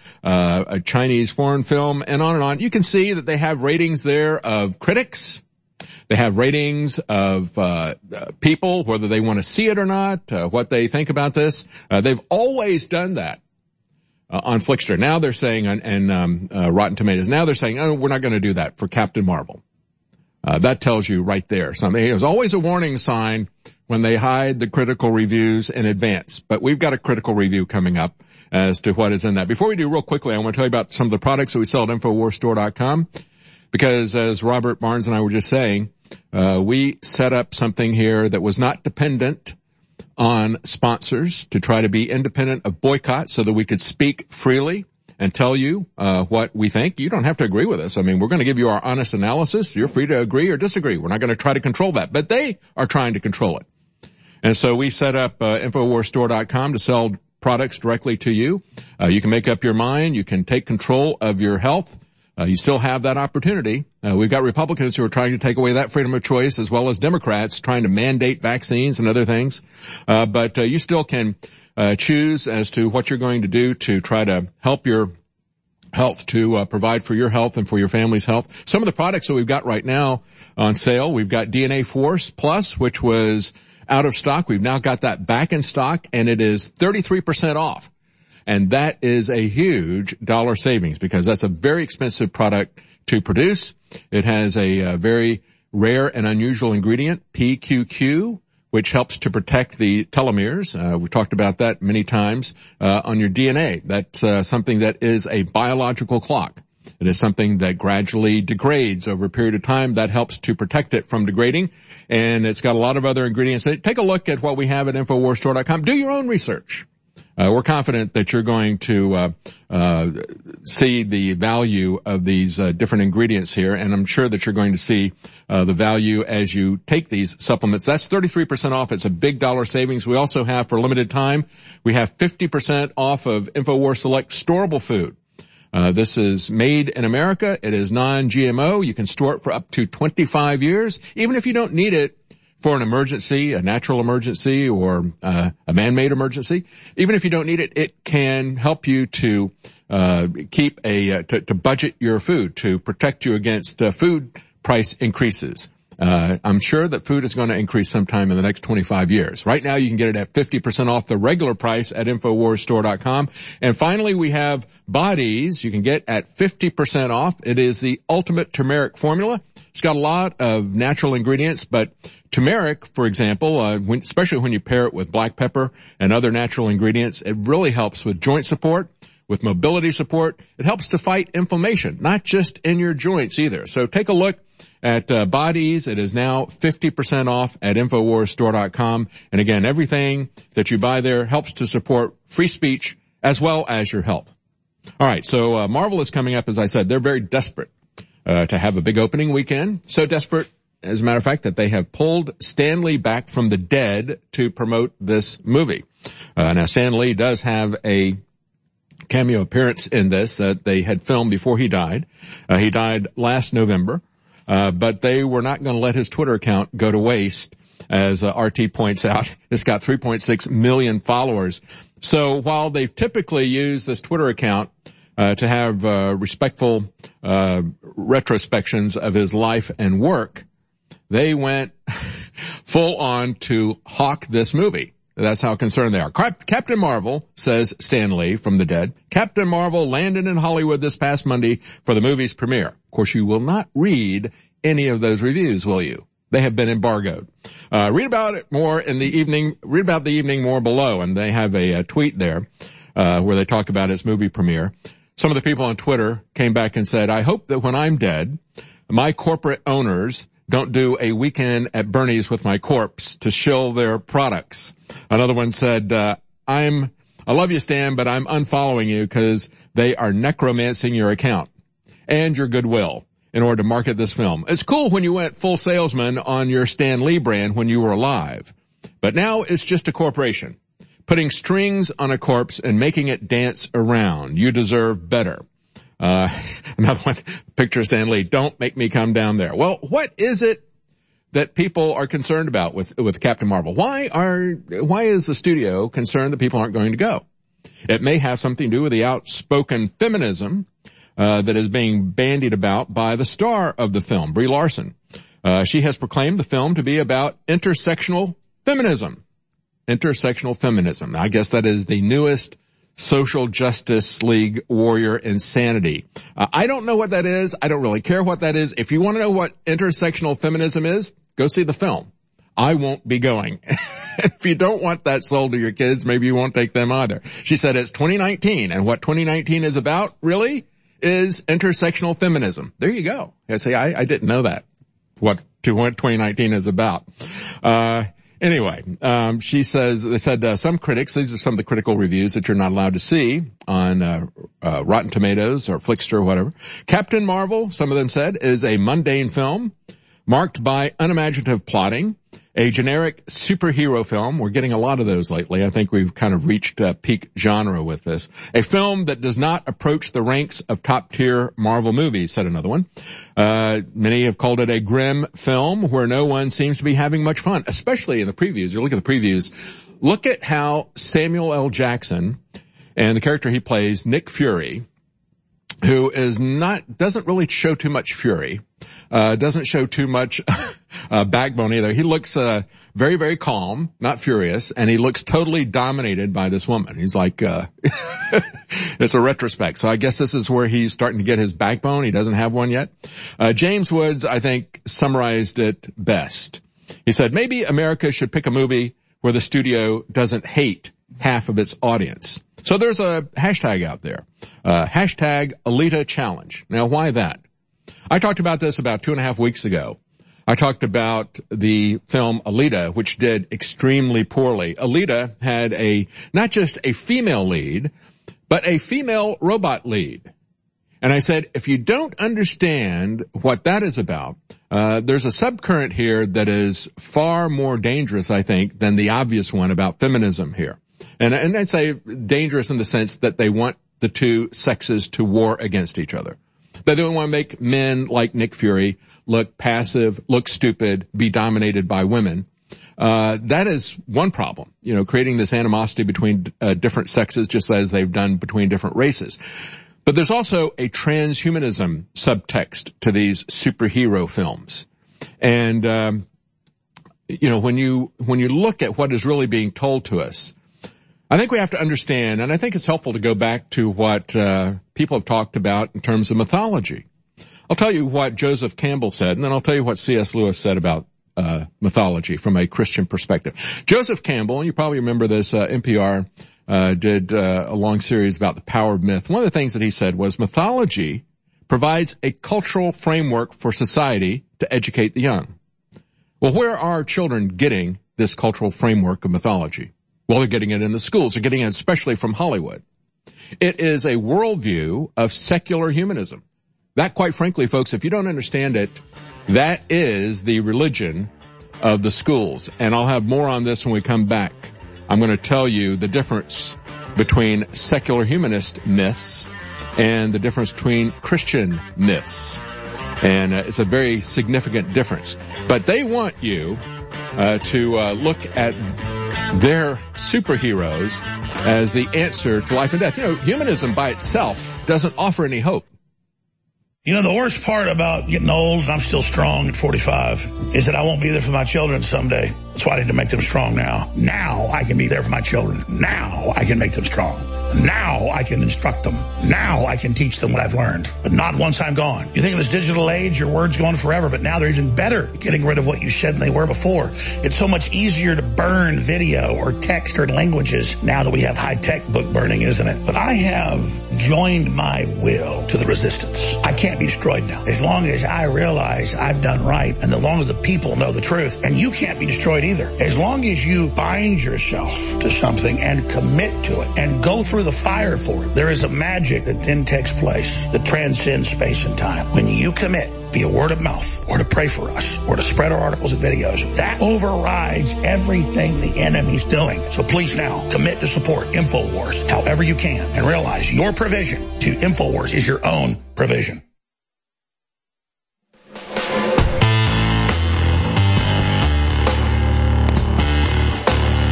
a Chinese foreign film, and on, you can see that they have ratings there of critics. They have ratings of people, whether they want to see it or not, what they think about this. They've always done that on Flickster. Now they're saying, and Rotten Tomatoes, now they're saying, oh, we're not going to do that for Captain Marvel. That tells you right there something. There's always a warning sign when they hide the critical reviews in advance. But we've got a critical review coming up as to what is in that. Before we do, real quickly, I want to tell you about some of the products that we sell at InfoWarsStore.com. Because as Robert Barnes and I were just saying, we set up something here that was not dependent on sponsors to try to be independent of boycott so that we could speak freely and tell you what we think. You don't have to agree with us. I mean, we're going to give you our honest analysis. You're free to agree or disagree. We're not going to try to control that, but they are trying to control it. And so we set up InfoWarsStore.com to sell products directly to you. You can make up your mind. You can take control of your health. You still have that opportunity. We've got Republicans who are trying to take away that freedom of choice, as well as Democrats trying to mandate vaccines and other things. But you still can choose as to what you're going to do to try to help your health, to provide for your health and for your family's health. Some of the products that we've got right now on sale, we've got DNA Force Plus, which was out of stock. We've now got that back in stock, and it is 33% off. And that is a huge dollar savings because that's a very expensive product to produce. It has a very rare and unusual ingredient, PQQ, which helps to protect the telomeres. We've talked about that many times on your DNA. That's something that is a biological clock. It is something that gradually degrades over a period of time. That helps to protect it from degrading. And it's got a lot of other ingredients. Take a look at what we have at InfoWarsStore.com. Do your own research. We're confident that you're going to see the value of these different ingredients here, and I'm sure that you're going to see the value as you take these supplements. That's 33% off. It's a big dollar savings. We also have, for a limited time, we have 50% off of InfoWars Select storable food. This is made in America. It is non-GMO. You can store it for up to 25 years, even if you don't need it for an emergency, a natural emergency, or a man-made emergency. Even if you don't need it, it can help you to keep to budget your food, to protect you against food price increases. I'm sure that food is going to increase sometime in the next 25 years. Right now, you can get it at 50% off the regular price at InfoWarsStore.com. And finally, we have Bodies you can get at 50% off. It is the ultimate turmeric formula. It's got a lot of natural ingredients, but turmeric, for example, especially when you pair it with black pepper and other natural ingredients, it really helps with joint support, with mobility support. It helps to fight inflammation, not just in your joints either. So take a look at Bodies. It is now 50% off at InfoWarsStore.com. And again, everything that you buy there helps to support free speech as well as your health. All right, so Marvel is coming up, as I said. They're very desperate to have a big opening weekend. So desperate, as a matter of fact, that they have pulled Stan Lee back from the dead to promote this movie. Now, Stan Lee does have a cameo appearance in this that they had filmed before he died. He died last November, but they were not going to let his Twitter account go to waste. As RT points out, it's got 3.6 million followers. So while they've typically used this Twitter account to have respectful retrospections of his life and work, they went full on to hawk this movie. That's how concerned they are. Captain Marvel, says Stan Lee from the dead, Captain Marvel landed in Hollywood this past Monday for the movie's premiere. Of course, you will not read any of those reviews, will you? They have been embargoed. Read about it more in the evening. Read about the evening more below, and they have a tweet there where they talk about its movie premiere. Some of the people on Twitter came back and said, I hope that when I'm dead, my corporate owners don't do a weekend at Bernie's with my corpse to shill their products. Another one said, I love you, Stan, but I'm unfollowing you because they are necromancing your account and your goodwill in order to market this film. It's cool when you went full salesman on your Stan Lee brand when you were alive, but now it's just a corporation putting strings on a corpse and making it dance around. You deserve better. Another one, picture Stan Lee, don't make me come down there. Well, what is it that people are concerned about with Captain Marvel? Why is the studio concerned that people aren't going to go? It may have something to do with the outspoken feminism that is being bandied about by the star of the film, Brie Larson. She has proclaimed the film to be about intersectional feminism. Intersectional feminism. I guess that is the newest social justice league warrior insanity. I don't know what that is. I don't really care what that is. If you want to know what intersectional feminism is, go see the film. I won't be going. If you don't want that sold to your kids, maybe you won't take them either. She said it's 2019, and what 2019 is about, really, is intersectional feminism. There you go. See, I didn't know that, what 2019 is about. Anyway, she says, they said, some critics, these are some of the critical reviews that you're not allowed to see on, Rotten Tomatoes or Flickster or whatever. Captain Marvel, some of them said, is a mundane film marked by unimaginative plotting, a generic superhero film. We're getting a lot of those lately. I think we've kind of reached peak genre with this. A film that does not approach the ranks of top-tier Marvel movies, said another one. Many have called it a grim film where no one seems to be having much fun, especially in the previews. You look at the previews. Look at how Samuel L. Jackson and the character he plays, Nick Fury, who doesn't really show too much fury, doesn't show too much backbone either. He looks very, very calm, not furious, and he looks totally dominated by this woman. He's like, it's a retrospect. So I guess this is where he's starting to get his backbone. He doesn't have one yet. James Woods, I think, summarized it best. He said, maybe America should pick a movie where the studio doesn't hate half of its audience. So there's a hashtag out there, hashtag Alita Challenge. Now, why that? I talked about this about 2.5 weeks ago. I talked about the film Alita, which did extremely poorly. Alita had not just a female lead, but a female robot lead. And I said, if you don't understand what that is about, there's a subcurrent here that is far more dangerous, I think, than the obvious one about feminism here. And I'd say dangerous in the sense that they want the two sexes to war against each other. They don't want to make men like Nick Fury look passive, look stupid, be dominated by women. That is one problem, creating this animosity between different sexes, just as they've done between different races. But there's also a transhumanism subtext to these superhero films. And, when you look at what is really being told to us, I think we have to understand, and I think it's helpful to go back to what people have talked about in terms of mythology. I'll tell you what Joseph Campbell said, and then I'll tell you what C.S. Lewis said about mythology from a Christian perspective. Joseph Campbell, and you probably remember this, NPR did a long series about the power of myth. One of the things that he said was mythology provides a cultural framework for society to educate the young. Well, where are children getting this cultural framework of mythology? Well, they're getting it in the schools. They're getting it especially from Hollywood. It is a worldview of secular humanism. That, quite frankly, folks, if you don't understand it, that is the religion of the schools. And I'll have more on this when we come back. I'm going to tell you the difference between secular humanist myths and the difference between Christian myths. And it's a very significant difference. But they want you to look at their superheroes as the answer to life and death. Humanism by itself doesn't offer any hope. The worst part about getting old, and I'm still strong at 45, is that I won't be there for my children someday. That's why I need to make them strong now. Now I can be there for my children. Now I can make them strong. Now I can instruct them. Now I can teach them what I've learned. But not once I'm gone. You think in this digital age, your word's gone forever, but now they're even better at getting rid of what you said than they were before. It's so much easier to burn video or text or languages now that we have high-tech book burning, isn't it? But I have joined my will to the resistance. I can't be destroyed now. As long as I realize I've done right, and as long as the people know the truth, and you can't be destroyed either. As long as you bind yourself to something and commit to it and go through the fire for it, there is a magic that then takes place that transcends space and time. When you commit via word of mouth, or to pray for us, or to spread our articles and videos, that overrides everything the enemy's doing. So please now commit to support InfoWars however you can, and realize your provision to InfoWars is your own provision.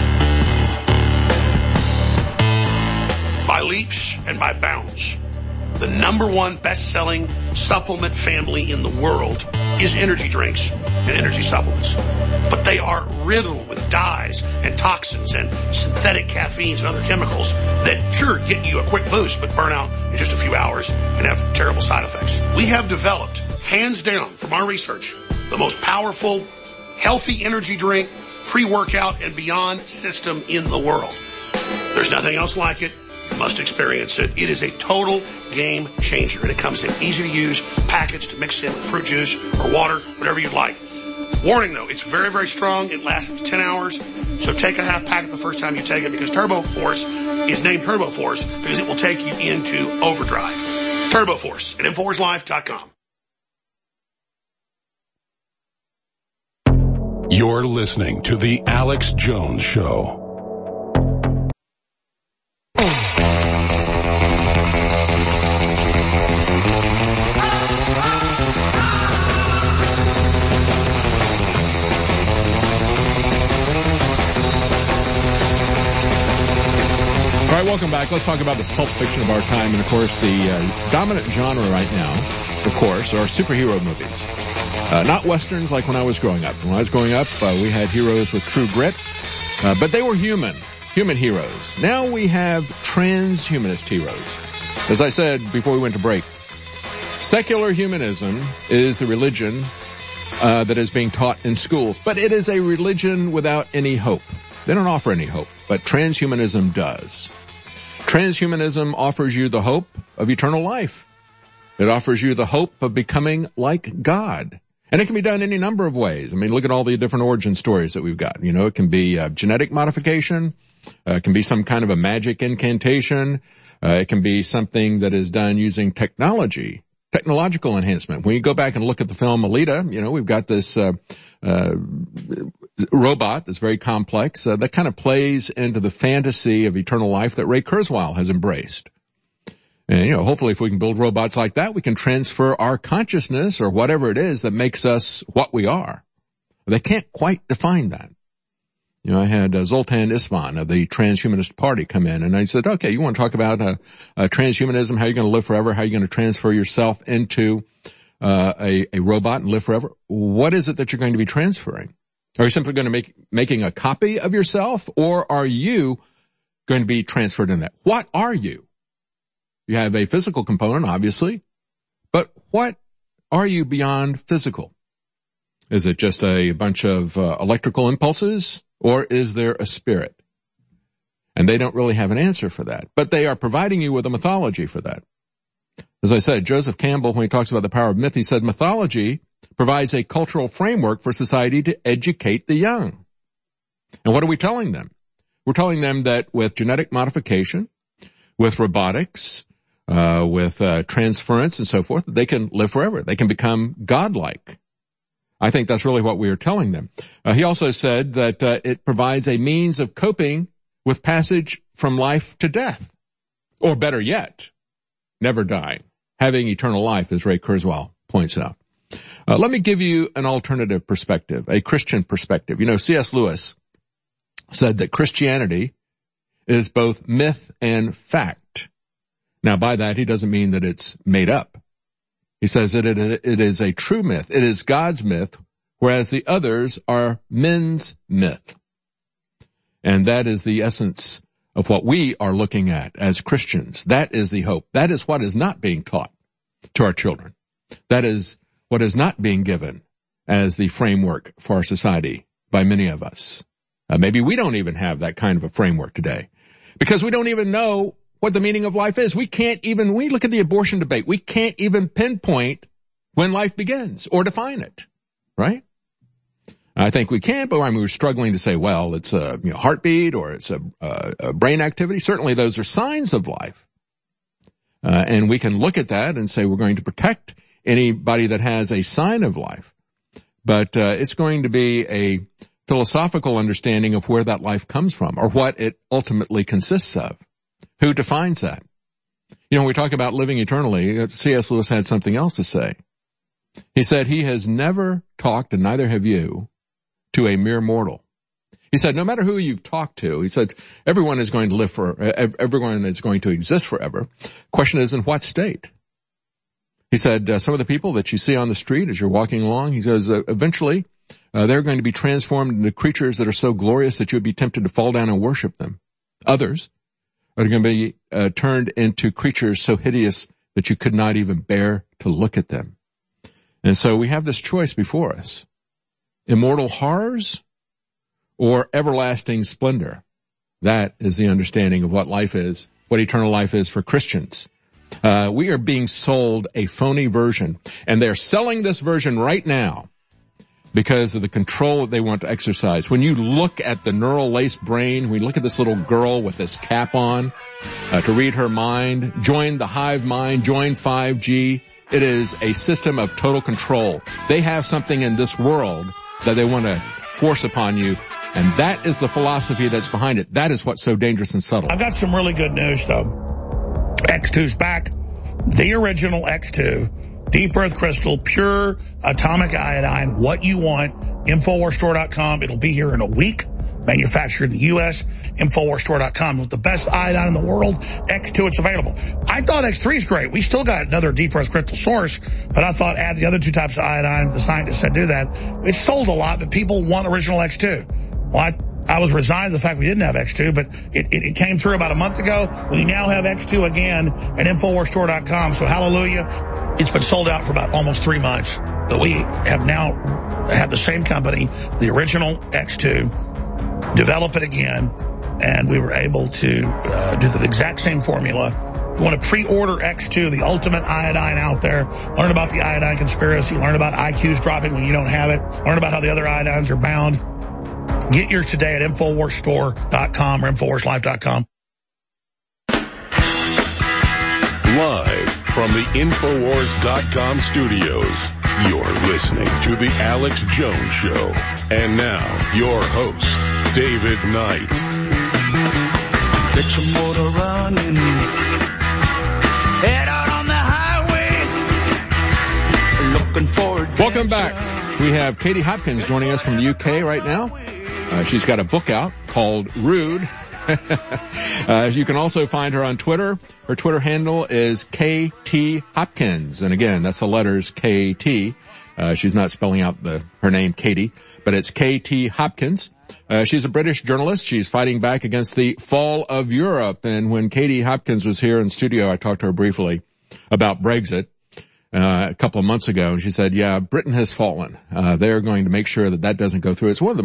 By leaps and by bounds. The number one best-selling supplement family in the world is energy drinks and energy supplements. But they are riddled with dyes and toxins and synthetic caffeines and other chemicals that sure get you a quick boost but burn out in just a few hours and have terrible side effects. We have developed, hands down from our research, the most powerful, healthy energy drink, pre-workout and beyond system in the world. There's nothing else like it. You must experience it. It is a total game changer, and it comes in easy to use packets to mix in with fruit juice or water, whatever you'd like. Warning though, it's very, very strong. It lasts up to 10 hours. So take a half packet the first time you take it, because Turbo Force is named Turbo Force because it will take you into overdrive. Turbo Force at InfoWarsLife.com. You're listening to The Alex Jones Show. All right, welcome back. Let's talk about the pulp fiction of our time. And, of course, the dominant genre right now, of course, are superhero movies. Not Westerns like when I was growing up. When I was growing up, we had heroes with true grit, but they were human heroes. Now we have transhumanist heroes. As I said before we went to break, secular humanism is the religion that is being taught in schools, but it is a religion without any hope. They don't offer any hope, but transhumanism does. Transhumanism offers you the hope of eternal life. It offers you the hope of becoming like God. And it can be done any number of ways. I mean, look at all the different origin stories that we've got. You know, it can be genetic modification. It can be some kind of a magic incantation. It can be something that is done using technological enhancement. When you go back and look at the film Alita, you know, we've got this robot that's very complex that kind of plays into the fantasy of eternal life that Ray Kurzweil has embraced. And, you know, hopefully if we can build robots like that, we can transfer our consciousness or whatever it is that makes us what we are. They can't quite define that. You know, I had Zoltan Isvan of the Transhumanist Party come in, and I said, okay, you want to talk about transhumanism, how you're going to live forever, how you're going to transfer yourself into a robot and live forever? What is it that you're going to be transferring? Are you simply going to making a copy of yourself, or are you going to be transferred in that? What are you? You have a physical component, obviously, but what are you beyond physical? Is it just a bunch of electrical impulses, or is there a spirit? And they don't really have an answer for that, but they are providing you with a mythology for that. As I said, Joseph Campbell, when he talks about the power of myth, he said mythology provides a cultural framework for society to educate the young. And what are we telling them? We're telling them that with genetic modification, with robotics, with transference and so forth, they can live forever. They can become godlike. I think that's really what we are telling them. He also said that it provides a means of coping with passage from life to death. Or better yet, never dying, having eternal life, as Ray Kurzweil points out. Let me give you an alternative perspective, a Christian perspective. You know, C.S. Lewis said that Christianity is both myth and fact. Now, by that, he doesn't mean that it's made up. He says that it is a true myth. It is God's myth, whereas the others are men's myth. And that is the essence of what we are looking at as Christians. That is the hope. That is what is not being taught to our children. That is what is not being given as the framework for our society by many of us. Maybe we don't even have that kind of a framework today because we don't even know what the meaning of life is. We look at the abortion debate, we can't even pinpoint when life begins or define it, right? I think we can, but we're struggling to say, well, it's a heartbeat or it's a brain activity. Certainly those are signs of life. And we can look at that and say we're going to protect anybody that has a sign of life. But it's going to be a philosophical understanding of where that life comes from or what it ultimately consists of. Who defines that? You know, when we talk about living eternally, C.S. Lewis had something else to say. He said he has never talked, and neither have you, to a mere mortal. He said, no matter who you've talked to, he said, everyone is going to exist forever. Question is, in what state? He said, some of the people that you see on the street as you're walking along, he says, eventually, they're going to be transformed into creatures that are so glorious that you would be tempted to fall down and worship them. Others are going to be turned into creatures so hideous that you could not even bear to look at them. And so we have this choice before us. Immortal horrors or everlasting splendor. That is the understanding of what life is, what eternal life is for Christians. We are being sold a phony version, and they're selling this version right now because of the control that they want to exercise. When you look at the neural lace brain, we look at this little girl with this cap on to read her mind, join the hive mind, join 5G. It is a system of total control. They have something in this world that they want to force upon you, and that is the philosophy that's behind it. That is what's so dangerous and subtle. I've got some really good news, though. X2's back. The original X2. Deep Earth Crystal, pure atomic iodine, what you want. InfoWarsStore.com. It'll be here in a week. Manufactured in the U.S. InfoWarsStore.com. With the best iodine in the world, X2, it's available. I thought X3 is great. We still got another Deep Earth Crystal source, but I thought add the other two types of iodine. The scientists said do that. It sold a lot, but people want original X2. Well, I was resigned to the fact we didn't have X2, but it came through about a month ago. We now have X2 again at InfoWarsStore.com, so hallelujah. It's been sold out for about almost 3 months. But we have now had the same company, the original X2, develop it again, and we were able to do the exact same formula. If you want to pre-order X2, the ultimate iodine out there, learn about the iodine conspiracy, learn about IQs dropping when you don't have it, learn about how the other iodines are bound. Get yours today at InfoWarsStore.com or InfoWarsLife.com. Live from the InfoWars.com studios, you're listening to The Alex Jones Show. And now, your host, David Knight. Get your motor running. Head out on the highway. Looking forward. Welcome back. We have Katie Hopkins joining us from the UK right now. She's got a book out called Rude. You can also find her on Twitter. Her Twitter handle is KT Hopkins. And again, that's the letters KT. She's not spelling out her name Katie, but it's KT Hopkins. She's a British journalist. She's fighting back against the fall of Europe. And when Katie Hopkins was here in studio, I talked to her briefly about Brexit. A couple of months ago, and she said, yeah, Britain has fallen. They're going to make sure that doesn't go through. It's one of the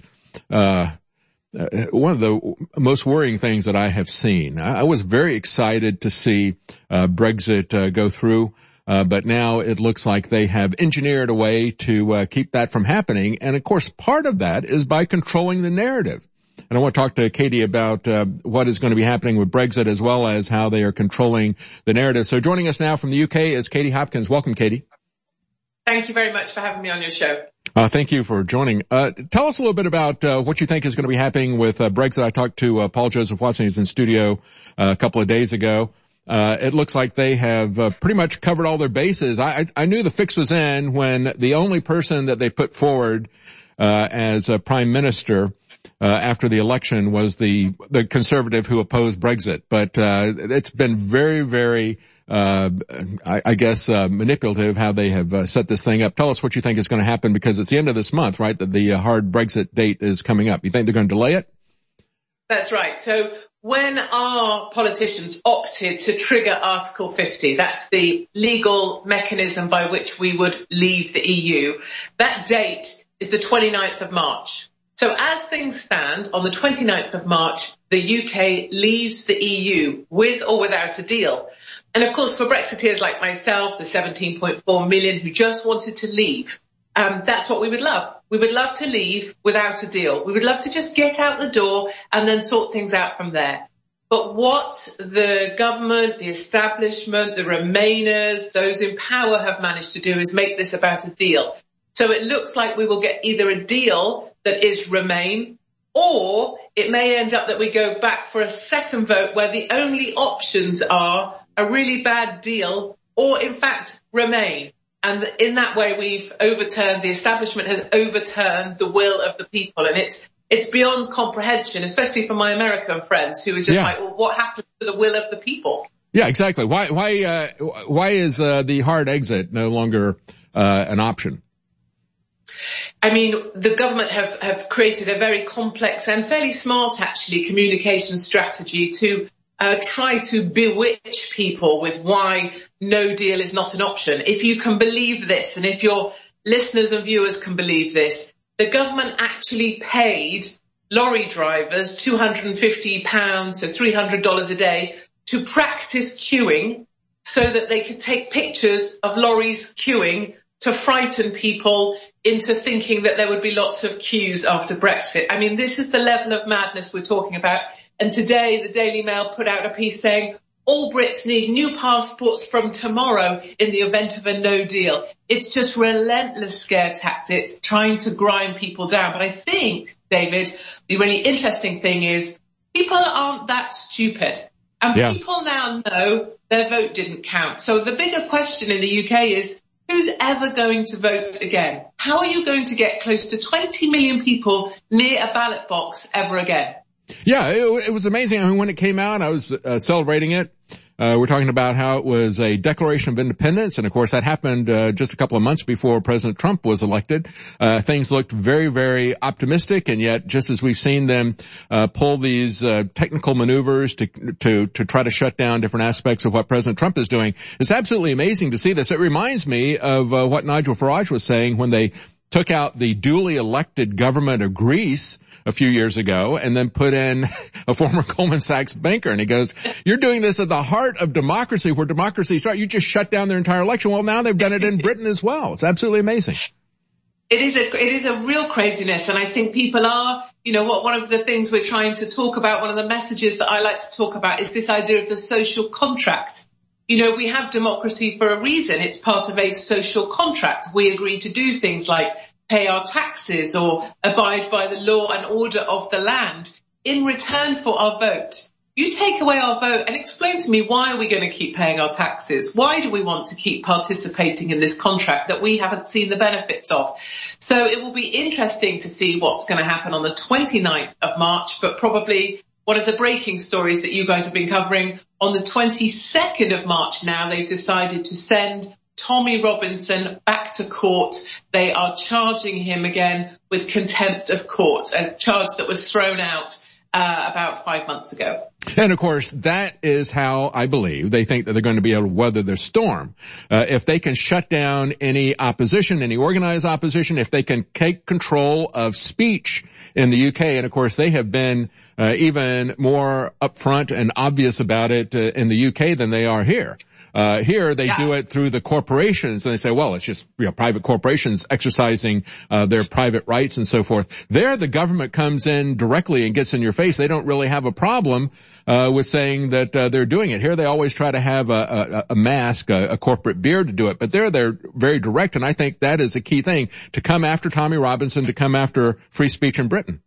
most worrying things that I have seen. I was very excited to see Brexit go through, but now it looks like they have engineered a way to keep that from happening. And of course, part of that is by controlling the narrative. And I want to talk to Katie about what is going to be happening with Brexit as well as how they are controlling the narrative. So joining us now from the UK is Katie Hopkins. Welcome, Katie. Thank you very much for having me on your show. Thank you for joining. Tell us a little bit about what you think is going to be happening with Brexit. I talked to Paul Joseph Watson. He's in studio a couple of days ago. It looks like they have pretty much covered all their bases. I knew the fix was in when the only person that they put forward as a prime minister after the election was the conservative who opposed Brexit. But it's been very, very manipulative how they have set this thing up. Tell us what you think is going to happen, because it's the end of this month, right, that the hard Brexit date is coming up. You think they're going to delay it? That's right. So when our politicians opted to trigger Article 50, that's the legal mechanism by which we would leave the EU, that date is the 29th of March. So as things stand, on the 29th of March, the UK leaves the EU with or without a deal. And of course, for Brexiteers like myself, the 17.4 million who just wanted to leave, that's what we would love. We would love to leave without a deal. We would love to just get out the door and then sort things out from there. But what the government, the establishment, the Remainers, those in power have managed to do is make this about a deal. So it looks like we will get either a deal that is Remain, or it may end up that we go back for a second vote where the only options are a really bad deal or, in fact, Remain. And in that way, the establishment has overturned the will of the people. And it's it's beyond comprehension, especially for my American friends who are just like, well, what happens to the will of the people? Yeah, exactly. Why is the hard exit no longer an option? I mean, the government have created a very complex and fairly smart, actually, communication strategy to try to bewitch people with why no deal is not an option. If you can believe this, and if your listeners and viewers can believe this, the government actually paid lorry drivers £250, so $300 a day, to practice queuing so that they could take pictures of lorries queuing to frighten people into thinking that there would be lots of queues after Brexit. I mean, this is the level of madness we're talking about. And today, the Daily Mail put out a piece saying all Brits need new passports from tomorrow in the event of a no deal. It's just relentless scare tactics trying to grind people down. But I think, David, the really interesting thing is people aren't that stupid. And people now know their vote didn't count. So the bigger question in the UK is, who's ever going to vote again? How are you going to get close to 20 million people near a ballot box ever again? Yeah, it was amazing. I mean, when it came out, I was celebrating it. We're talking about how it was a Declaration of Independence, and of course that happened just a couple of months before President Trump was elected. Things looked very, very optimistic, and yet just as we've seen them pull these technical maneuvers to try to shut down different aspects of what President Trump is doing, it's absolutely amazing to see this. It reminds me of what Nigel Farage was saying when they took out the duly elected government of Greece a few years ago and then put in a former Goldman Sachs banker. And he goes, you're doing this at the heart of democracy, where democracy starts. You just shut down their entire election. Well, now they've done it in Britain as well. It's absolutely amazing. It is a real craziness. And I think people are, one of the things we're trying to talk about, one of the messages that I like to talk about is this idea of the social contract. We have democracy for a reason. It's part of a social contract. We agree to do things like pay our taxes or abide by the law and order of the land in return for our vote. You take away our vote and explain to me, why are we going to keep paying our taxes? Why do we want to keep participating in this contract that we haven't seen the benefits of? So it will be interesting to see what's going to happen on the 29th of March, but probably one of the breaking stories that you guys have been covering, on the 22nd of March now, they've decided to send Tommy Robinson back to court. They are charging him again with contempt of court, a charge that was thrown out about 5 months ago. And of course, that is how I believe they think that they're going to be able to weather their storm. If they can shut down any opposition, any organized opposition, if they can take control of speech in the UK, and of course they have been even more upfront and obvious about it in the UK than they are here. Here they do it through the corporations, and they say, well, it's just private corporations exercising their private rights and so forth. There the government comes in directly and gets in your face. They don't really have a problem with saying that they're doing it. Here they always try to have a mask, a corporate beard to do it, but they're very direct, and I think that is a key thing, to come after Tommy Robinson, to come after free speech in Britain.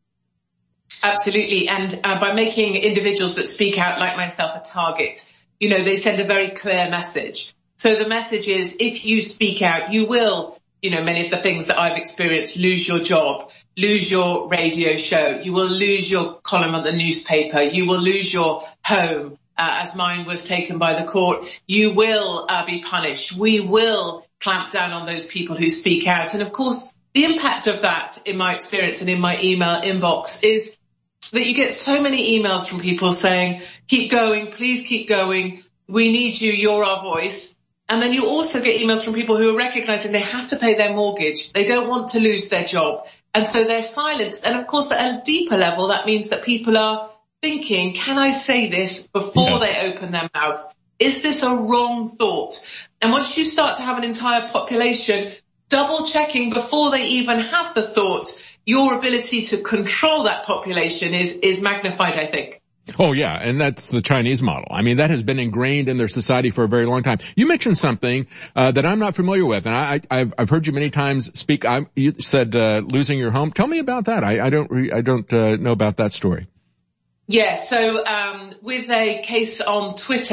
Absolutely, and by making individuals that speak out like myself a target, they send a very clear message. So the message is, if you speak out, you will, many of the things that I've experienced, lose your job, lose your radio show, you will lose your column on the newspaper, you will lose your home, as mine was taken by the court, you will be punished. We will clamp down on those people who speak out. And of course, the impact of that, in my experience and in my email inbox, is that you get so many emails from people saying, keep going, please keep going, we need you, you're our voice. And then you also get emails from people who are recognizing they have to pay their mortgage, they don't want to lose their job, and so they're silenced. And of course, at a deeper level, that means that people are thinking, can I say this before they open their mouth? Is this a wrong thought? And once you start to have an entire population double checking before they even have the thought, your ability to control that population is magnified, I think. Oh, yeah, and that's the Chinese model. I mean, that has been ingrained in their society for a very long time. You mentioned something that I'm not familiar with, and I've heard you many times speak. You said losing your home. Tell me about that. I don't know about that story. Yeah, so with a case on Twitter,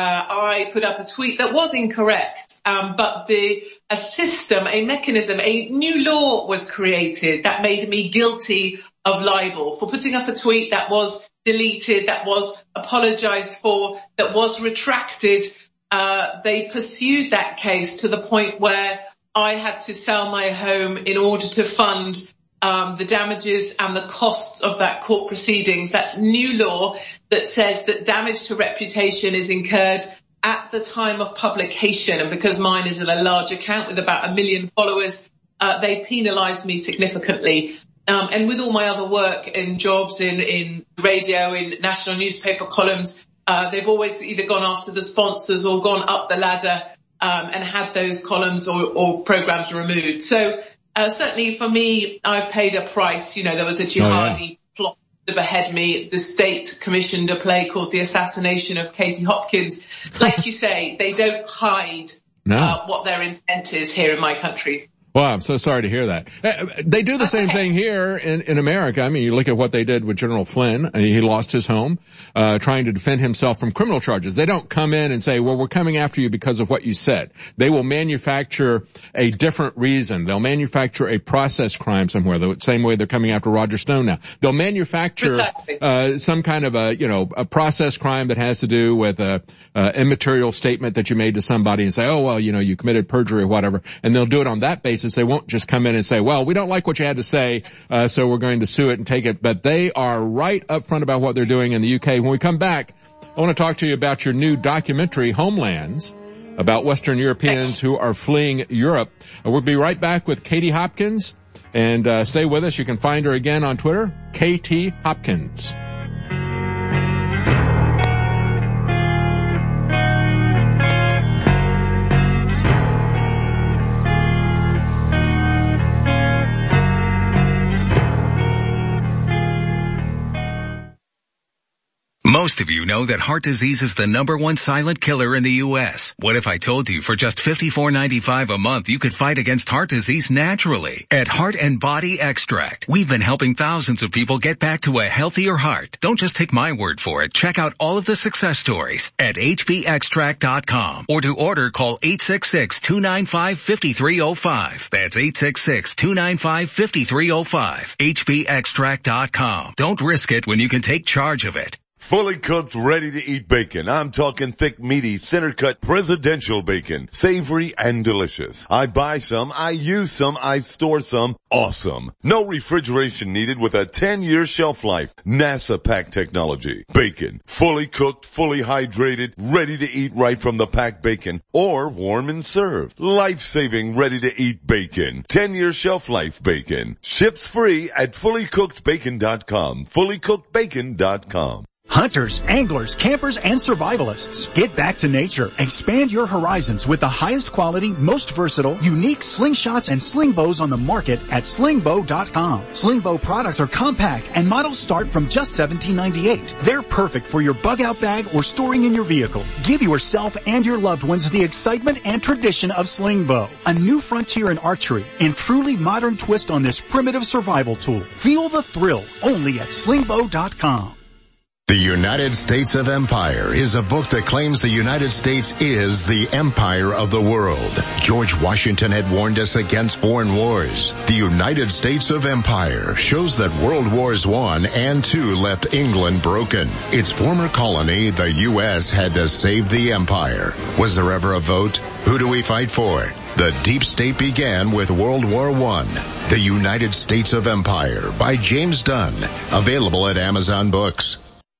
I put up a tweet that was incorrect, but a system, a mechanism, a new law was created that made me guilty of libel, for putting up a tweet that was deleted, that was apologized for, that was retracted. They pursued that case to the point where I had to sell my home in order to fund the damages and the costs of that court proceedings. That's new law that says that damage to reputation is incurred at the time of publication. And because mine is in a large account with about 1 million followers, they penalised me significantly. And with all my other work and jobs in radio, in national newspaper columns, they've always either gone after the sponsors or gone up the ladder and had those columns or programs removed. So certainly for me, I paid a price. You know, there was a jihadi plot to behead me. The state commissioned a play called The Assassination of Katie Hopkins. Like you say, they don't hide what their intent is here in my country. Well, I'm so sorry to hear that. They do the same thing here in America. I mean, you look at what they did with General Flynn. He lost his home, trying to defend himself from criminal charges. They don't come in and say, well, we're coming after you because of what you said. They will manufacture a different reason. They'll manufacture a process crime somewhere, the same way they're coming after Roger Stone now. They'll manufacture some kind of a process crime that has to do with a immaterial statement that you made to somebody and say, oh, well, you committed perjury or whatever. And they'll do it on that basis. They won't just come in and say, well, we don't like what you had to say, so we're going to sue it and take it. But they are right up front about what they're doing in the UK. When we come back, I want to talk to you about your new documentary, Homelands, about Western Europeans who are fleeing Europe. We'll be right back with Katie Hopkins. And stay with us. You can find her again on Twitter, KT Hopkins. Most of you know that heart disease is the #1 silent killer in the U.S. What if I told you for just $54.95 a month you could fight against heart disease naturally? At Heart and Body Extract, we've been helping thousands of people get back to a healthier heart. Don't just take my word for it. Check out all of the success stories at hbextract.com. Or to order, call 866-295-5305. That's 866-295-5305. hbextract.com. Don't risk it when you can take charge of it. Fully cooked, ready to eat bacon. I'm talking thick, meaty, center cut presidential bacon. Savory and delicious. I buy some, I use some, I store some. Awesome. No refrigeration needed with a 10-year shelf life. NASA pack technology. Bacon. Fully cooked, fully hydrated, ready to eat right from the packed bacon. Or warm and served. Life-saving, ready to eat bacon. 10-year shelf life bacon. Ships free at fullycookedbacon.com. Fullycookedbacon.com. Hunters, anglers, campers, and survivalists. Get back to nature. Expand your horizons with the highest quality, most versatile, unique slingshots and sling bows on the market at slingbow.com. Slingbow products are compact and models start from just $17.98. They're perfect for your bug out bag or storing in your vehicle. Give yourself and your loved ones the excitement and tradition of Slingbow. A new frontier in archery and truly modern twist on this primitive survival tool. Feel the thrill only at slingbow.com. The United States of Empire is a book that claims the United States is the empire of the world. George Washington had warned us against foreign wars. The United States of Empire shows that World Wars I and II left England broken. Its former colony, the U.S., had to save the empire. Was there ever a vote? Who do we fight for? The deep state began with World War I. The United States of Empire by James Dunn. Available at Amazon Books.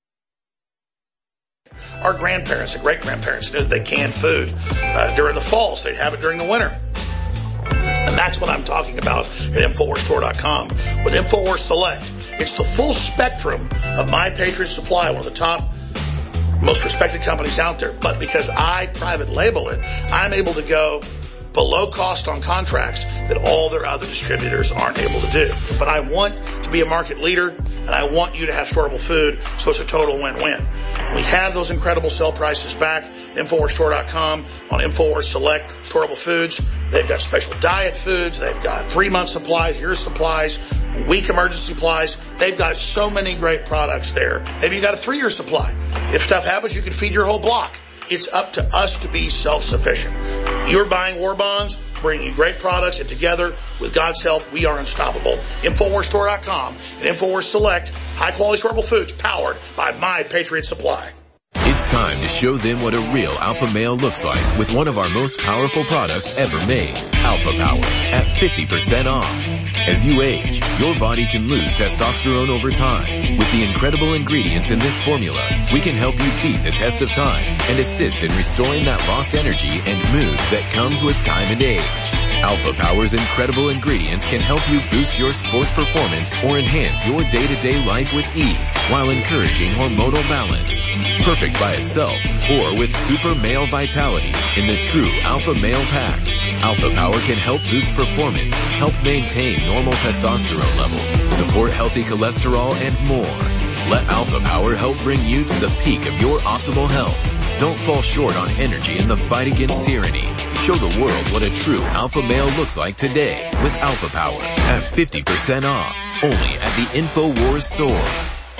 Our grandparents and great-grandparents knew they canned food during the fall, so they'd have it during the winter. And that's what I'm talking about at InfoWarsStore.com. With InfoWars Select, it's the full spectrum of My Patriot Supply, one of the top, most respected companies out there. But because I private label it, I'm able to go below cost on contracts that all their other distributors aren't able to do. But I want to be a market leader, and I want you to have storable food, so it's a total win-win. We have those incredible sale prices back. InfoWarsStore.com on InfoWars Select storable foods. They've got special diet foods. They've got 3-month supplies, year supplies, week emergency supplies. They've got so many great products there. Maybe you got a 3-year supply. If stuff happens, you can feed your whole block. It's up to us to be self-sufficient. You're buying war bonds, bringing you great products, and together, with God's help, we are unstoppable. InfoWarsStore.com and InfoWars Select, high-quality storable foods powered by My Patriot Supply. It's time to show them what a real alpha male looks like with one of our most powerful products ever made, Alpha Power, at 50% off. As you age, your body can lose testosterone over time. With the incredible ingredients in this formula, we can help you beat the test of time and assist in restoring that lost energy and mood that comes with time and age. Alpha Power's incredible ingredients can help you boost your sports performance or enhance your day-to-day life with ease while encouraging hormonal balance. Perfect by itself or with super male vitality in the true Alpha Male Pack. Alpha Power can help boost performance, help maintain normal testosterone levels, support healthy cholesterol, and more. Let Alpha Power help bring you to the peak of your optimal health. Don't fall short on energy in the fight against tyranny. Show the world what a true alpha male looks like today with Alpha Power at 50% off, only at the InfoWars store.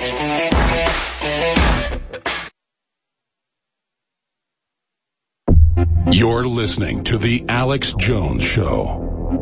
You're listening to The Alex Jones Show.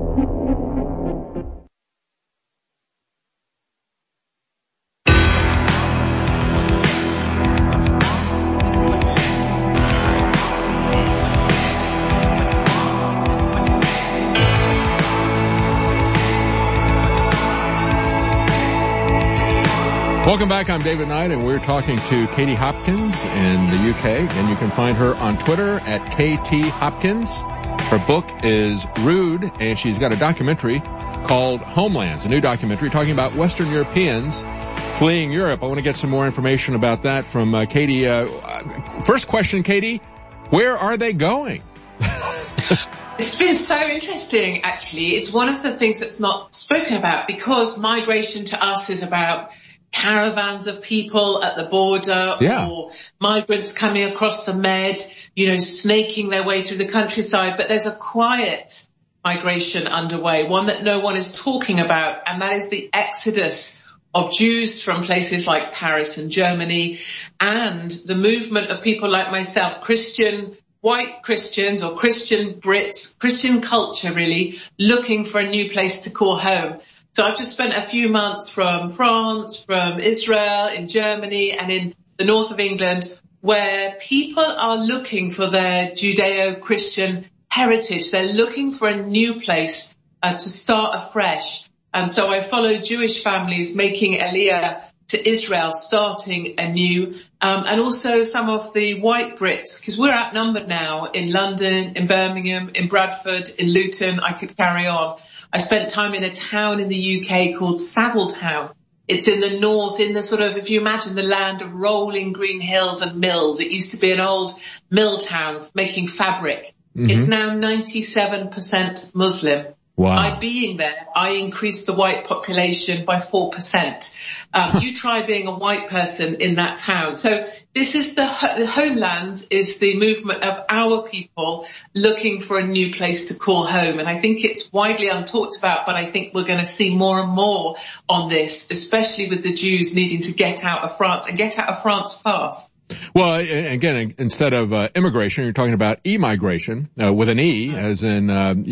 Welcome back. I'm David Knight, and we're talking to Katie Hopkins in the UK, and you can find her on Twitter at KT Hopkins. Her book is Rude, and she's got a documentary called Homelands, a new documentary talking about Western Europeans fleeing Europe. I want to get some more information about that from Katie. First question, Katie, where are they going? It's been so interesting, actually. It's one of the things that's not spoken about because migration to us is about caravans of people at the border or migrants coming across the Med, snaking their way through the countryside. But there's a quiet migration underway, one that no one is talking about, and that is the exodus of Jews from places like Paris and Germany and the movement of people like myself, white Christians or Christian Brits, Christian culture really, looking for a new place to call home. So I've just spent a few months from France, from Israel, in Germany, and in the north of England, where people are looking for their Judeo-Christian heritage. They're looking for a new place to start afresh. And so I follow Jewish families making Aliyah to Israel, starting anew, and also some of the white Brits, because we're outnumbered now in London, in Birmingham, in Bradford, in Luton. I could carry on. I spent time in a town in the UK called Savile Town. It's in the north, in the sort of, if you imagine the land of rolling green hills and mills. It used to be an old mill town making fabric. Mm-hmm. It's now 97% Muslim. Wow. By being there, I increased the white population by 4%. You try being a white person in that town. So this is the Homelands is the movement of our people looking for a new place to call home. And I think it's widely untalked about, but I think we're going to see more and more on this, especially with the Jews needing to get out of France and get out of France fast. Well, again, instead of immigration, you're talking about immigration with an E, as in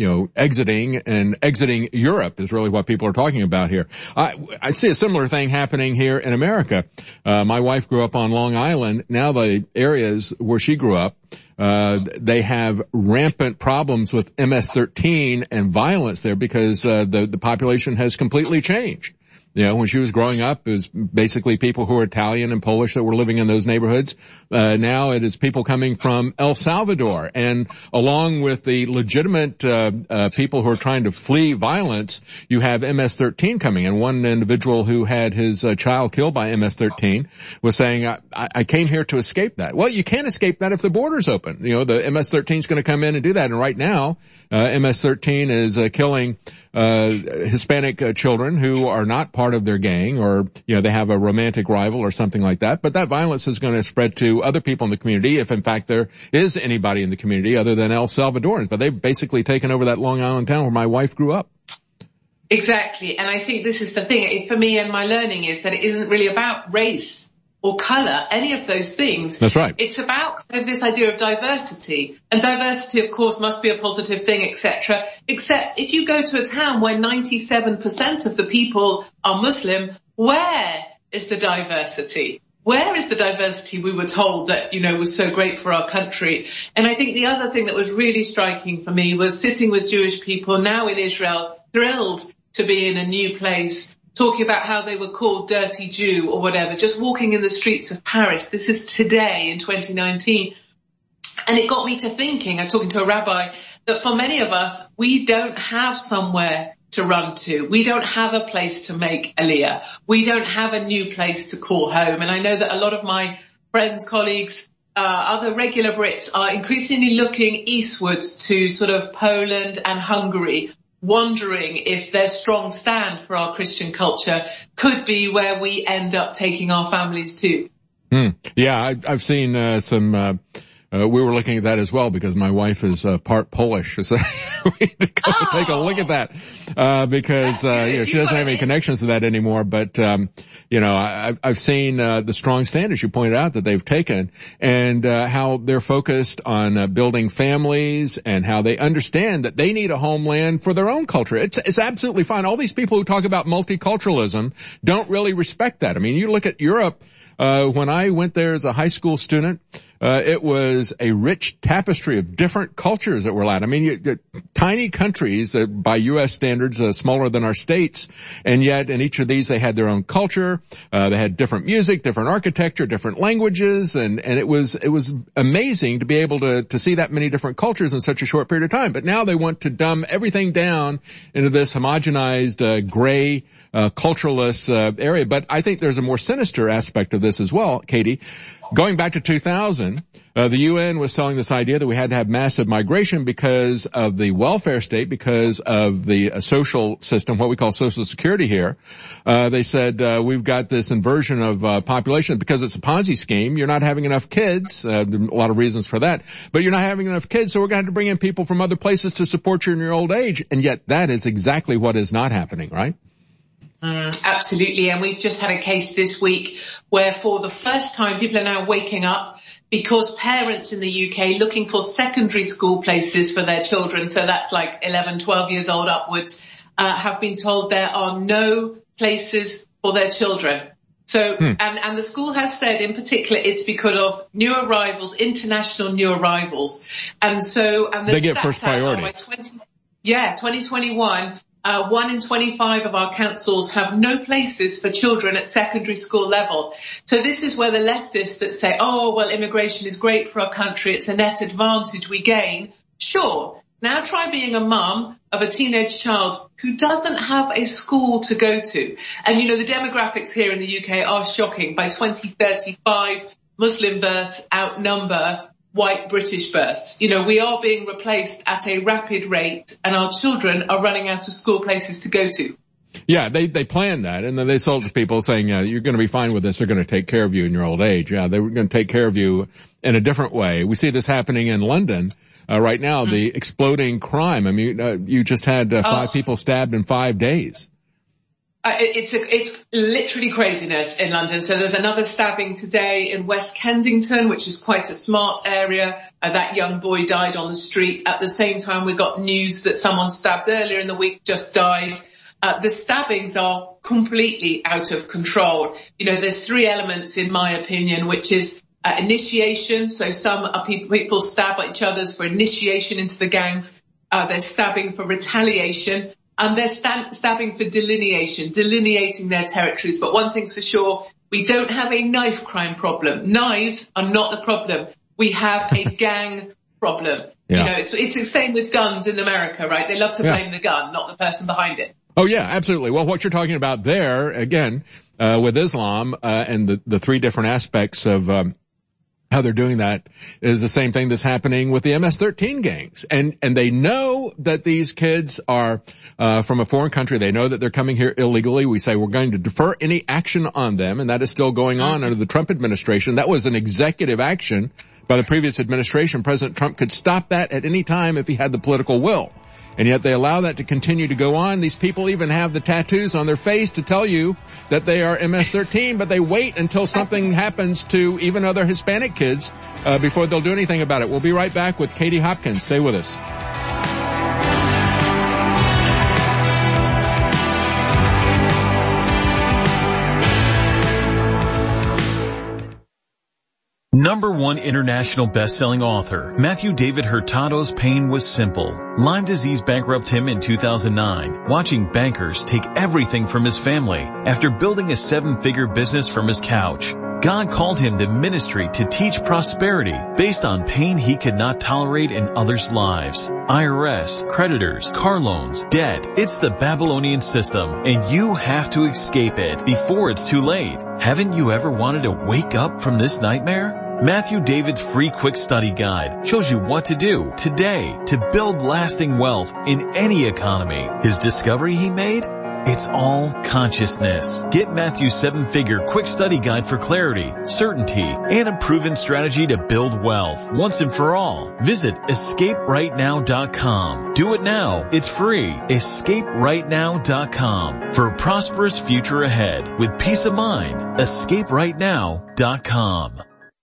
exiting Europe is really what people are talking about here. I see a similar thing happening here in America. My wife grew up on Long Island. Now the areas where she grew up, they have rampant problems with MS-13 and violence there because the population has completely changed. When she was growing up, it was basically people who were Italian and Polish that were living in those neighborhoods. Now it is people coming from El Salvador. And along with the legitimate people who are trying to flee violence, you have MS-13 coming. And one individual who had his child killed by MS-13 was saying, I came here to escape that. Well, you can't escape that if the border's open. The MS-13 is going to come in and do that. And right now, MS-13 is killing Hispanic children who are not part of their gang, or they have a romantic rival or something like that. But that violence is going to spread to other people in the community, if in fact there is anybody in the community other than El Salvadorans. But they've basically taken over that Long Island town where my wife grew up. Exactly, and I think this is the thing for me and my learning is that it isn't really about race or colour, any of those things. That's right. It's about kind of this idea of diversity. And diversity, of course, must be a positive thing, etc. Except if you go to a town where 97% of the people are Muslim, where is the diversity? Where is the diversity we were told that, was so great for our country? And I think the other thing that was really striking for me was sitting with Jewish people now in Israel, thrilled to be in a new place, talking about how they were called dirty Jew or whatever, just walking in the streets of Paris. This is today in 2019. And it got me to thinking, I'm talking to a rabbi, that for many of us, we don't have somewhere to run to. We don't have a place to make Aliyah. We don't have a new place to call home. And I know that a lot of my friends, colleagues, other regular Brits are increasingly looking eastwards to sort of Poland and Hungary, wondering if their strong stand for our Christian culture could be where we end up taking our families to. Yeah, I've seen some. We were looking at that as well because my wife is part Polish, so we had to go and take a look at that because she doesn't have any connections to that anymore. But I've seen the strong stand, as you pointed out, that they've taken, and how they're focused on building families, and how they understand that they need a homeland for their own culture. It's absolutely fine. All these people who talk about multiculturalism don't really respect that. I mean, you look at Europe. When I went there as a high school student, it was a rich tapestry of different cultures that were allowed. I mean, tiny countries, by U.S. standards, smaller than our states, and yet in each of these they had their own culture. They had different music, different architecture, different languages, and it was amazing to be able to see that many different cultures in such a short period of time. But now they want to dumb everything down into this homogenized, gray, cultureless area. But I think there's a more sinister aspect of this as well, Katie. Going back to 2000, the UN was selling this idea that we had to have massive migration because of the welfare state, because of the social system, what we call Social Security here. They said, we've got this inversion of population because it's a Ponzi scheme. You're not having enough kids. There are a lot of reasons for that. But you're not having enough kids, so we're going to have to bring in people from other places to support you in your old age. And yet that is exactly what is not happening, right? Absolutely. And we've just had a case this week where for the first time people are now waking up because parents in the UK looking for secondary school places for their children, so that's like 11, 12 years old upwards, have been told there are no places for their children. So, and the school has said in particular it's because of new arrivals, international new arrivals. And so, and they get first priority. 2021, 1 in 25 of our councils have no places for children at secondary school level. So this is where the leftists that say, oh, well, immigration is great for our country, it's a net advantage we gain. Sure. Now try being a mum of a teenage child who doesn't have a school to go to. And, the demographics here in the UK are shocking. By 2035, Muslim births outnumber white British births. We are being replaced at a rapid rate and our children are running out of school places to go to. Yeah, they planned that, and then they sold to people saying, you're going to be fine with this. They're going to take care of you in your old age. Yeah, they were going to take care of you in a different way. We see this happening in London right now, the exploding crime. I mean, you just had 5 people stabbed in 5 days. It's literally craziness in London. So there's another stabbing today in West Kensington, which is quite a smart area. That young boy died on the street. At the same time, we got news that someone stabbed earlier in the week just died. The stabbings are completely out of control. There's 3 elements in my opinion, which is initiation. So some people stab each other for initiation into the gangs. They're stabbing for retaliation. And they're stabbing for delineating their territories. But one thing's for sure, we don't have a knife crime problem. Knives are not the problem. We have a gang problem. Yeah. It's the same with guns in America, right? They love to blame the gun, not the person behind it. Oh, yeah, absolutely. Well, what you're talking about there, again, with Islam and the 3 different aspects of how they're doing that is the same thing that's happening with the MS-13 gangs. And they know that these kids are from a foreign country. They know that they're coming here illegally. We say we're going to defer any action on them, and that is still going on under the Trump administration. That was an executive action by the previous administration. President Trump could stop that at any time if he had the political will. And yet they allow that to continue to go on. These people even have the tattoos on their face to tell you that they are MS-13, but they wait until something happens to even other Hispanic kids before they'll do anything about it. We'll be right back with Katie Hopkins. Stay with us. #1 international best-selling author, Matthew David Hurtado's pain was simple. Lyme disease bankrupted him in 2009, watching bankers take everything from his family after building a 7-figure business from his couch. God called him to ministry to teach prosperity based on pain he could not tolerate in others' lives. IRS, creditors, car loans, debt. It's the Babylonian system, and you have to escape it before it's too late. Haven't you ever wanted to wake up from this nightmare? Matthew David's free quick study guide shows you what to do today to build lasting wealth in any economy. His discovery he made? It's all consciousness. Get Matthew's 7-figure quick study guide for clarity, certainty, and a proven strategy to build wealth once and for all. Visit EscapeRightNow.com. Do it now. It's free. EscapeRightNow.com. For a prosperous future ahead with peace of mind. EscapeRightNow.com.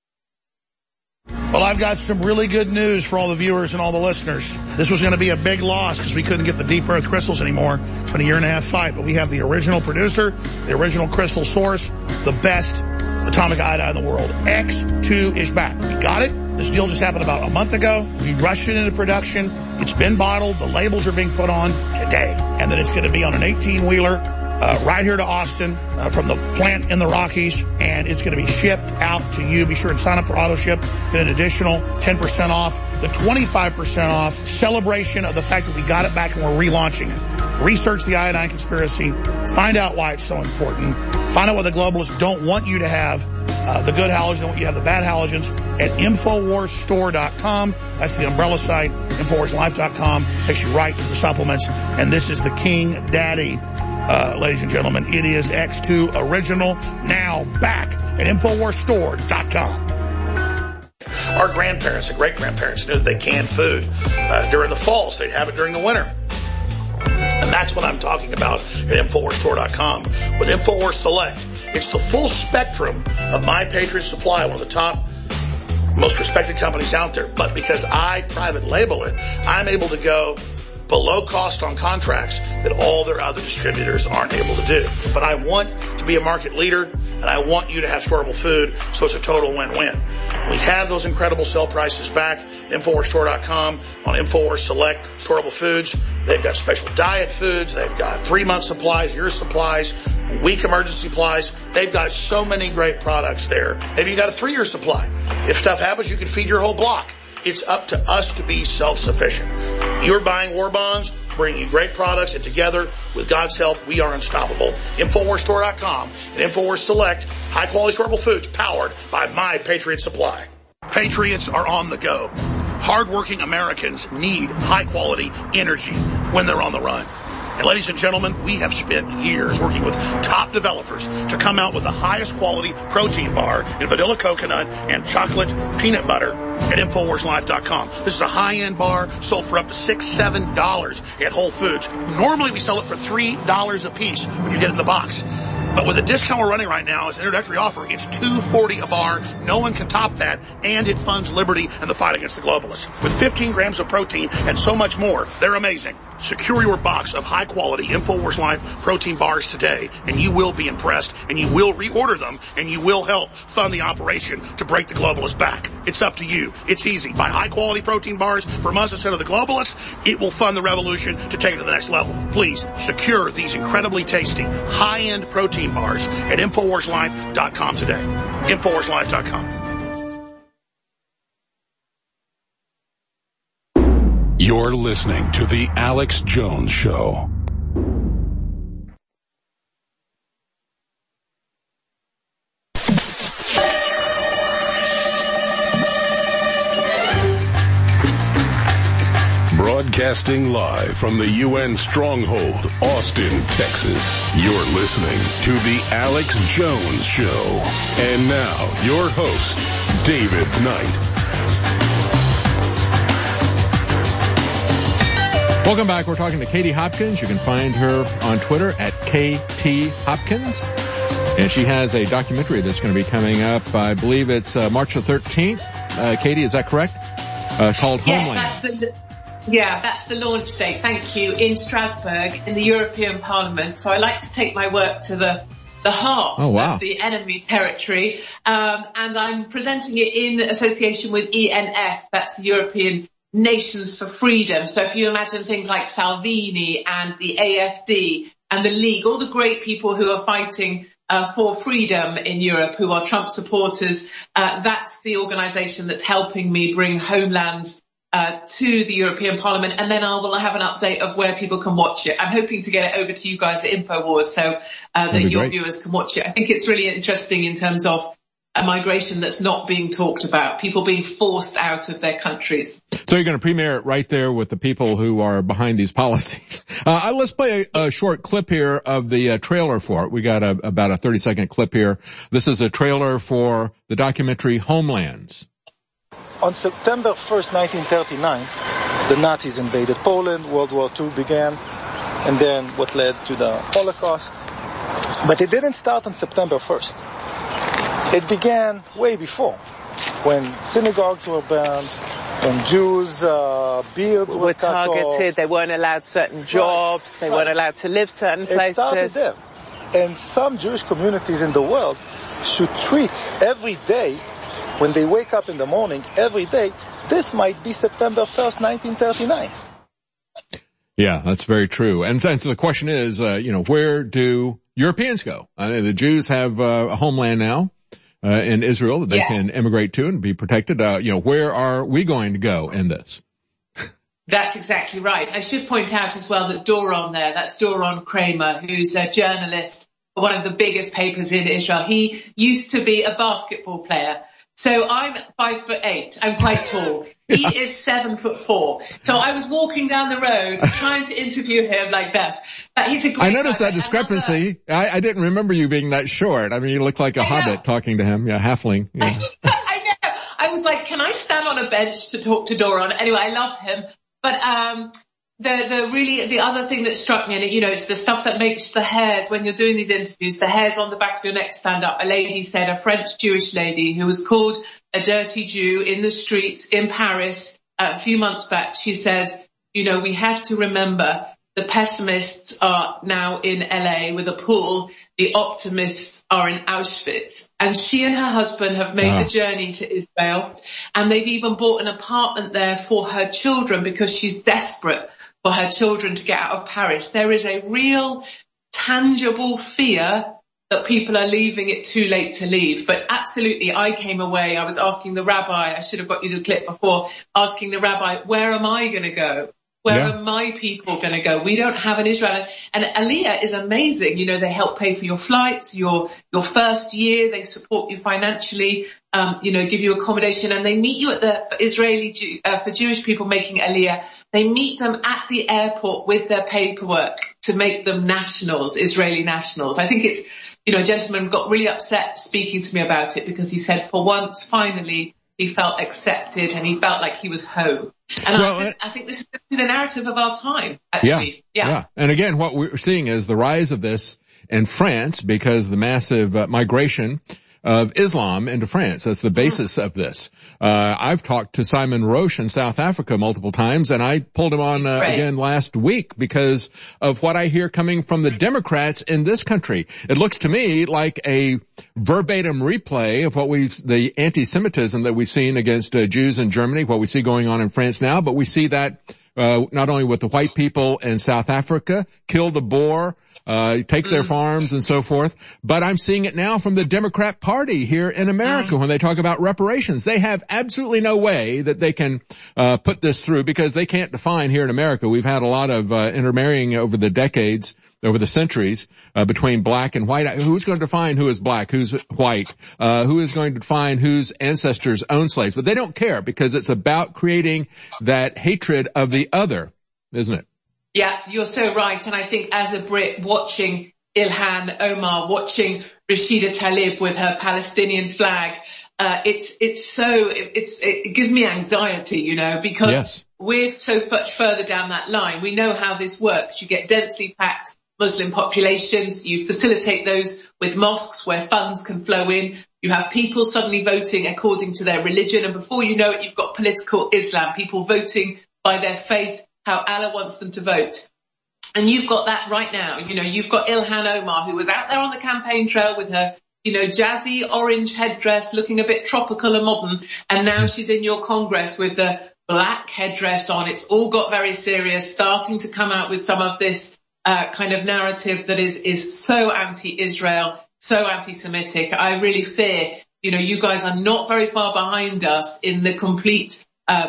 Well, I've got some really good news for all the viewers and all the listeners. This was going to be a big loss because we couldn't get the deep earth crystals anymore. It's been a 1.5-year fight, but we have the original producer, the original crystal source, the best atomic iodine in the world. X2 is back. We got it. This deal just happened about a month ago. We rushed it into production. It's been bottled. The labels are being put on today. And then it's going to be on an 18-wheeler. Right here to Austin from the plant in the Rockies, and it's going to be shipped out to you. Be sure and sign up for auto ship. Get an additional 10% off, the 25% off celebration of the fact that we got it back and we're relaunching it. Research the iodine conspiracy. Find out why it's so important. Find out what the globalists don't want you to have. The good halogens, want you to have the bad halogens at InfoWarsStore.com. That's the umbrella site. InfoWarsLife.com takes you right to the supplements. And this is the King Daddy. Ladies and gentlemen, it is X2 Original, now back at InfoWarsStore.com. Our grandparents and great-grandparents knew that they canned food during the fall, so they'd have it during the winter. And that's what I'm talking about at InfoWarsStore.com. With InfoWars Select, it's the full spectrum of My Patriot Supply, one of the top, most respected companies out there. But because I private label it, I'm able to go below cost on contracts that all their other distributors aren't able to do. But I want to be a market leader, and I want you to have storable food, so it's a total win-win. We have those incredible sale prices back at InfoWarsStore.com on InfoWars Select storable foods. They've got special diet foods. They've got 3-month supplies, year supplies, week emergency supplies. They've got so many great products there. Maybe you got a 3-year supply. If stuff happens, you can feed your whole block. It's up to us to be self-sufficient. You're buying war bonds, bringing you great products, and together, with God's help, we are unstoppable. InfoWarsStore.com and InfoWars Select, high-quality storable foods powered by My Patriot Supply. Patriots are on the go. Hardworking Americans need high-quality energy when they're on the run. And ladies and gentlemen, we have spent years working with top developers to come out with the highest quality protein bar in vanilla coconut and chocolate peanut butter at InfoWarsLife.com. This is a high-end bar sold for up to $6, $7 at Whole Foods. Normally we sell it for $3 a piece when you get it in the box. But with the discount we're running right now as an introductory offer, it's $2.40 a bar. No one can top that, and it funds liberty and the fight against the globalists. With 15 grams of protein and so much more, they're amazing. Secure your box of high-quality InfoWars Life protein bars today, and you will be impressed, and you will reorder them, and you will help fund the operation to break the globalists back. It's up to you. It's easy. Buy high-quality protein bars from us instead of the globalists. It will fund the revolution to take it to the next level. Please secure these incredibly tasty, high-end protein bars at InfoWarsLife.com today. InfoWarsLife.com. You're listening to The Alex Jones Show. Broadcasting live from the UN stronghold, Austin, Texas. You're listening to The Alex Jones Show. And now, your host, David Knight. Welcome back. We're talking to Katie Hopkins. You can find her on Twitter at KT Hopkins. And she has a documentary that's going to be coming up. I believe it's March the 13th. Katie, is that correct? Called Homeland. Yes, that's the launch date. Thank you. In Strasbourg, in the European Parliament. So I like to take my work to the heart of the enemy territory. And I'm presenting it in association with ENF. That's the European Nations for Freedom. So if you imagine things like Salvini and the AfD and the League, all the great people who are fighting for freedom in Europe, who are Trump supporters, that's the organisation that's helping me bring Homeland to the European Parliament, and then I will have an update of where people can watch it. I'm hoping to get it over to you guys at InfoWars so that your viewers can watch it. I think it's really interesting in terms of a migration that's not being talked about, people being forced out of their countries. So you're going to premiere it right there with the people who are behind these policies. Let's play a short clip here of the trailer for it. We got about a 30-second clip here. This is a trailer for the documentary Homelands. On September 1st, 1939, the Nazis invaded Poland, World War II began, and then what led to the Holocaust. But it didn't start on September 1st. It began way before, when synagogues were burned, when Jews' beards were targeted, off. They weren't allowed certain jobs, they weren't allowed to live certain places. It started there. And some Jewish communities in the world should treat every day, when they wake up in the morning, every day, this might be September 1st, 1939. Yeah, that's very true. And so the question is, where do Europeans go? The Jews have a homeland now in Israel that they can immigrate to and be protected. Where are we going to go in this? That's exactly right. I should point out as well that Doron there, that's Doron Kramer, who's a journalist for one of the biggest papers in Israel. He used to be a basketball player. So I'm 5'8". I'm quite tall. He is 7'4". So I was walking down the road trying to interview him like this. But he's a great I noticed that discrepancy. I didn't remember you being that short. I mean, you look like a hobbit talking to him. Yeah, halfling. Yeah. I know. I was like, can I stand on a bench to talk to Doron? Anyway, I love him. But the other thing that struck me, and it's the stuff that makes the hairs, when you're doing these interviews, the hairs on the back of your neck stand up. A lady said, a French Jewish lady who was called a dirty Jew in the streets in Paris a few months back, she said, we have to remember the pessimists are now in LA with a pool. The optimists are in Auschwitz. And she and her husband have made the journey to Israel, and they've even bought an apartment there for her children because she's desperate for her children to get out of Paris. There is a real tangible fear that people are leaving it too late to leave. But absolutely, I came away, I was asking the rabbi, I should have got you the clip before, asking the rabbi, where am I going to go? Where are my people going to go? We don't have an Israel. And Aliyah is amazing. They help pay for your flights, your first year. They support you financially, give you accommodation. And they meet you at for Jewish people making Aliyah, they meet them at the airport with their paperwork to make them nationals, Israeli nationals. I think it's, a gentleman got really upset speaking to me about it because he said for once, finally, he felt accepted and he felt like he was home. And I think this is the narrative of our time, actually. Yeah. And again, what we're seeing is the rise of this in France because the massive migration of Islam into France. That's the basis of this. I've talked to Simon Roche in South Africa multiple times, and I pulled him on again last week because of what I hear coming from the Democrats in this country. It looks to me like a verbatim replay of the anti-Semitism that we've seen against Jews in Germany, what we see going on in France now, but we see that not only with the white people in South Africa, kill the Boer, take their farms and so forth. But I'm seeing it now from the Democrat Party here in America when they talk about reparations. They have absolutely no way that they can put this through because they can't define here in America. We've had a lot of intermarrying over the decades, over the centuries, between black and white. Who's going to define who is black, who's white, who is going to define whose ancestors owned slaves? But they don't care because it's about creating that hatred of the other, isn't it? Yeah, you're so right. And I think as a Brit watching Ilhan Omar, watching Rashida Tlaib with her Palestinian flag, it gives me anxiety, because yes. We're so much further down that line. We know how this works. You get densely packed Muslim populations. You facilitate those with mosques where funds can flow in. You have people suddenly voting according to their religion. And before you know it, you've got political Islam, people voting by their faith, how Allah wants them to vote. And you've got that right now. You've got Ilhan Omar, who was out there on the campaign trail with her, jazzy orange headdress, looking a bit tropical and modern. And now she's in your Congress with the black headdress on. It's all got very serious, starting to come out with some of this kind of narrative that is so anti-Israel, so anti-Semitic. I really fear, you guys are not very far behind us in the complete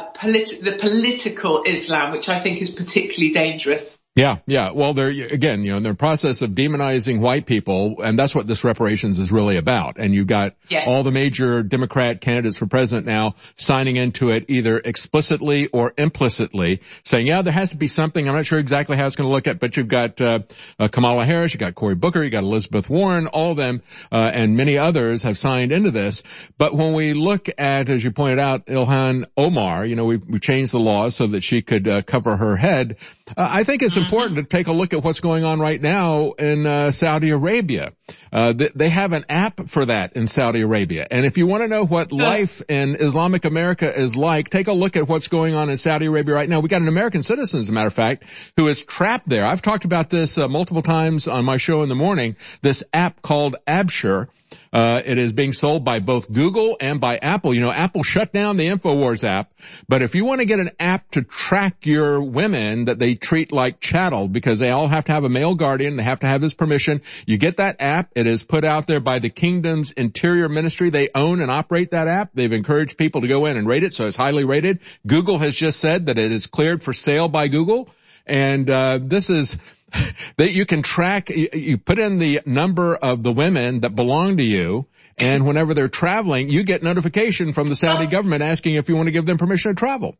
the political Islam, which I think is particularly dangerous. Yeah. Well, they're in the process of demonizing white people, and that's what this reparations is really about. And you've got all the major Democrat candidates for president now signing into it either explicitly or implicitly, saying, yeah, there has to be something. I'm not sure exactly how it's going to look at, but you've got Kamala Harris, you've got Cory Booker, you've got Elizabeth Warren, all of them, and many others have signed into this. But when we look at, as you pointed out, Ilhan Omar, we changed the law so that she could cover her head. I think it's important to take a look at what's going on right now in Saudi Arabia. They have an app for that in Saudi Arabia. And if you want to know what life in Islamic America is like, take a look at what's going on in Saudi Arabia right now. We got an American citizen, as a matter of fact, who is trapped there. I've talked about this multiple times on my show in the morning, this app called Absher. It is being sold by both Google and by Apple. Apple shut down the InfoWars app, but if you want to get an app to track your women that they treat like chattel, because they all have to have a male guardian, they have to have his permission, you get that app. It is put out there by the Kingdom's Interior Ministry. They own and operate that app. They've encouraged people to go in and rate it, so it's highly rated. Google has just said that it is cleared for sale by Google, and this is that you can track, you put in the number of the women that belong to you, and whenever they're traveling, you get notification from the Saudi government asking if you want to give them permission to travel.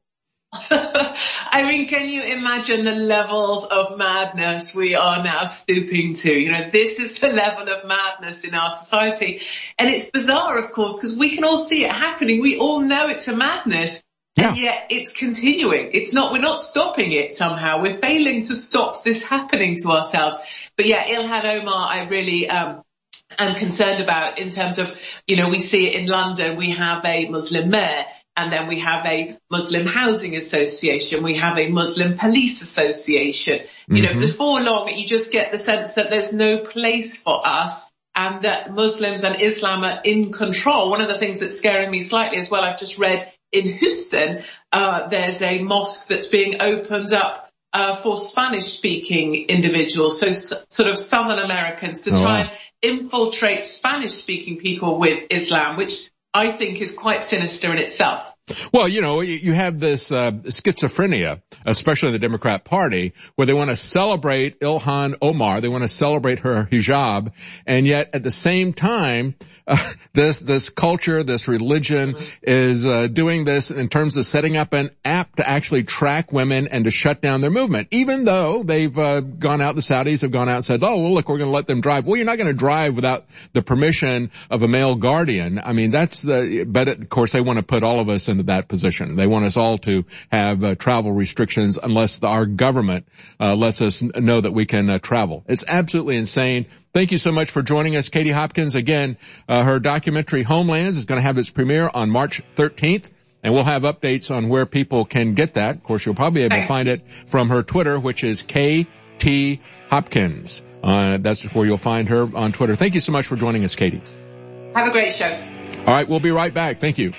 I mean, can you imagine the levels of madness we are now stooping to? This is the level of madness in our society. And it's bizarre, of course, because we can all see it happening. We all know it's a madness. And yet it's continuing. We're not stopping it somehow. We're failing to stop this happening to ourselves. But Ilhan Omar, I really am concerned about in terms of, we see it in London. We have a Muslim mayor, and then we have a Muslim housing association. We have a Muslim police association. Before long, you just get the sense that there's no place for us, and that Muslims and Islam are in control. One of the things that's scaring me slightly as well, I've just read in Houston, there's a mosque that's being opened up for Spanish-speaking individuals, so sort of Southern Americans, to try and infiltrate Spanish-speaking people with Islam, which I think is quite sinister in itself. Well, you have this schizophrenia, especially in the Democrat Party, where they want to celebrate Ilhan Omar, they want to celebrate her hijab, and yet at the same time, this culture, this religion is doing this in terms of setting up an app to actually track women and to shut down their movement. Even though they've gone out, the Saudis have gone out and said, oh, well, look, we're going to let them drive. Well, you're not going to drive without the permission of a male guardian. I mean, but of course they want to put all of us into that position. They want us all to have travel restrictions unless our government lets us know that we can travel. It's absolutely insane. Thank you so much for joining us, Katie Hopkins. Again, her documentary Homelands is going to have its premiere on March 13th, and we'll have updates on where people can get that. Of course, you'll probably be able to find it from her Twitter, which is KT Hopkins. That's where you'll find her on Twitter. Thank you so much for joining us, Katie. Have a great show. All right, we'll be right back. Thank you.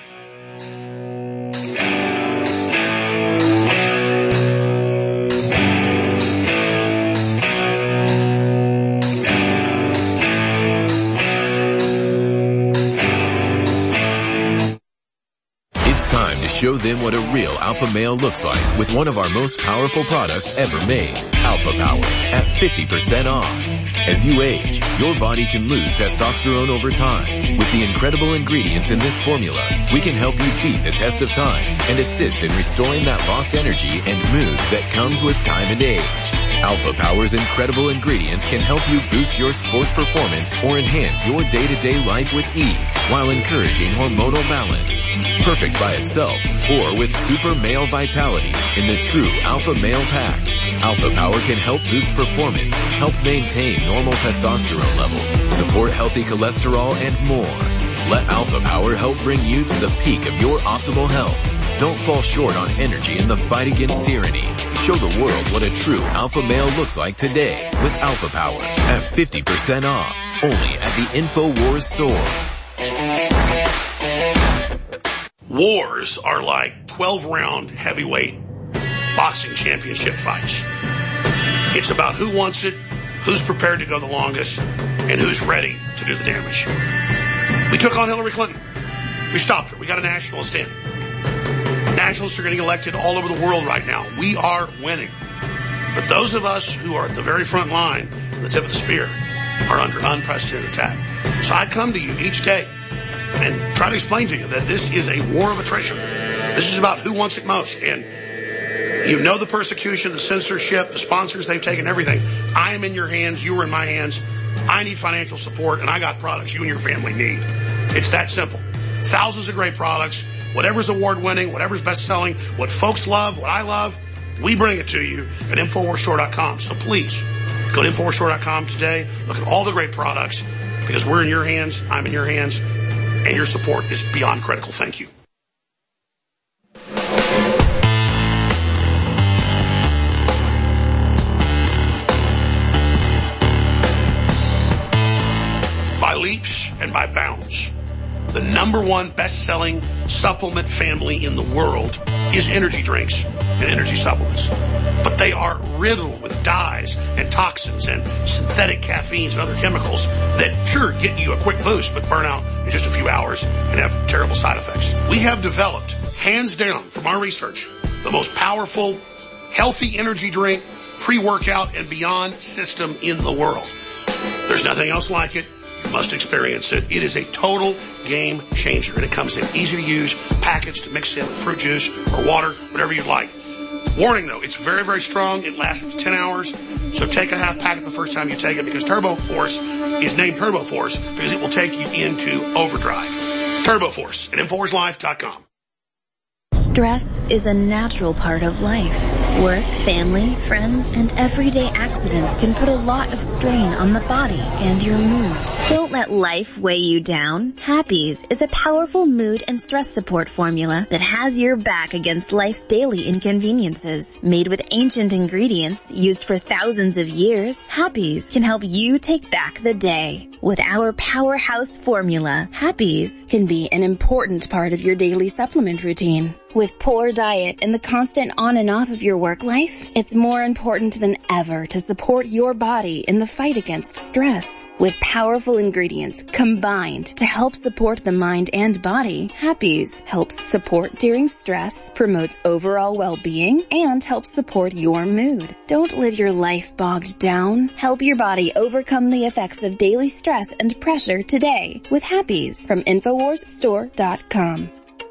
Time to show them what a real alpha male looks like with one of our most powerful products ever made, Alpha Power, at 50% off. As you age, your body can lose testosterone over time. With the incredible ingredients in this formula, we can help you beat the test of time and assist in restoring that lost energy and mood that comes with time and age. Alpha Power's incredible ingredients can help you boost your sports performance or enhance your day-to-day life with ease while encouraging hormonal balance. Perfect by itself or with super male vitality in the true Alpha Male Pack. Alpha Power can help boost performance, help maintain normal testosterone levels, support healthy cholesterol, and more. Let Alpha Power help bring you to the peak of your optimal health. Don't fall short on energy in the fight against tyranny. Show the world what a true alpha male looks like today with Alpha Power at 50% off. Only at the InfoWars store. Wars are like 12-round heavyweight boxing championship fights. It's about who wants it, who's prepared to go the longest, and who's ready to do the damage. We took on Hillary Clinton. We stopped her. We got a nationalist in. Nationalists are getting elected all over the world right now. We are winning. But those of us who are at the very front line, at the tip of the spear, are under unprecedented attack. So I come to you each day and try to explain to you that this is a war of attrition. This is about who wants it most. And you know the persecution, the censorship, the sponsors, they've taken everything. I am in your hands. You are in my hands. I need financial support, and I got products you and your family need. It's that simple. Thousands of great products. Whatever's award-winning, whatever's best-selling, what folks love, what I love, we bring it to you at InfoWarsStore.com. So please, go to InfoWarsStore.com today. Look at all the great products, because we're in your hands, I'm in your hands, and your support is beyond critical. Thank you. By leaps and by bounds, the number one best-selling supplement family in the world is energy drinks and energy supplements. But they are riddled with dyes and toxins and synthetic caffeines and other chemicals that sure get you a quick boost but burn out in just a few hours and have terrible side effects. We have developed, hands down from our research, the most powerful, healthy energy drink, pre-workout, and beyond system in the world. There's nothing else like it. You must experience it. It is a total game changer, and it comes in easy to use packets to mix in with fruit juice or water, whatever you'd like. Warning though, it's very, very strong. It lasts up to 10 hours. So take a half packet the first time you take it, because Turbo Force is named Turbo Force because it will take you into overdrive. Turbo Force at InfoWarsLife.com. Stress is a natural part of life. Work, family, friends, and everyday accidents can put a lot of strain on the body and your mood. Don't let life weigh you down. Happies is a powerful mood and stress support formula that has your back against life's daily inconveniences. Made with ancient ingredients used for thousands of years, Happies can help you take back the day. With our powerhouse formula, Happies can be an important part of your daily supplement routine. With poor diet and the constant on and off of your work life, it's more important than ever to support your body in the fight against stress. With powerful ingredients combined to help support the mind and body, Happies helps support during stress, promotes overall well-being, and helps support your mood. Don't live your life bogged down. Help your body overcome the effects of daily stress and pressure today with Happies from InfoWarsStore.com.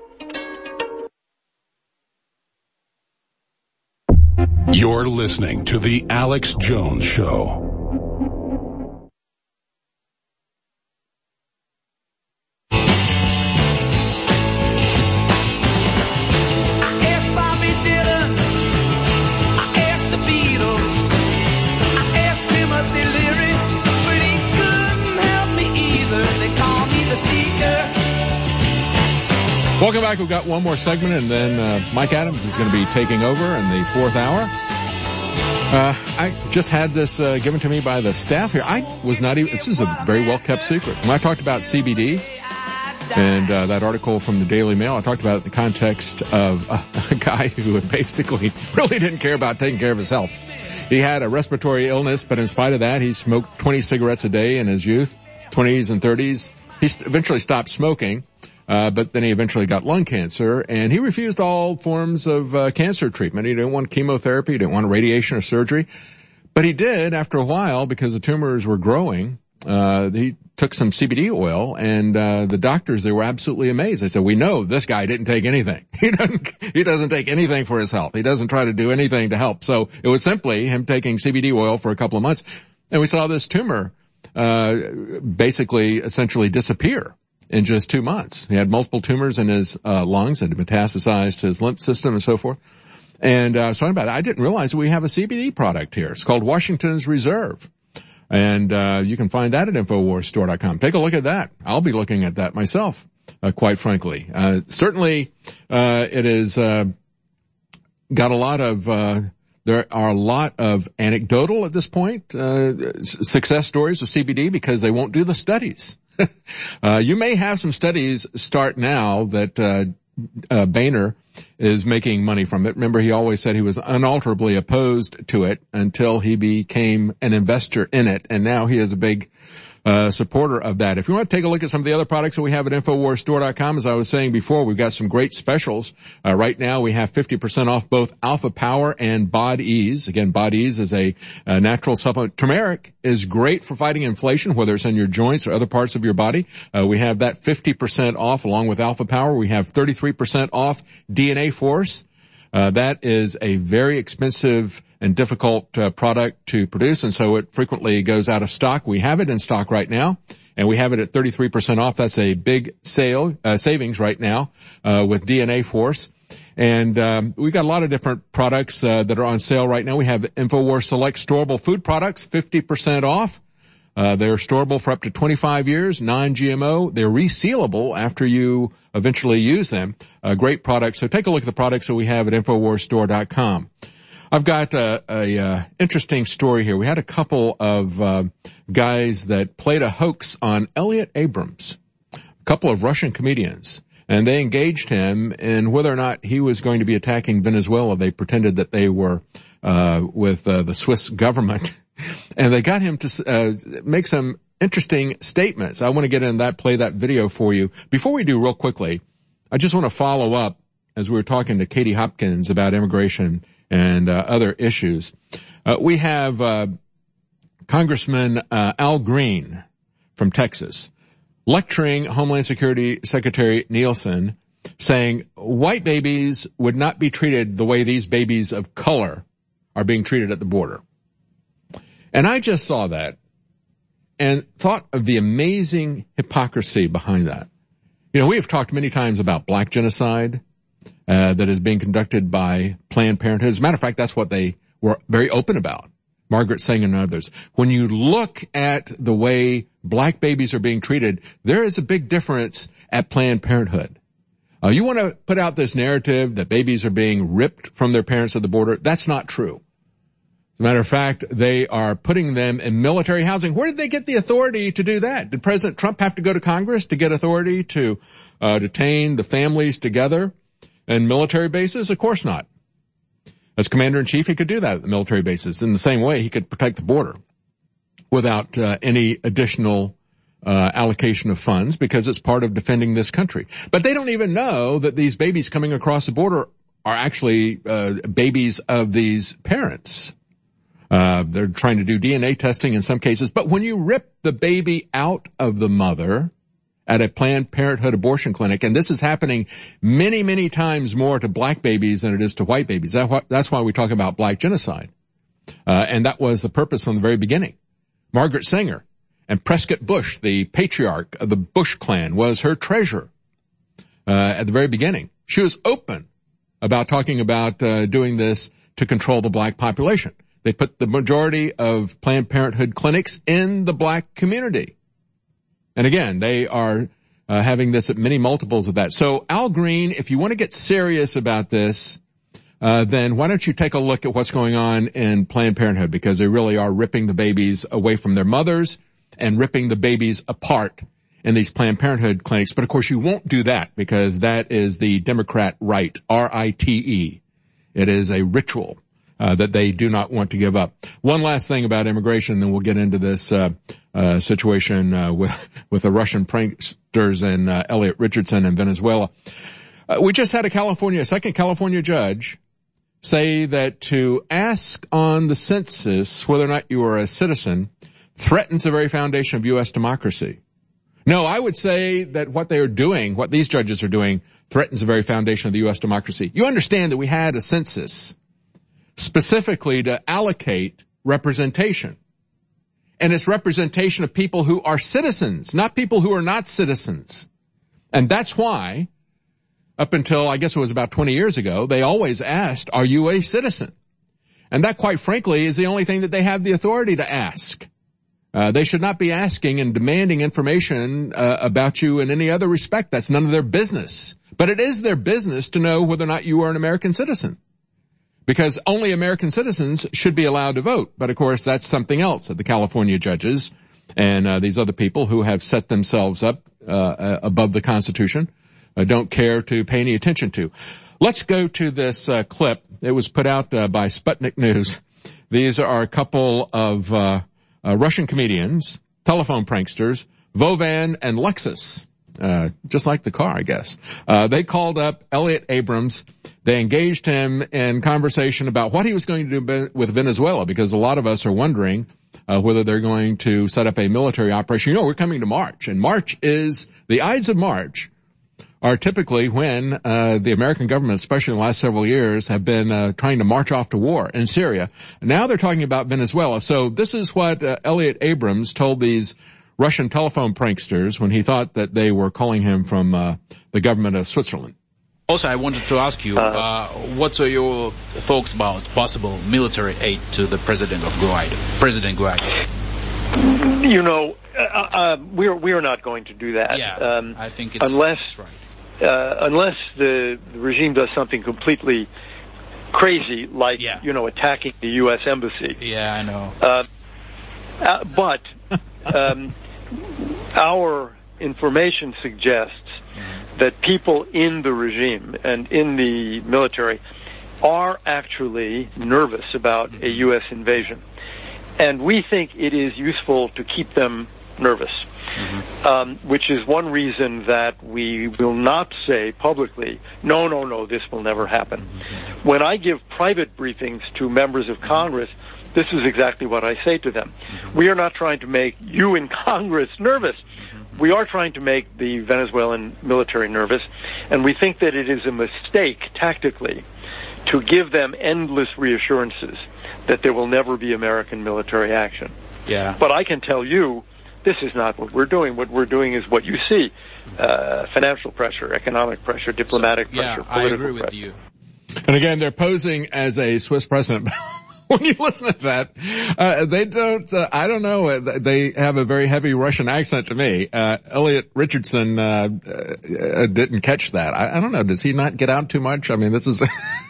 You're listening to The Alex Jones Show. Welcome back. We've got one more segment, and then Mike Adams is going to be taking over in the fourth hour. I just had this given to me by the staff here. I was not even, this is a very well-kept secret. When I talked about CBD and that article from the Daily Mail, I talked about it in the context of a guy who basically really didn't care about taking care of his health. He had a respiratory illness, but in spite of that, he smoked 20 cigarettes a day in his youth, 20s and 30s. He eventually stopped smoking. But then he eventually got lung cancer, and he refused all forms of cancer treatment. He didn't want chemotherapy, he didn't want radiation or surgery. But he did after a while, because the tumors were growing. He took some CBD oil, and the doctors, they were absolutely amazed. They said, we know this guy didn't take anything. He doesn't take anything for his health. He doesn't try to do anything to help. So it was simply him taking CBD oil for a couple of months. And we saw this tumor essentially disappear in just 2 months. He had multiple tumors in his lungs and metastasized to his lymph system and so forth. And so about it. I didn't realize we have a CBD product here. It's called Washington's Reserve. And you can find that at InfoWarsStore.com. Take a look at that. I'll be looking at that myself, quite frankly. Certainly, it is got a lot of there are a lot of anecdotal at this point success stories of CBD because they won't do the studies. You may have some studies start now that Boehner is making money from it. Remember, he always said he was unalterably opposed to it until he became an investor in it, and now he is a big supporter of that. If you want to take a look at some of the other products that we have at InfoWarsStore.com, as I was saying before, we've got some great specials. Right now we have 50% off both Alpha Power and Bod Ease. Again, Bod Ease is a natural supplement. Turmeric is great for fighting inflation, whether it's in your joints or other parts of your body. We have that 50% off along with Alpha Power. We have 33% off DNA Force. That is a very expensive and difficult product to produce, and so it frequently goes out of stock. We have it in stock right now, and we have it at 33% off. That's a big savings right now with DNA Force. And we've got a lot of different products that are on sale right now. We have InfoWars Select Storable Food Products, 50% off. They're storable for up to 25 years, non-GMO. They're resealable after you eventually use them. Great products. So take a look at the products that we have at InfoWarsStore.com. I've got a interesting story here. We had a couple of guys that played a hoax on Elliot Abrams, a couple of Russian comedians, and they engaged him in whether or not he was going to be attacking Venezuela. They pretended that they were with the Swiss government. And they got him to make some interesting statements. I want to get in that, play that video for you. Before we do, real quickly, I just want to follow up as we were talking to Katie Hopkins about immigration and other issues. We have Congressman Al Green from Texas lecturing Homeland Security Secretary Nielsen, saying white babies would not be treated the way these babies of color are being treated at the border. And I just saw that and thought of the amazing hypocrisy behind that. You know, we have talked many times about black genocide that is being conducted by Planned Parenthood. As a matter of fact, that's what they were very open about, Margaret Sanger and others. When you look at the way black babies are being treated, there is a big difference at Planned Parenthood. You want to put out this narrative that babies are being ripped from their parents at the border. That's not true. As a matter of fact, they are putting them in military housing. Where did they get the authority to do that? Did President Trump have to go to Congress to get authority to detain the families together in military bases? Of course not. As commander-in-chief, he could do that at the military bases. In the same way, he could protect the border without any additional allocation of funds because it's part of defending this country. But they don't even know that these babies coming across the border are actually babies of these parents. They're trying to do DNA testing in some cases. But when you rip the baby out of the mother at a Planned Parenthood abortion clinic, and this is happening many, many times more to black babies than it is to white babies. That's why we talk about black genocide. And that was the purpose from the very beginning. Margaret Sanger and Prescott Bush, the patriarch of the Bush clan, was her treasurer at the very beginning. She was open about talking about doing this to control the black population. They put the majority of Planned Parenthood clinics in the black community. And again, they are having this at many multiples of that. So Al Green, if you want to get serious about this, then why don't you take a look at what's going on in Planned Parenthood, because they really are ripping the babies away from their mothers and ripping the babies apart in these Planned Parenthood clinics. But of course you won't do that because that is the Democrat right, R-I-T-E. It is a ritual that they do not want to give up. One last thing about immigration, then we'll get into this situation with the Russian pranksters and Elliot Richardson in Venezuela. We just had a second California judge say that to ask on the census whether or not you are a citizen threatens the very foundation of U.S. democracy. No, I would say that what they are doing, what these judges are doing, threatens the very foundation of the U.S. democracy. You understand that we had a census specifically to allocate representation. And it's representation of people who are citizens, not people who are not citizens. And that's why, up until I guess it was about 20 years ago, they always asked, are you a citizen? And that, quite frankly, is the only thing that they have the authority to ask. They should not be asking and demanding information about you in any other respect. That's none of their business. But it is their business to know whether or not you are an American citizen. Because only American citizens should be allowed to vote. But of course, that's something else that the California judges and these other people who have set themselves up above the Constitution don't care to pay any attention to. Let's go to this clip. It was put out by Sputnik News. These are a couple of Russian comedians, telephone pranksters, Vovan and Lexus, just like the car, I guess. They called up Elliot Abrams. They engaged him in conversation about what he was going to do with Venezuela, because a lot of us are wondering whether they're going to set up a military operation. You know, we're coming to March, and the Ides of March are typically when the American government, especially in the last several years, have been trying to march off to war in Syria. Now they're talking about Venezuela. So this is what Elliot Abrams told these Russian telephone pranksters when he thought that they were calling him from the government of Switzerland. Also, I wanted to ask you, what are your thoughts about possible military aid to the President Guaido? You know, we are not going to do that. Yeah, I think it's unless right. Unless the regime does something completely crazy, like attacking the U.S. embassy. Yeah, I know. But our information suggests that people in the regime and in the military are actually nervous about a U.S. invasion. And we think it is useful to keep them nervous, which is one reason that we will not say publicly, no, this will never happen. When I give private briefings to members of Congress, this is exactly what I say to them. We are not trying to make you in Congress nervous. We are trying to make the Venezuelan military nervous, and we think that it is a mistake tactically to give them endless reassurances that there will never be American military action. Yeah. But I can tell you, this is not what we're doing. What we're doing is what you see, financial pressure, economic pressure, diplomatic pressure, political pressure. I agree with you. And again, they're posing as a Swiss president. When you listen to that, they don't, I don't know, they have a very heavy Russian accent to me. Elliot Richardson, didn't catch that. I don't know, does he not get out too much? I mean, this is,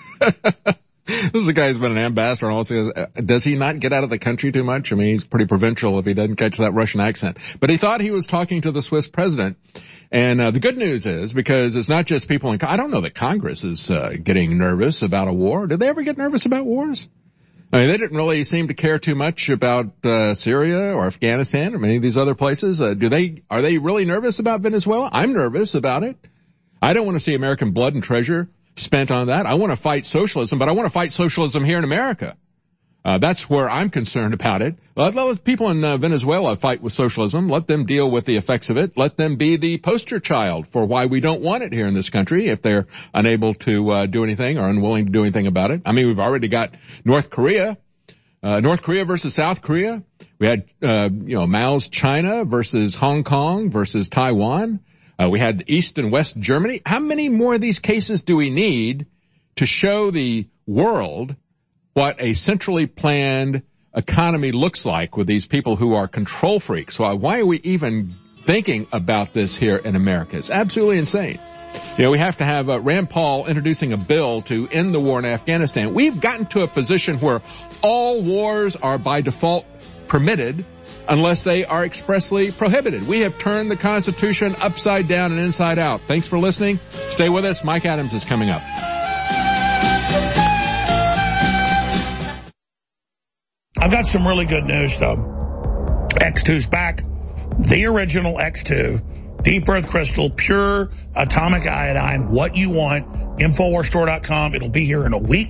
this is a guy who's been an ambassador and also, does he not get out of the country too much? I mean, he's pretty provincial if he doesn't catch that Russian accent. But he thought he was talking to the Swiss president. And, the good news is, because it's not just people I don't know that Congress is, getting nervous about a war. Did they ever get nervous about wars? I mean, they didn't really seem to care too much about Syria or Afghanistan or many of these other places. Are they really nervous about Venezuela? I'm nervous about it. I don't want to see American blood and treasure spent on that. I want to fight socialism, but I want to fight socialism here in America. That's where I'm concerned about it. Let people in Venezuela fight with socialism. Let them deal with the effects of it. Let them be the poster child for why we don't want it here in this country if they're unable to do anything or unwilling to do anything about it. I mean, we've already got North Korea versus South Korea. We had, Mao's China versus Hong Kong versus Taiwan. We had the East and West Germany. How many more of these cases do we need to show the world what a centrally planned economy looks like with these people who are control freaks? Why are we even thinking about this here in America? It's absolutely insane. We have to have Rand Paul introducing a bill to end the war in Afghanistan. We've gotten to a position where all wars are by default permitted unless they are expressly prohibited. We have turned the Constitution upside down and inside out. Thanks for listening. Stay with us. Mike Adams is coming up. I've got some really good news, though. X2's back. The original X2. Deep Earth Crystal, pure atomic iodine, what you want. Infowarsstore.com. It'll be here in a week.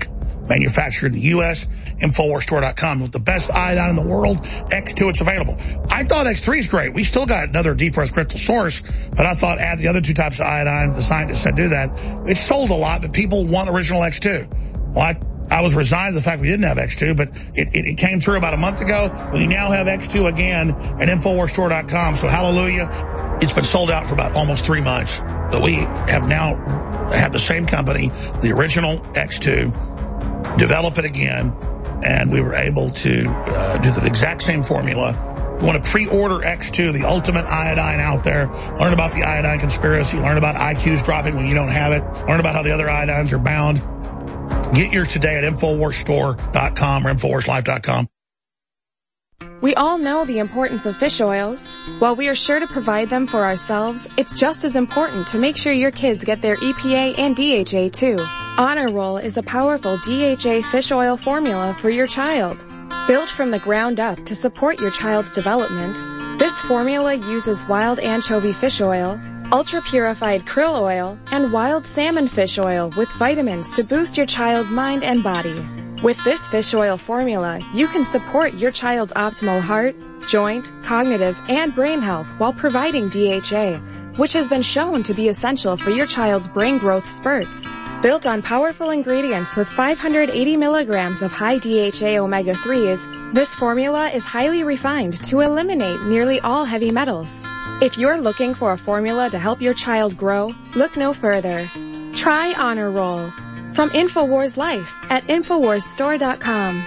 manufactured in the U.S., InfoWarsStore.com, with the best iodine in the world. X2, it's available. I thought X3 is great. We still got another deep earth crystal source, but I thought add the other 2 types of iodine. The scientists said do that. It sold a lot, but people want original X2. Well, I was resigned to the fact we didn't have X2, but it came through about a month ago. We now have X2 again at InfoWarsStore.com, so hallelujah. It's been sold out for about almost 3 months. But we have now had the same company, the original X2, develop it again, and we were able to do the exact same formula. If you want to pre-order X2, the ultimate iodine out there, learn about the iodine conspiracy, learn about IQs dropping when you don't have it, learn about how the other iodines are bound. Get yours today at InfoWarsStore.com or InfoWarsLife.com. We all know the importance of fish oils. While we are sure to provide them for ourselves, it's just as important to make sure your kids get their EPA and DHA too. Honor Roll is a powerful DHA fish oil formula for your child. Built from the ground up to support your child's development, this formula uses wild anchovy fish oil, ultra-purified krill oil, and wild salmon fish oil with vitamins to boost your child's mind and body. With this fish oil formula, you can support your child's optimal heart, joint, cognitive, and brain health while providing DHA, which has been shown to be essential for your child's brain growth spurts. Built on powerful ingredients with 580 milligrams of high DHA omega-3s, this formula is highly refined to eliminate nearly all heavy metals. If you're looking for a formula to help your child grow, look no further. Try Honor Roll from InfoWars Life at InfoWarsStore.com.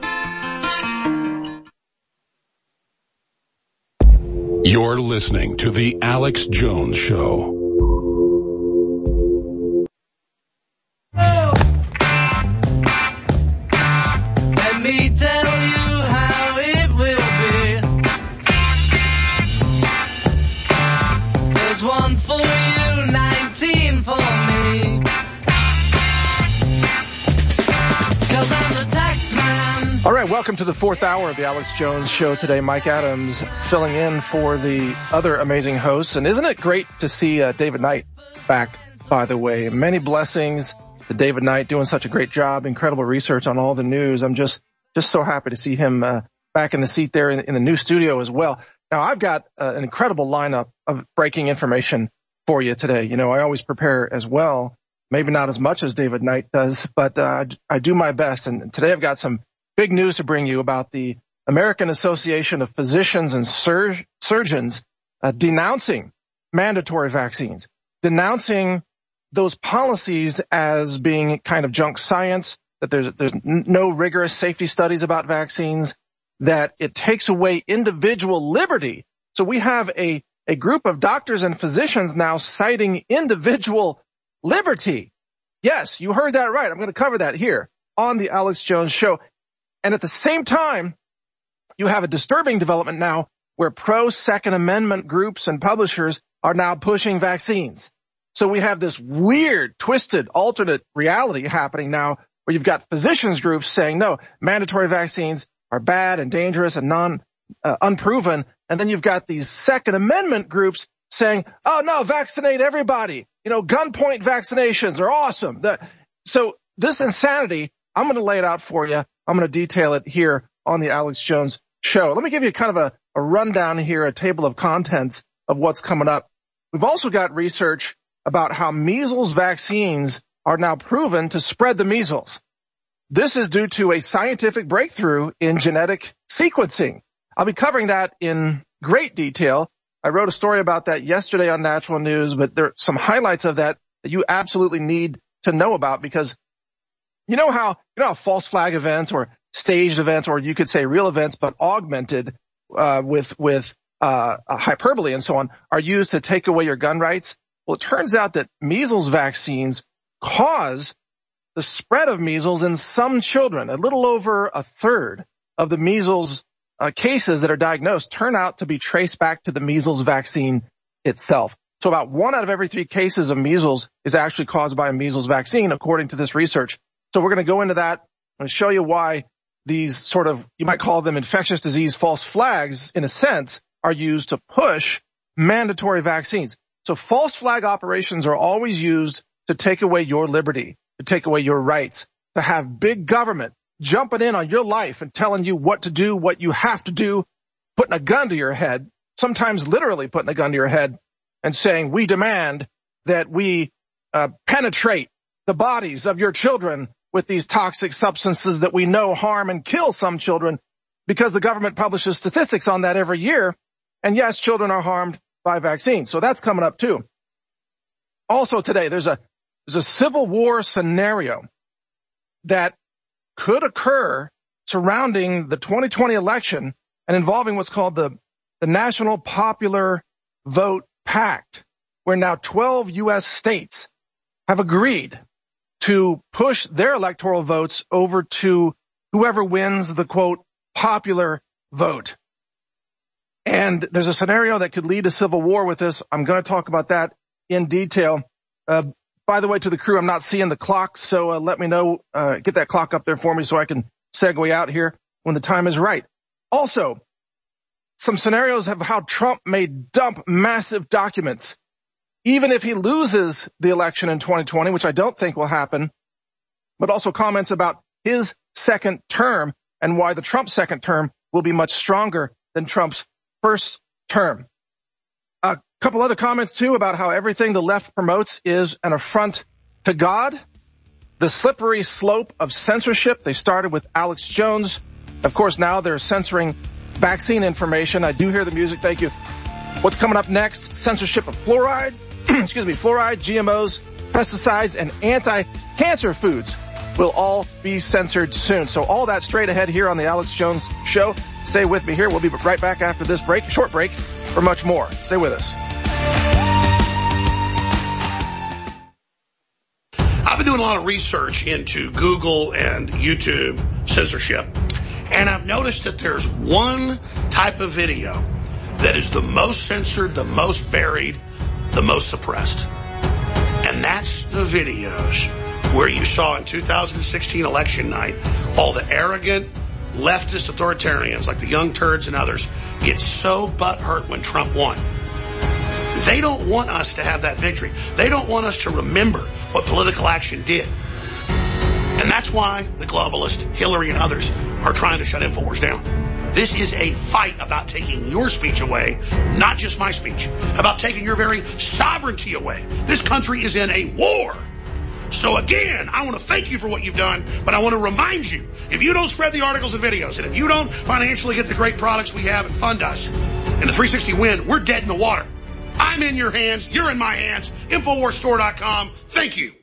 You're listening to The Alex Jones Show. Let me tell you how it will be. There's one for you, 19 for me. 'Cause I'm the tax man. All right, welcome to the 4th hour of the Alex Jones Show today. Mike Adams filling in for the other amazing hosts. And isn't it great to see David Knight back, by the way? Many blessings to David Knight doing such a great job, incredible research on all the news. I'm just so happy to see him back in the seat there in the new studio as well. Now, I've got an incredible lineup of breaking information for you today. You know, I always prepare as well, maybe not as much as David Knight does, but I do my best. And today I've got some big news to bring you about the American Association of Physicians and Surgeons denouncing mandatory vaccines, denouncing those policies as being kind of junk science, that there's no rigorous safety studies about vaccines, that it takes away individual liberty. So we have a group of doctors and physicians now citing individual liberty. Yes, you heard that right. I'm going to cover that here on the Alex Jones Show. And at the same time, you have a disturbing development now where pro-Second Amendment groups and publishers are now pushing vaccines. So we have this weird, twisted, alternate reality happening now where you've got physicians groups saying, no, mandatory vaccines are bad and dangerous and unproven. And then you've got these Second Amendment groups saying, oh, no, vaccinate everybody. You know, gunpoint vaccinations are awesome. So this insanity, I'm going to lay it out for you. I'm going to detail it here on the Alex Jones Show. Let me give you kind of a rundown here, a table of contents of what's coming up. We've also got research about how measles vaccines are now proven to spread the measles. This is due to a scientific breakthrough in genetic sequencing. I'll be covering that in great detail. I wrote a story about that yesterday on Natural News, but there are some highlights of that you absolutely need to know about, because you know how false flag events or staged events, or you could say real events, but augmented with hyperbole and so on, are used to take away your gun rights? Well, it turns out that measles vaccines cause the spread of measles in some children. A little over a third of the measles cases that are diagnosed turn out to be traced back to the measles vaccine itself. So about 1 out of every 3 cases of measles is actually caused by a measles vaccine, according to this research. So we're going to go into that and show you why these sort of, you might call them infectious disease false flags, in a sense, are used to push mandatory vaccines. So false flag operations are always used to take away your liberty, to take away your rights. to have big government jumping in on your life and telling you what to do, what you have to do, putting a gun to your head, sometimes literally putting a gun to your head and saying, we demand that we penetrate the bodies of your children with these toxic substances that we know harm and kill some children, because the government publishes statistics on that every year. And yes, children are harmed by vaccines. So that's coming up too. Also today, there's a civil war scenario that could occur surrounding the 2020 election and involving what's called the National Popular Vote Pact, where now 12 U.S. states have agreed to push their electoral votes over to whoever wins the, quote, popular vote. And there's a scenario that could lead to civil war with this. I'm going to talk about that in detail. By the way, to the crew, I'm not seeing the clock, so let me know, get that clock up there for me so I can segue out here when the time is right. Also, some scenarios of how Trump may dump massive documents, even if he loses the election in 2020, which I don't think will happen, but also comments about his second term and why the Trump second term will be much stronger than Trump's first term. A couple other comments, too, about how everything the left promotes is an affront to God. The slippery slope of censorship. They started with Alex Jones. Of course, now they're censoring vaccine information. I do hear the music. Thank you. What's coming up next? Censorship of fluoride, fluoride, GMOs, pesticides, and anti-cancer foods will all be censored soon. So all that straight ahead here on the Alex Jones Show. Stay with me here. We'll be right back after this break, short break, for much more. Stay with us. I've been doing a lot of research into Google and YouTube censorship, and I've noticed that there's one type of video that is the most censored, the most buried, the most suppressed. And that's the videos where you saw in 2016 election night all the arrogant leftist authoritarians like the Young Turds and others get so butthurt when Trump won. They don't want us to have that victory. They don't want us to remember what political action did. And that's why the globalist, Hillary and others, are trying to shut InfoWars down. This is a fight about taking your speech away, not just my speech, about taking your very sovereignty away. This country is in a war. So again, I want to thank you for what you've done, but I want to remind you, if you don't spread the articles and videos, and if you don't financially get the great products we have and fund us, in the 360 win, we're dead in the water. I'm in your hands. You're in my hands. InfoWarsStore.com. Thank you.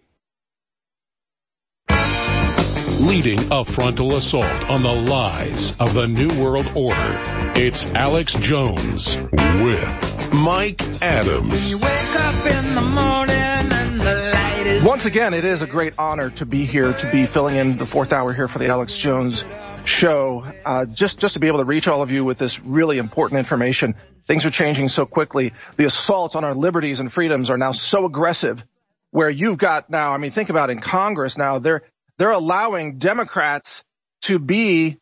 Leading a frontal assault on the lies of the New World Order, it's Alex Jones with Mike Adams. When you wake up in the morning and the light is... Once again, it is a great honor to be here, to be filling in the fourth hour here for the Alex Jones Show, just to be able to reach all of you with this really important information. Things are changing so quickly. The assaults on our liberties and freedoms are now so aggressive, where you've got now, I mean, think about in Congress now, they're allowing Democrats to be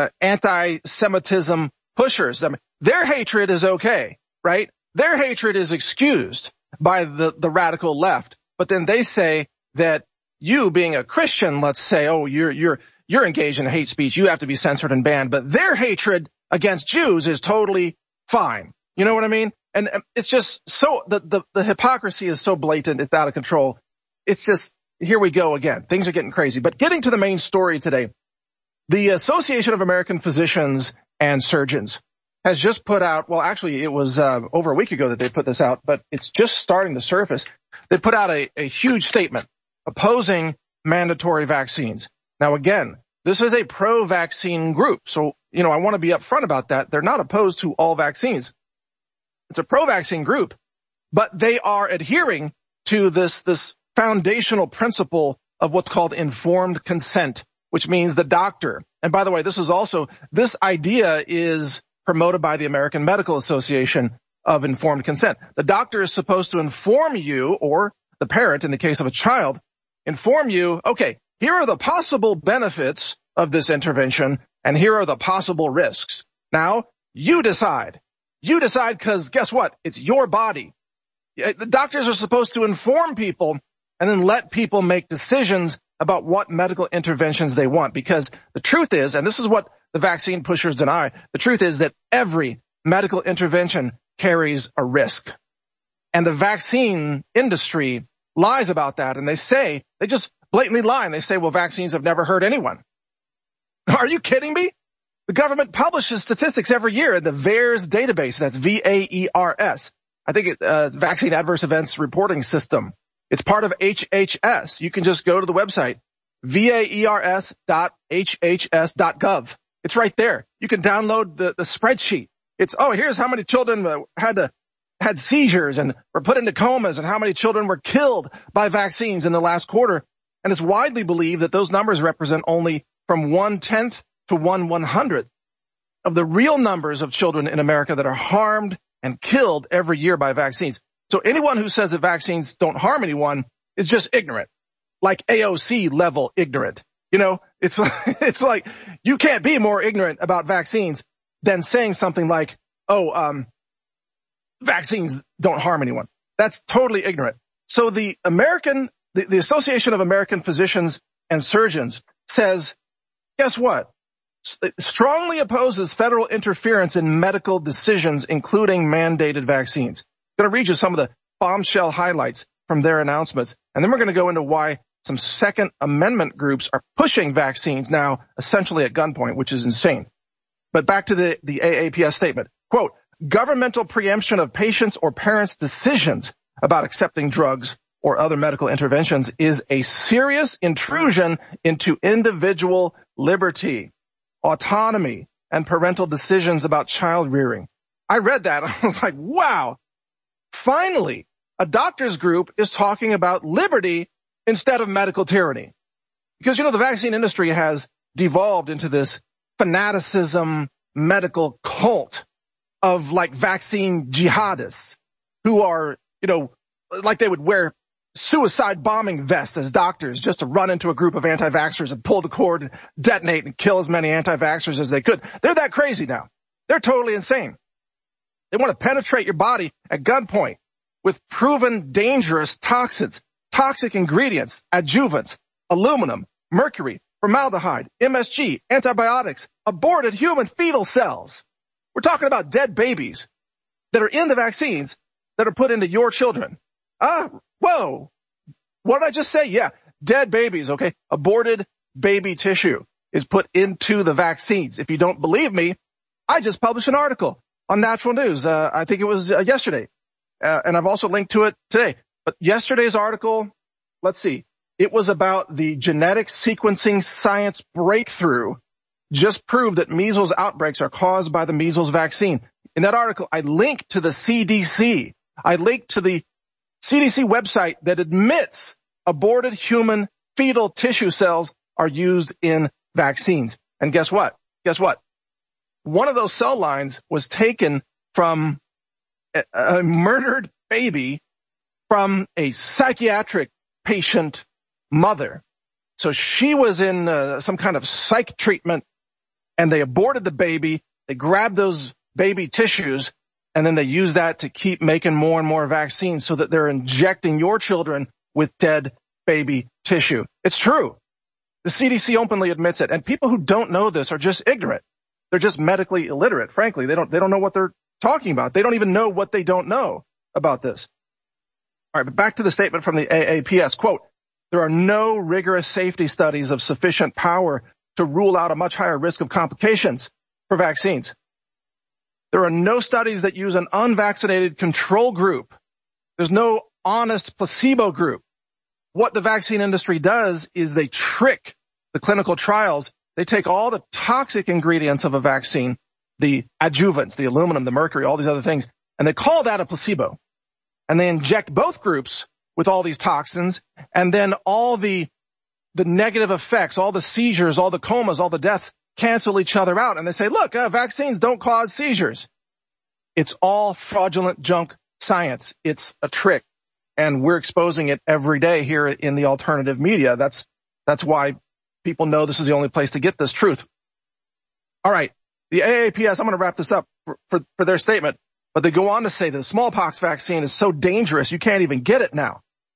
anti-Semitism pushers. I mean, their hatred is okay, right? Their hatred is excused by the radical left. But then they say that you, being a Christian, let's say, oh, you're engaged in hate speech, you have to be censored and banned. But their hatred against Jews is totally fine. You know what I mean? And it's just so the hypocrisy is so blatant, it's out of control. It's just, here we go again. Things are getting crazy. But getting to the main story today, the Association of American Physicians and Surgeons has just put out, well, actually it was over a week ago that they put this out, but it's just starting to surface. They put out a huge statement opposing mandatory vaccines. Now again, this is a pro-vaccine group. So, you know, I want to be upfront about that. They're not opposed to all vaccines. It's a pro-vaccine group, but they are adhering to this foundational principle of what's called informed consent, which means the doctor. And by the way, this idea is promoted by the American Medical Association of informed consent. The doctor is supposed to inform you, or the parent in the case of a child, inform you, okay, here are the possible benefits of this intervention, and here are the possible risks. Now, you decide. You decide because guess what? It's your body. The doctors are supposed to inform people and then let people make decisions about what medical interventions they want, because the truth is, and this is what the vaccine pushers deny, the truth is that every medical intervention carries a risk. And the vaccine industry lies about that, and they just blatantly lie, and they say, well, vaccines have never hurt anyone. Are you kidding me? The government publishes statistics every year in the VAERS database. That's VAERS. I think Vaccine Adverse Events Reporting System. It's part of HHS. You can just go to the website, vaers.hhs.gov. It's right there. You can download the spreadsheet. It's, here's how many children had seizures and were put into comas and how many children were killed by vaccines in the last quarter. And it's widely believed that those numbers represent only from 1/10 to 1/100th of the real numbers of children in America that are harmed and killed every year by vaccines. So anyone who says that vaccines don't harm anyone is just ignorant, like AOC level ignorant. You know, it's like you can't be more ignorant about vaccines than saying something like, vaccines don't harm anyone. That's totally ignorant. So the Association of American Physicians and Surgeons says, guess what? It strongly opposes federal interference in medical decisions, including mandated vaccines. I'm going to read you some of the bombshell highlights from their announcements, and then we're going to go into why some Second Amendment groups are pushing vaccines now essentially at gunpoint, which is insane. But back to the AAPS statement. Quote, governmental preemption of patients' or parents' decisions about accepting drugs or other medical interventions is a serious intrusion into individual liberty, autonomy, and parental decisions about child rearing. I read that. I was like, wow, finally, a doctor's group is talking about liberty instead of medical tyranny. Because, the vaccine industry has devolved into this fanaticism medical cult of like vaccine jihadists who are, like they would wear suicide bombing vests as doctors just to run into a group of anti-vaxxers and pull the cord and detonate and kill as many anti-vaxxers as they could. They're that crazy now. They're totally insane. They want to penetrate your body at gunpoint with proven dangerous toxins, toxic ingredients, adjuvants, aluminum, mercury, formaldehyde, MSG, antibiotics, aborted human fetal cells. We're talking about dead babies that are in the vaccines that are put into your children. Whoa. What did I just say? Yeah, dead babies, okay? Aborted baby tissue is put into the vaccines. If you don't believe me, I just published an article on Natural News. I think it was yesterday. And I've also linked to it today. But yesterday's article, let's see, it was about the genetic sequencing science breakthrough just proved that measles outbreaks are caused by the measles vaccine. In that article, I linked to the CDC. I linked to the CDC website that admits aborted human fetal tissue cells are used in vaccines. And guess what? One of those cell lines was taken from a murdered baby from a psychiatric patient mother. So she was in some kind of psych treatment, and they aborted the baby. They grabbed those baby tissues, and then they use that to keep making more and more vaccines so that they're injecting your children with dead baby tissue. It's true. The CDC openly admits it. And people who don't know this are just ignorant. They're just medically illiterate. Frankly, they don't know what they're talking about. They don't even know what they don't know about this. All right, but back to the statement from the AAPS. Quote, there are no rigorous safety studies of sufficient power to rule out a much higher risk of complications for vaccines. There are no studies that use an unvaccinated control group. There's no honest placebo group. What the vaccine industry does is they trick the clinical trials. They take all the toxic ingredients of a vaccine, the adjuvants, the aluminum, the mercury, all these other things, and they call that a placebo. And they inject both groups with all these toxins, and then all the negative effects, all the seizures, all the comas, all the deaths cancel each other out. And they say, look, vaccines don't cause seizures. It's all fraudulent junk science. It's a trick. And we're exposing it every day here in the alternative media. That's why people know this is the only place to get this truth. All right. The AAPS, I'm going to wrap this up for their statement, but they go on to say that the smallpox vaccine is so dangerous you can't even get it now.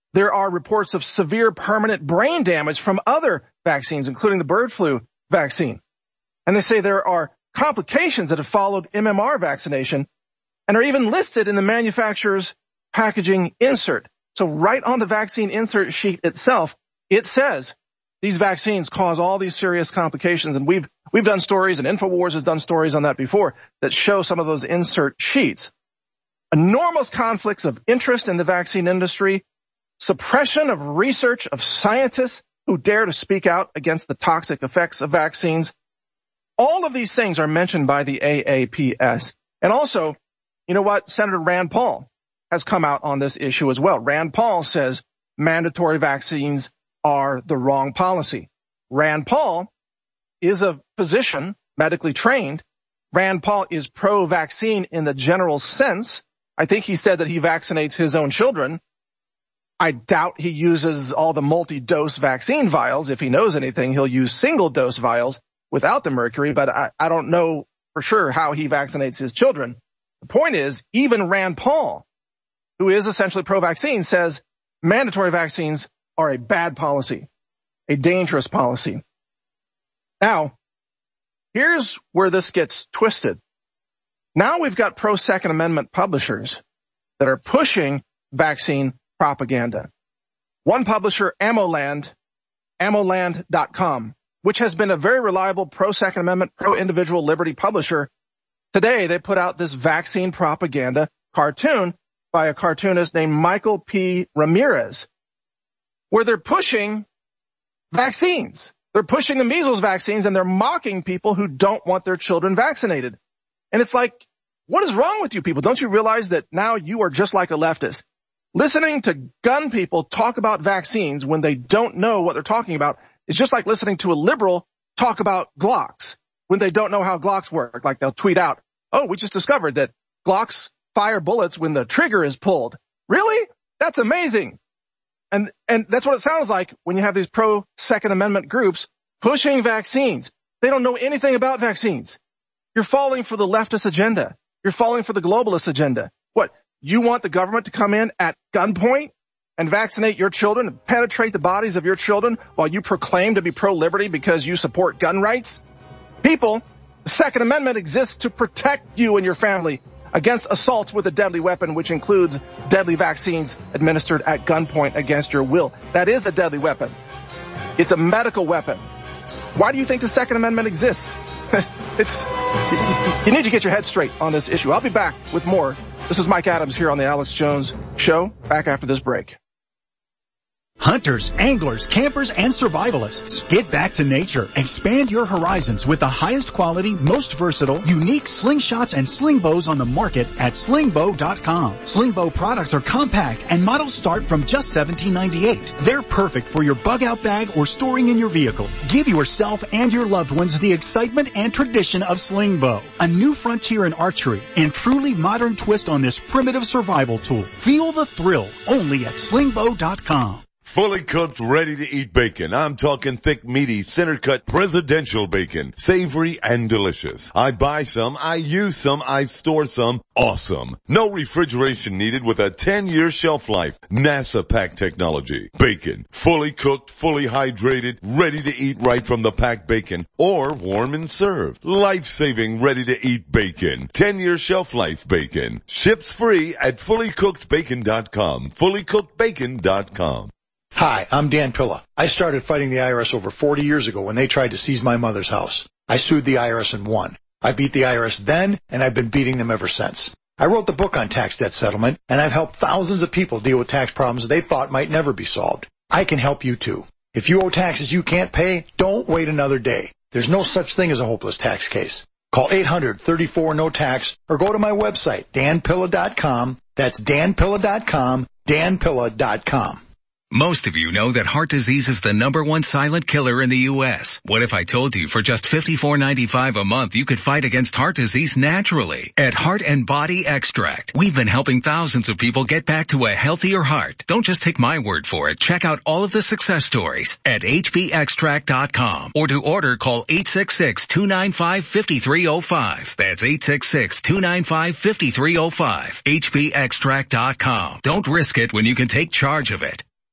there are reports of severe permanent brain damage from other vaccines, including the bird flu vaccine. And they say there are complications that have followed MMR vaccination and are even listed in the manufacturer's packaging insert. So right on the vaccine insert sheet itself, it says these vaccines cause all these serious complications. And we've done stories, and InfoWars has done stories on that before, that show some of those insert sheets. Enormous conflicts of interest in the vaccine industry, suppression of research of scientists who dare to speak out against the toxic effects of vaccines. All of these things are mentioned by the AAPS. And also, you know what? Senator Rand Paul has come out on this issue as well. Rand Paul says mandatory vaccines are the wrong policy. Rand Paul is a physician, medically trained. Rand Paul is pro-vaccine in the general sense. I think he said that he vaccinates his own children. I doubt he uses all the multi-dose vaccine vials. If he knows anything, he'll use single-dose vials without the mercury, but I don't know for sure how he vaccinates his children. The point is, even Rand Paul, who is essentially pro-vaccine, says mandatory vaccines are a bad policy, a dangerous policy. Now, here's where this gets twisted. Now we've got pro-Second Amendment publishers that are pushing vaccine propaganda. One publisher, Ammoland.com, which has been a very reliable pro-Second Amendment, pro-individual liberty publisher. Today, they put out this vaccine propaganda cartoon by a cartoonist named Michael P. Ramirez, where they're pushing vaccines. They're pushing the measles vaccines, and they're mocking people who don't want their children vaccinated. And it's like, what is wrong with you people? Don't you realize that now you are just like a leftist? Listening to gun people talk about vaccines when they don't know what they're talking about is just like listening to a liberal talk about Glocks when they don't know how Glocks work. Like they'll tweet out, oh, we just discovered that Glocks fire bullets when the trigger is pulled. Really? That's amazing. And that's what it sounds like when you have these pro-Second Amendment groups pushing vaccines. They don't know anything about vaccines. You're falling for the leftist agenda. You're falling for the globalist agenda. What? You want the government to come in at gunpoint and vaccinate your children and penetrate the bodies of your children while you proclaim to be pro-liberty because you support gun rights? People, the Second Amendment exists to protect you and your family against assaults with a deadly weapon, which includes deadly vaccines administered at gunpoint against your will. That is a deadly weapon. It's a medical weapon. Why do you think the Second Amendment exists? You need to get your head straight on this issue. I'll be back with more. This is Mike Adams here on the Alex Jones Show. Back after this break. Hunters, anglers, campers, and survivalists. Get back to nature. Expand your horizons with the highest quality, most versatile, unique slingshots and sling bows on the market at slingbow.com. Slingbow products are compact and models start from just $17.98. They're perfect for your bug out bag or storing in your vehicle. Give yourself and your loved ones the excitement and tradition of Slingbow, a new frontier in archery and truly modern twist on this primitive survival tool. Feel the thrill only at slingbow.com. Fully cooked, ready to eat bacon. I'm talking thick, meaty, center cut presidential bacon. Savory and delicious. I buy some, I use some, I store some. Awesome. No refrigeration needed with a 10-year shelf life. NASA pack technology. Bacon. Fully cooked, fully hydrated, ready to eat right from the packed bacon or warm and served. Life-saving, ready to eat bacon. 10-year shelf life bacon. Ships free at fullycookedbacon.com. Fullycookedbacon.com. Hi, I'm Dan Pilla. I started fighting the IRS over 40 years ago when they tried to seize my mother's house. I sued the IRS and won. I beat the IRS then, and I've been beating them ever since. I wrote the book on tax debt settlement, and I've helped thousands of people deal with tax problems they thought might never be solved. I can help you too. If you owe taxes you can't pay, don't wait another day. There's no such thing as a hopeless tax case. Call 800-34-NO-TAX or go to my website, danpilla.com. That's danpilla.com, danpilla.com. Most of you know that heart disease is the #1 silent killer in the U.S. What if I told you for just $54.95 a month you could fight against heart disease naturally? At Heart and Body Extract, we've been helping thousands of people get back to a healthier heart. Don't just take my word for it. Check out all of the success stories at hbextract.com. Or to order, call 866-295-5305. That's 866-295-5305. hbextract.com. Don't risk it when you can take charge of it.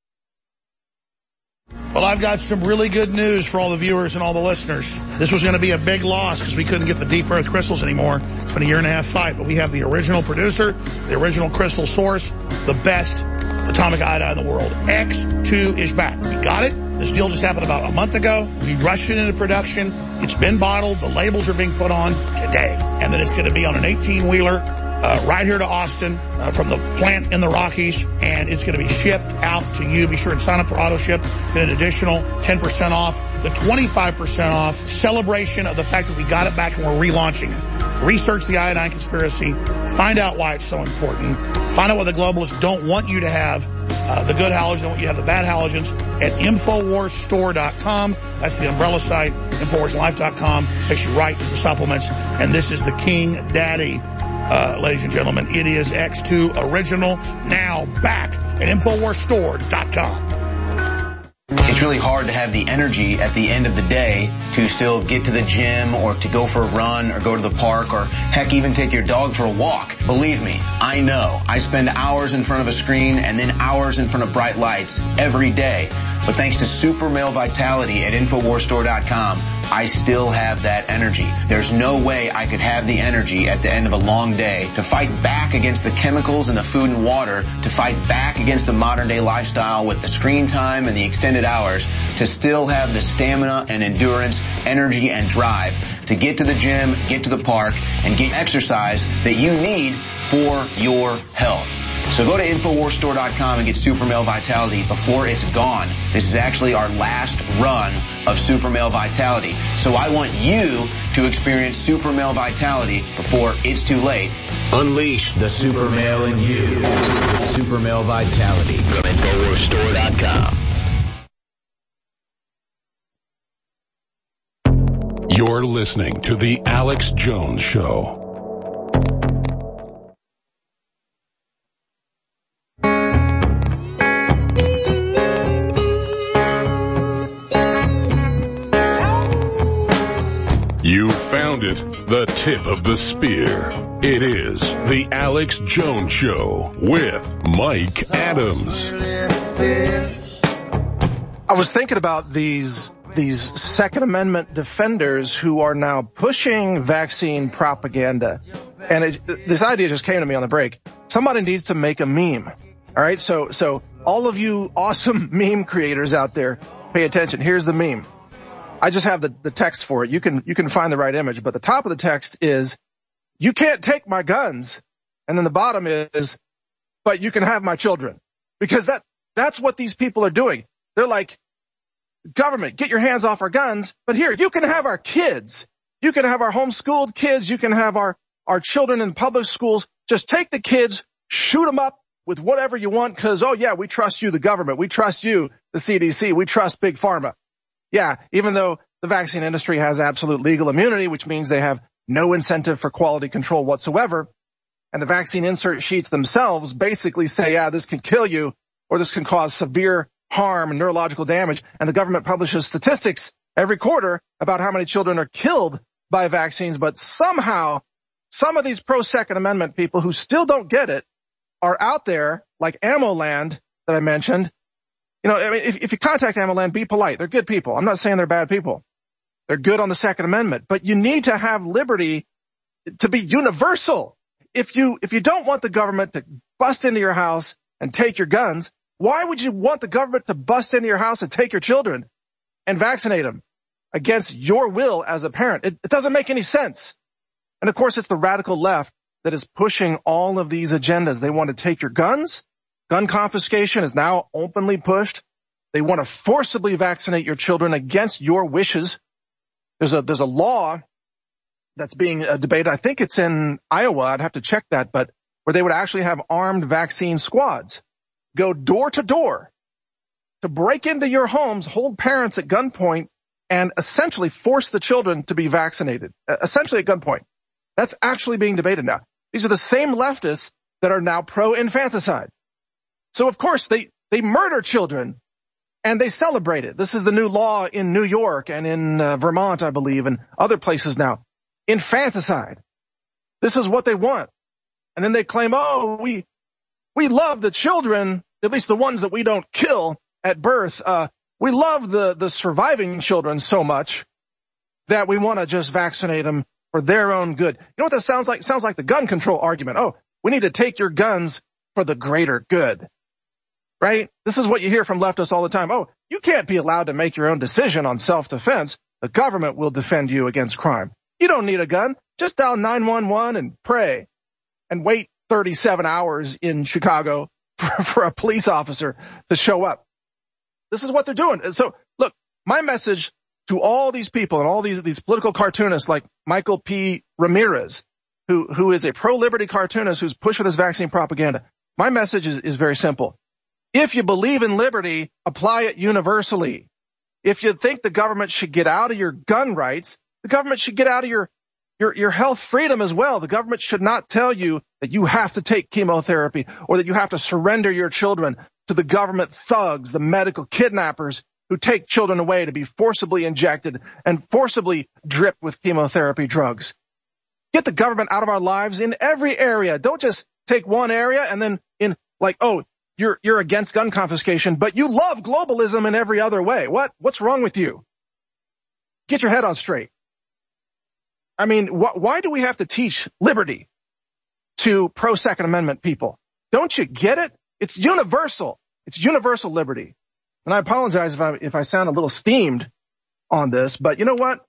Well, I've got some really good news for all the viewers and all the listeners. This was going to be a big loss because we couldn't get the deep earth crystals anymore. It's been a 1.5-year fight, but we have the original producer, the original crystal source, the best atomic iodine in the world. X2 is back. We got it. This deal just happened about a month ago. We rushed it into production. It's been bottled. The labels are being put on today. And then it's going to be on an 18-wheeler right here to Austin from the plant in the Rockies. And it's going to be shipped out to you. Be sure and sign up for auto ship. Get an additional 10% off. The 25% off celebration of the fact that we got it back and we're relaunching it. Research the iodine conspiracy. Find out why it's so important. Find out what the globalists don't want you to have. The good halogens, don't want you to have the bad halogens at InfoWarsStore.com. That's the umbrella site. InfoWarsLife.com takes you right to the supplements. And this is the King Daddy, ladies and gentlemen. It is X2 Original, now back at InfoWarsStore.com. It's really hard to have the energy at the end of the day to still get to the gym or to go for a run or go to the park or heck, even take your dog for a walk. Believe me, I know. I spend hours in front of a screen and then hours in front of bright lights every day. But thanks to Super Male Vitality at InfoWarsStore.com, I still have that energy. There's no way I could have the energy at the end of a long day to fight back against the chemicals in the food and water, to fight back against the modern day lifestyle with the screen time and the extended hours, to still have the stamina and endurance, energy and drive to get to the gym, get to the park, and get exercise that you need for your health. So go to InfoWarsStore.com and get Super Male Vitality before it's gone. This is actually our last run of Super Male Vitality. So I want you to experience Super Male Vitality before it's too late. Unleash the super male in you. Super Male Vitality from InfoWarsStore.com. You're listening to The Alex Jones Show. You found it, the tip of the spear. It is The Alex Jones Show with Mike Adams. I was thinking about these Second Amendment defenders who are now pushing vaccine propaganda. And this idea just came to me on the break. Somebody needs to make a meme. All right. So all of you awesome meme creators out there, pay attention. Here's the meme. I just have the text for it. You can find the right image, but the top of the text is, you can't take my guns. And then the bottom is, but you can have my children. Because that's what these people are doing. They're like, government, get your hands off our guns, but here, you can have our kids. You can have our homeschooled kids. You can have our children in public schools. Just take the kids, shoot them up with whatever you want, because, oh yeah, we trust you, the government. We trust you, the CDC. We trust Big Pharma. Yeah, even though the vaccine industry has absolute legal immunity, which means they have no incentive for quality control whatsoever, and the vaccine insert sheets themselves basically say, yeah, this can kill you, or this can cause severe harm and neurological damage, and the government publishes statistics every quarter about how many children are killed by vaccines, but somehow some of these pro-Second Amendment people who still don't get it are out there, like AmmoLand that I mentioned. You know, I mean, if you contact AmmoLand, be polite. They're good people. I'm not saying they're bad people. They're good on the Second Amendment, but you need to have liberty to be universal. If you don't want the government to bust into your house and take your guns, why would you want the government to bust into your house and take your children and vaccinate them against your will as a parent? It doesn't make any sense. And of course, it's the radical left that is pushing all of these agendas. They want to take your guns. Gun confiscation is now openly pushed. They want to forcibly vaccinate your children against your wishes. There's a law that's being debated. I think it's in Iowa. I'd have to check that, but where they would actually have armed vaccine squads go door to door to break into your homes, hold parents at gunpoint, and essentially force the children to be vaccinated, essentially at gunpoint. That's actually being debated now. These are the same leftists that are now pro-infanticide. So, of course, they murder children, and they celebrate it. This is the new law in New York and in Vermont, I believe, and other places now. Infanticide. This is what they want. And then they claim, oh, we love the children, at least the ones that we don't kill at birth. we love the surviving children so much that we want to just vaccinate them for their own good. You know what that sounds like? It sounds like the gun control argument. Oh, we need to take your guns for the greater good, right? This is what you hear from leftists all the time. Oh, you can't be allowed to make your own decision on self-defense. The government will defend you against crime. You don't need a gun. Just dial 911 and pray and wait 37 hours in Chicago for a police officer to show up. This is what they're doing. So look, my message to all these people and all these political cartoonists like Michael P. Ramirez, who is a pro-liberty cartoonist who's pushing this vaccine propaganda. My message is very simple. If you believe in liberty, apply it universally. If you think the government should get out of your gun rights, the government should get out of your health freedom as well. The government should not tell you that you have to take chemotherapy or that you have to surrender your children to the government thugs, the medical kidnappers who take children away to be forcibly injected and forcibly dripped with chemotherapy drugs. Get the government out of our lives in every area. Don't just take one area and then you're against gun confiscation, but you love globalism in every other way. What's wrong with you? Get your head on straight. I mean, why do we have to teach liberty to pro-Second Amendment people? Don't you get it? It's universal. It's universal liberty. And I apologize if I sound a little steamed on this, but you know what?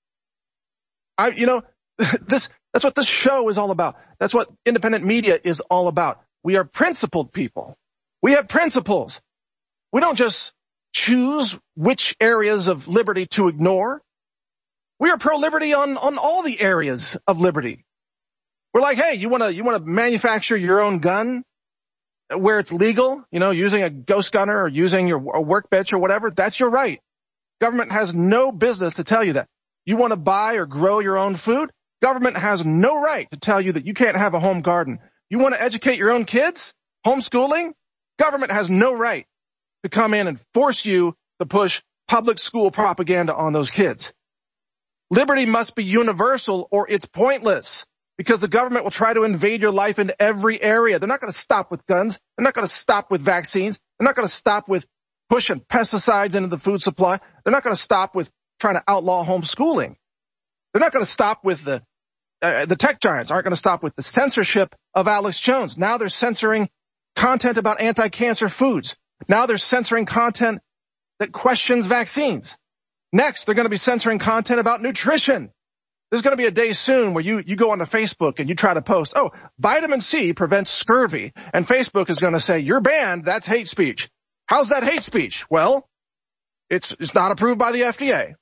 That's what this show is all about. That's what independent media is all about. We are principled people. We have principles. We don't just choose which areas of liberty to ignore. We are pro-liberty on all the areas of liberty. We're like, hey, you want to manufacture your own gun where it's legal, using a ghost gunner or using a workbench or whatever, that's your right. Government has no business to tell you that. You want to buy or grow your own food? Government has no right to tell you that you can't have a home garden. You want to educate your own kids? Homeschooling? Government has no right to come in and force you to push public school propaganda on those kids. Liberty must be universal or it's pointless because the government will try to invade your life in every area. They're not going to stop with guns. They're not going to stop with vaccines. They're not going to stop with pushing pesticides into the food supply. They're not going to stop with trying to outlaw homeschooling. They're not going to stop with the tech giants aren't going to stop with the censorship of Alex Jones. Now they're censoring content about anti-cancer foods. Now they're censoring content that questions vaccines. Next, they're going to be censoring content about nutrition. There's going to be a day soon where you go onto Facebook and you try to post, vitamin C prevents scurvy. And Facebook is going to say, you're banned. That's hate speech. How's that hate speech? Well, it's not approved by the FDA.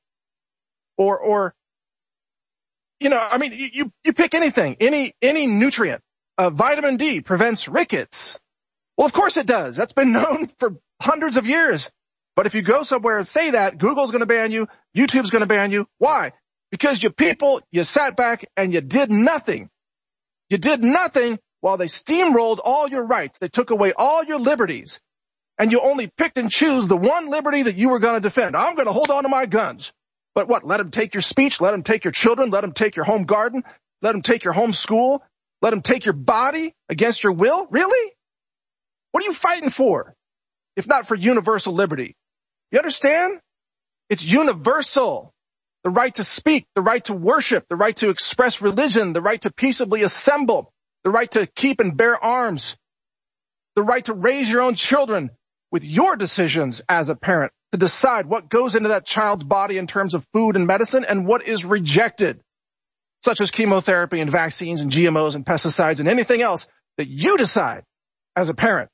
You pick anything, any nutrient. Vitamin D prevents rickets. Well, of course it does. That's been known for hundreds of years. But if you go somewhere and say that, Google's going to ban you, YouTube's going to ban you. Why? Because you sat back and you did nothing. You did nothing while they steamrolled all your rights. They took away all your liberties. And you only picked and choose the one liberty that you were going to defend. I'm going to hold on to my guns. But what? Let them take your speech? Let them take your children? Let them take your home garden? Let them take your home school? Let them take your body against your will? Really? What are you fighting for? If not for universal liberty. You understand? It's universal. The right to speak, the right to worship, the right to express religion, the right to peaceably assemble, the right to keep and bear arms, the right to raise your own children with your decisions as a parent, to decide what goes into that child's body in terms of food and medicine and what is rejected, such as chemotherapy and vaccines and GMOs and pesticides and anything else that you decide as a parent.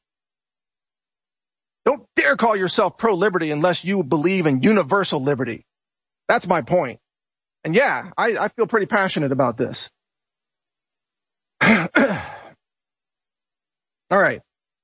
Don't dare call yourself pro-liberty unless you believe in universal liberty. That's my point. And yeah, I feel pretty passionate about this. All right.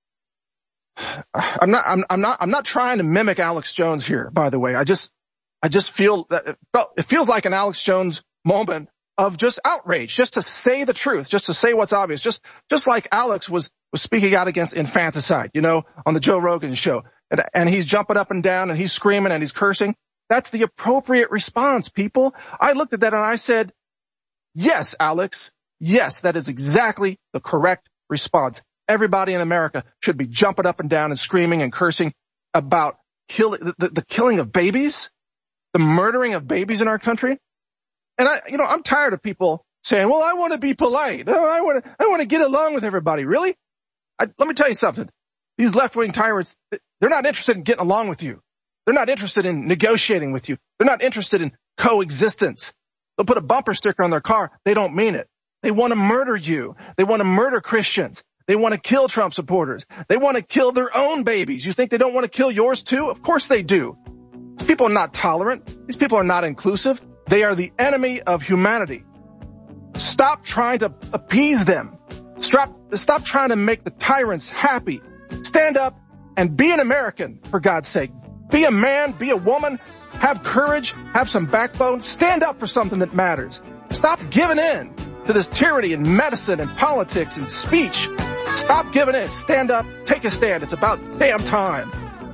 I'm not trying to mimic Alex Jones here, by the way. I just feel that it feels like an Alex Jones moment of just outrage, just to say the truth, just to say what's obvious, just like Alex was speaking out against infanticide, on the Joe Rogan show. And he's jumping up and down and he's screaming and he's cursing. That's the appropriate response, people. I looked at that and I said, yes, Alex, yes, that is exactly the correct response. Everybody in America should be jumping up and down and screaming and cursing about the killing of babies, the murdering of babies in our country. And I'm tired of people saying, well, I want to be polite. Oh, I want to get along with everybody. Really? Let me tell you something. These left-wing tyrants, they're not interested in getting along with you. They're not interested in negotiating with you. They're not interested in coexistence. They'll put a bumper sticker on their car. They don't mean it. They want to murder you. They want to murder Christians. They want to kill Trump supporters. They want to kill their own babies. You think they don't want to kill yours too? Of course they do. These people are not tolerant. These people are not inclusive. They are the enemy of humanity. Stop trying to appease them. Stop trying to make the tyrants happy. Stand up and be an American, for God's sake. Be a man, be a woman, have courage, have some backbone. Stand up for something that matters. Stop giving in to this tyranny in medicine and politics and speech. Stop giving in. Stand up. Take a stand. It's about damn time.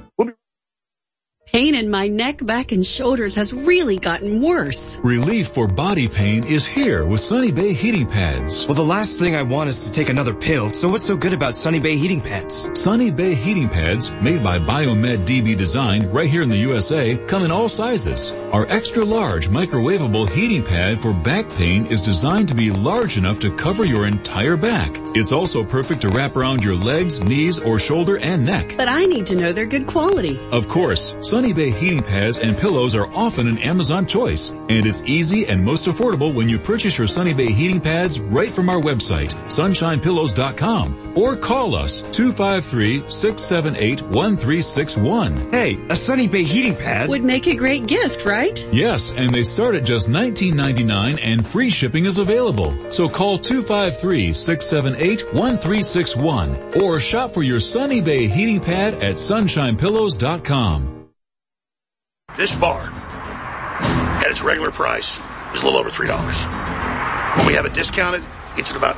Pain in my neck, back, and shoulders has really gotten worse. Relief for body pain is here with Sunny Bay heating pads. Well, the last thing I want is to take another pill, so what's so good about Sunny Bay heating pads? Sunny Bay heating pads, made by Biomed DB Design right here in the USA, come in all sizes. Our extra large microwavable heating pad for back pain is designed to be large enough to cover your entire back. It's also perfect to wrap around your legs, knees, or shoulder and neck. But I need to know they're good quality. Of course, Sunny Bay heating pads and pillows are often an Amazon choice, and it's easy and most affordable when you purchase your Sunny Bay heating pads right from our website, sunshinepillows.com, or call us 253-678-1361. Hey, a Sunny Bay heating pad would make a great gift, right? Yes, and they start at just $19.99 and free shipping is available. So call 253-678-1361 or shop for your Sunny Bay heating pad at sunshinepillows.com. This bar, at its regular price, is a little over $3. When we have it discounted, it's at about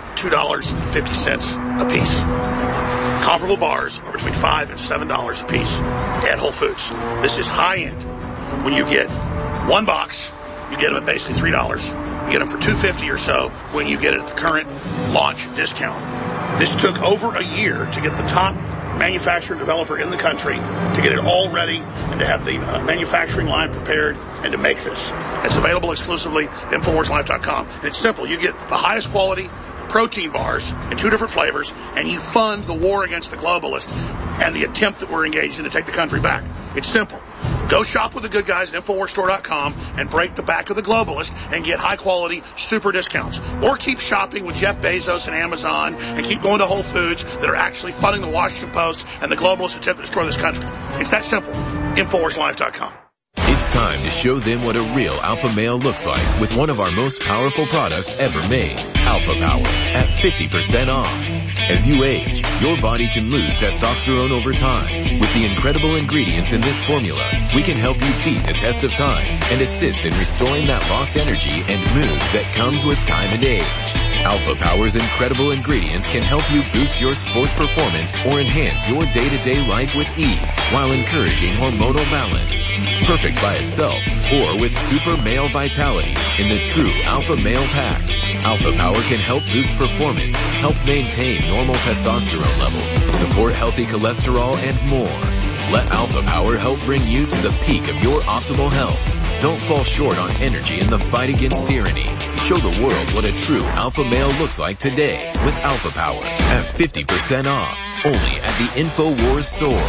$2.50 a piece. Comparable bars are between $5 and $7 a piece at Whole Foods. This is high end. When you get one box, you get them at basically $3. You get them for $2.50 or so when you get it at the current launch discount. This took over a year to get the top manufacturer developer in the country to get it all ready and to have the manufacturing line prepared and to make this. It's available exclusively at InfoWarsLife.com. And it's simple. You get the highest quality protein bars in 2 different flavors, and you fund the war against the globalists and the attempt that we're engaged in to take the country back. It's simple. Go shop with the good guys at InfoWarsStore.com and break the back of the globalists and get high-quality super discounts. Or keep shopping with Jeff Bezos and Amazon and keep going to Whole Foods that are actually funding the Washington Post and the globalists attempt to destroy this country. It's that simple. InfoWarsLife.com. It's time to show them what a real alpha male looks like with one of our most powerful products ever made, Alpha Power, at 50% off. As you age, your body can lose testosterone over time. With the incredible ingredients in this formula, we can help you beat the test of time and assist in restoring that lost energy and mood that comes with time and age. Alpha Power's incredible ingredients can help you boost your sports performance or enhance your day-to-day life with ease while encouraging hormonal balance. Perfect by itself or with super male vitality in the true Alpha Male Pack. Alpha Power can help boost performance, help maintain normal testosterone levels, support healthy cholesterol, and more. Let Alpha Power help bring you to the peak of your optimal health. Don't fall short on energy in the fight against tyranny. Show the world what a true alpha male looks like today with Alpha Power at 50% off. Only at the InfoWars store.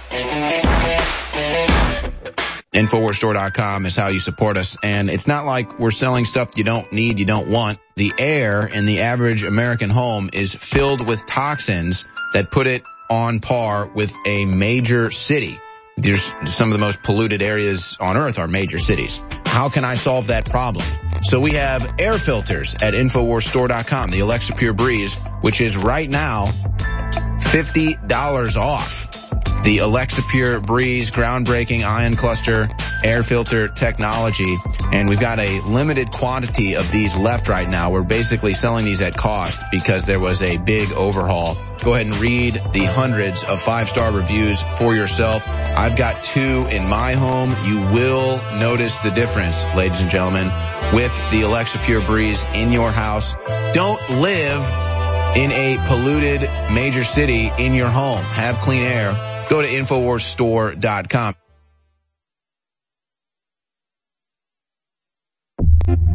InfoWarsStore.com is how you support us, and it's not like we're selling stuff you don't need, you don't want. The air in the average American home is filled with toxins that put it on par with a major city. There's some of the most polluted areas on Earth are major cities. How can I solve that problem? So we have air filters at InfoWarsStore.com, the Alexa Pure Breeze, which is right now $50 off. The Alexa Pure Breeze groundbreaking ion cluster air filter technology. And we've got a limited quantity of these left right now. We're basically selling these at cost because there was a big overhaul. Go ahead and read the hundreds of 5-star reviews for yourself. I've got 2 in my home. You will notice the difference, ladies and gentlemen, with the Alexa Pure Breeze in your house. Don't live in a polluted major city in your home. Have clean air. Go to InfoWarsStore.com.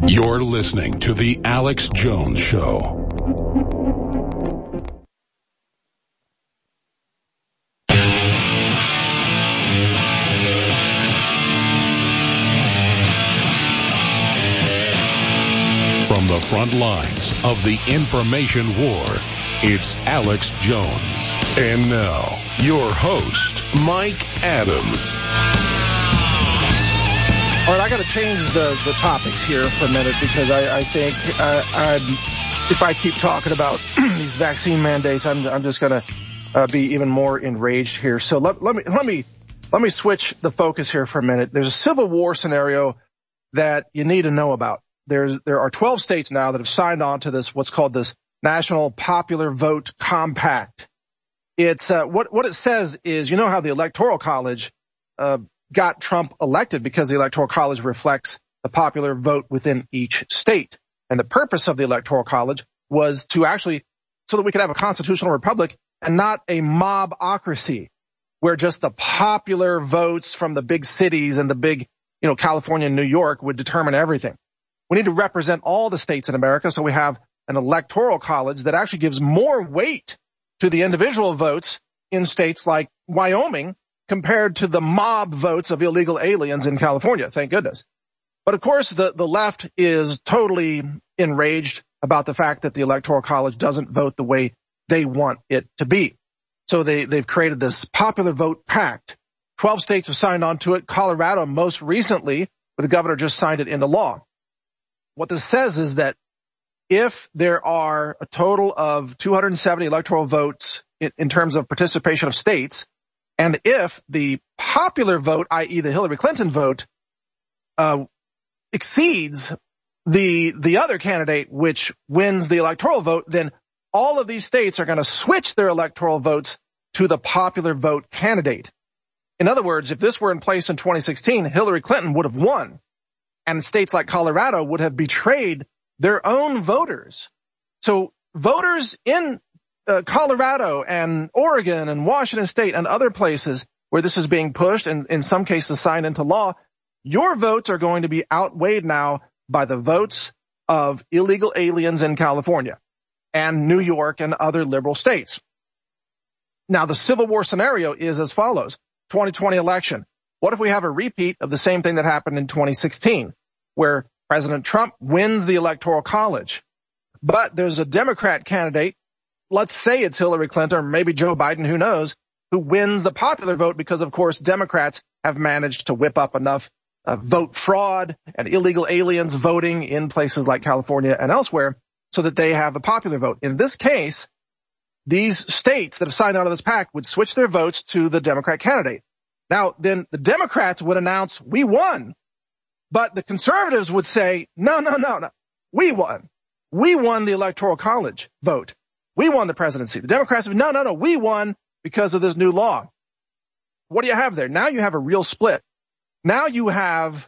You're listening to The Alex Jones Show. From the front lines of the information war, it's Alex Jones. And now, your host, Mike Adams. All right, I got to change the topics here for a minute because I think if I keep talking about these vaccine mandates, I'm just going to be even more enraged here. So let me switch the focus here for a minute. There's a civil war scenario that you need to know about. There are 12 states now that have signed on to this, what's called this National Popular Vote Compact. It's, what it says is, you know how the Electoral College, got Trump elected because the Electoral College reflects the popular vote within each state. And the purpose of the Electoral College was to actually, so that we could have a constitutional republic and not a mobocracy where just the popular votes from the big cities and the big, California and New York would determine everything. We need to represent all the states in America, so we have an electoral college that actually gives more weight to the individual votes in states like Wyoming compared to the mob votes of illegal aliens in California, thank goodness. But of course, the left is totally enraged about the fact that the Electoral College doesn't vote the way they want it to be. So they've created this popular vote pact. 12 states have signed on to it. Colorado most recently, where the governor just signed it into law. What this says is that if there are a total of 270 electoral votes in terms of participation of states, and if the popular vote, i.e. the Hillary Clinton vote, exceeds the other candidate, which wins the electoral vote, then all of these states are going to switch their electoral votes to the popular vote candidate. In other words, if this were in place in 2016, Hillary Clinton would have won. And states like Colorado would have betrayed their own voters. So voters in Colorado and Oregon and Washington State and other places where this is being pushed and in some cases signed into law, your votes are going to be outweighed now by the votes of illegal aliens in California and New York and other liberal states. Now, the Civil War scenario is as follows. 2020 election. What if we have a repeat of the same thing that happened in 2016, where President Trump wins the Electoral College, but there's a Democrat candidate, let's say it's Hillary Clinton or maybe Joe Biden, who knows, who wins the popular vote because, of course, Democrats have managed to whip up enough vote fraud and illegal aliens voting in places like California and elsewhere so that they have the popular vote. In this case, these states that have signed on to this pact would switch their votes to the Democrat candidate. Now, then the Democrats would announce, we won. But the conservatives would say, no, we won. We won the Electoral College vote. We won the presidency. The Democrats would, no, we won because of this new law. What do you have there? Now you have a real split. Now you have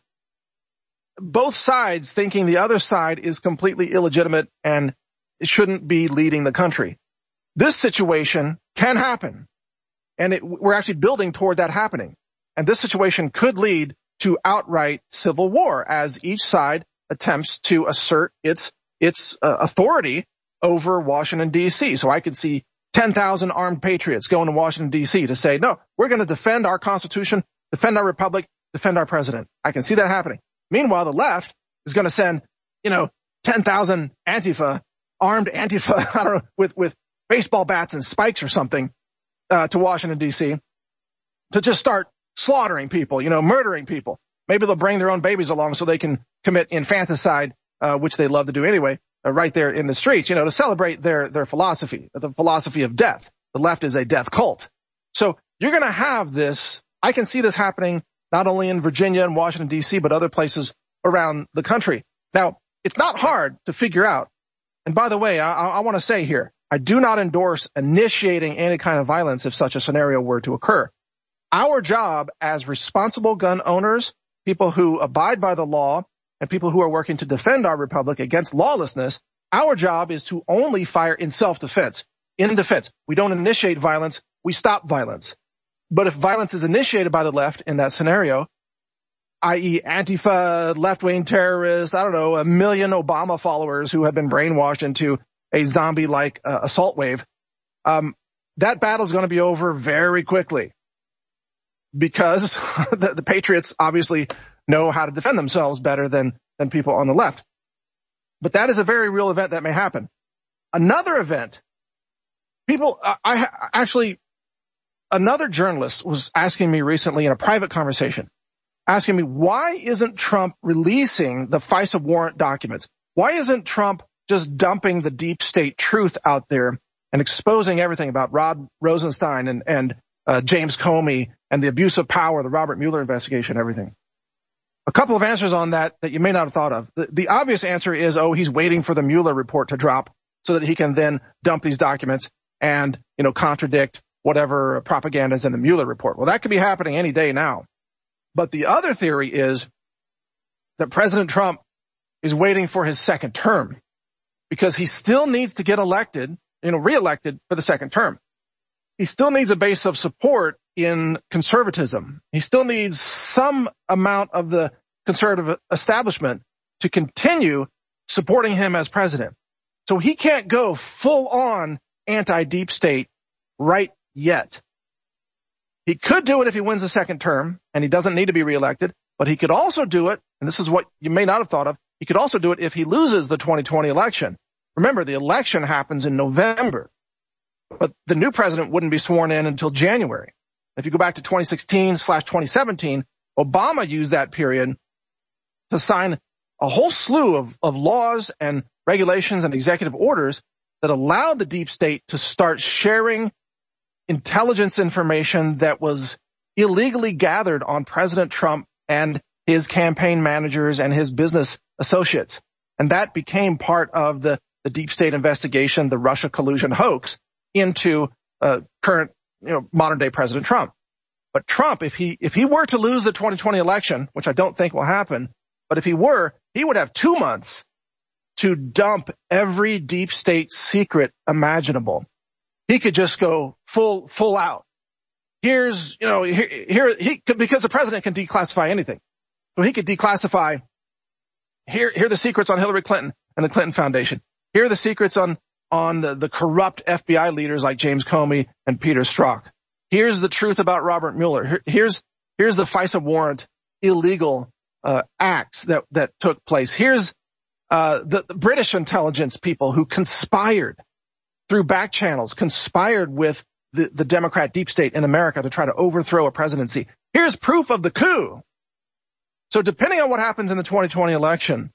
both sides thinking the other side is completely illegitimate and it shouldn't be leading the country. This situation can happen. And we're actually building toward that happening. And this situation could lead to outright civil war as each side attempts to assert its authority over Washington, D.C. So I could see 10,000 armed patriots going to Washington, D.C. to say, no, we're going to defend our Constitution, defend our republic, defend our president. I can see that happening. Meanwhile, the left is going to send, 10,000 armed Antifa, I don't know, with baseball bats and spikes or something, to Washington, D.C. to just start slaughtering people, murdering people. Maybe they'll bring their own babies along so they can commit infanticide, which they love to do anyway, right there in the streets, to celebrate their philosophy, the philosophy of death. The left is a death cult. So you're going to have this. I can see this happening not only in Virginia and Washington, D.C., but other places around the country. Now, it's not hard to figure out. And by the way, I want to say here, I do not endorse initiating any kind of violence if such a scenario were to occur. Our job as responsible gun owners, people who abide by the law, and people who are working to defend our republic against lawlessness, our job is to only fire in self-defense, in defense. We don't initiate violence, we stop violence. But if violence is initiated by the left in that scenario, i.e. Antifa, left-wing terrorists, I don't know, 1 million Obama followers who have been brainwashed into a zombie-like assault wave, that battle's going to be over very quickly because the Patriots obviously know how to defend themselves better than people on the left. But that is a very real event that may happen. Another event, another journalist was asking me recently in a private conversation, asking me, why isn't Trump releasing the FISA warrant documents? Why isn't Trump just dumping the deep state truth out there and exposing everything about Rod Rosenstein and James Comey and the abuse of power, the Robert Mueller investigation, everything? A couple of answers on that you may not have thought of. The obvious answer is, he's waiting for the Mueller report to drop so that he can then dump these documents and, contradict whatever propaganda is in the Mueller report. Well, that could be happening any day now. But the other theory is that President Trump is waiting for his second term because he still needs to get elected, reelected for the second term. He still needs a base of support in conservatism. He still needs some amount of the conservative establishment to continue supporting him as president. So he can't go full on anti-deep state right yet. He could do it if he wins the second term and he doesn't need to be reelected, but he could also do it, and this is what you may not have thought of, he could also do it if he loses the 2020 election. Remember, the election happens in November, but the new president wouldn't be sworn in until January. If you go back to 2016/2017, Obama used that period to sign a whole slew of laws and regulations and executive orders that allowed the deep state to start sharing intelligence information that was illegally gathered on President Trump and his campaign managers and his business associates. And that became part of the deep state investigation, the Russia collusion hoax, into current, modern day President Trump. But Trump, if he were to lose the 2020 election, which I don't think will happen, but if he were, he would have 2 months to dump every deep state secret imaginable. He could just go full out. Here's, because the president can declassify anything. So he could declassify, here are the secrets on Hillary Clinton and the Clinton Foundation. Here are the secrets on the corrupt FBI leaders like James Comey and Peter Strzok. Here's the truth about Robert Mueller. Here's the FISA warrant illegal acts that took place. Here's the British intelligence people who conspired through back channels, conspired with the Democrat deep state in America to try to overthrow a presidency. Here's proof of the coup. So depending on what happens in the 2020 election,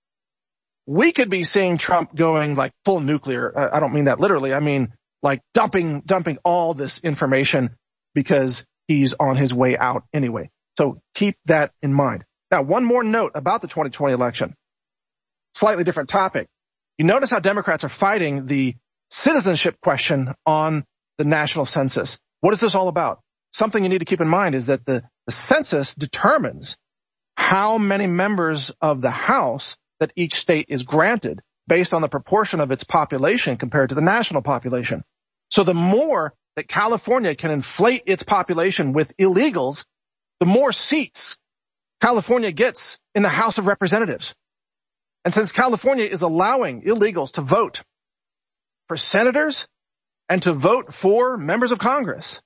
we could be seeing Trump going like full nuclear. I don't mean that literally. I mean like dumping all this information because he's on his way out anyway. So keep that in mind. Now, one more note about the 2020 election. Slightly different topic. You notice how Democrats are fighting the citizenship question on the national census. What is this all about? Something you need to keep in mind is that the census determines how many members of the House that each state is granted based on the proportion of its population compared to the national population. So the more that California can inflate its population with illegals, the more seats California gets in the House of Representatives. And since California is allowing illegals to vote for senators and to vote for members of Congress,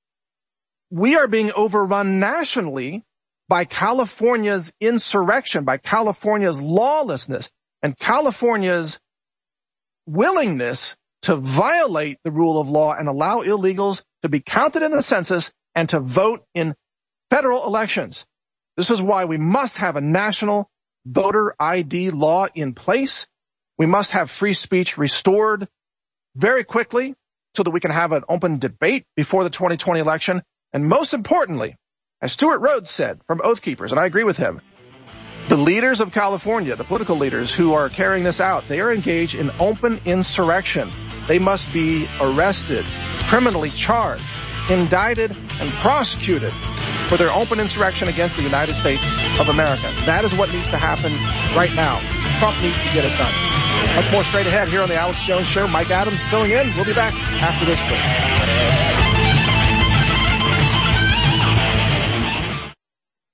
we are being overrun nationally by California's insurrection, by California's lawlessness, and California's willingness to violate the rule of law and allow illegals to be counted in the census and to vote in federal elections. This is why we must have a national voter ID law in place. We must have free speech restored very quickly so that we can have an open debate before the 2020 election. And most importantly, as Stuart Rhodes said from Oath Keepers, and I agree with him, the leaders of California, the political leaders who are carrying this out, they are engaged in open insurrection. They must be arrested, criminally charged, indicted, and prosecuted for their open insurrection against the United States of America. That is what needs to happen right now. Trump needs to get it done. Much more straight ahead here on the Alex Jones Show. Mike Adams filling in. We'll be back after this break.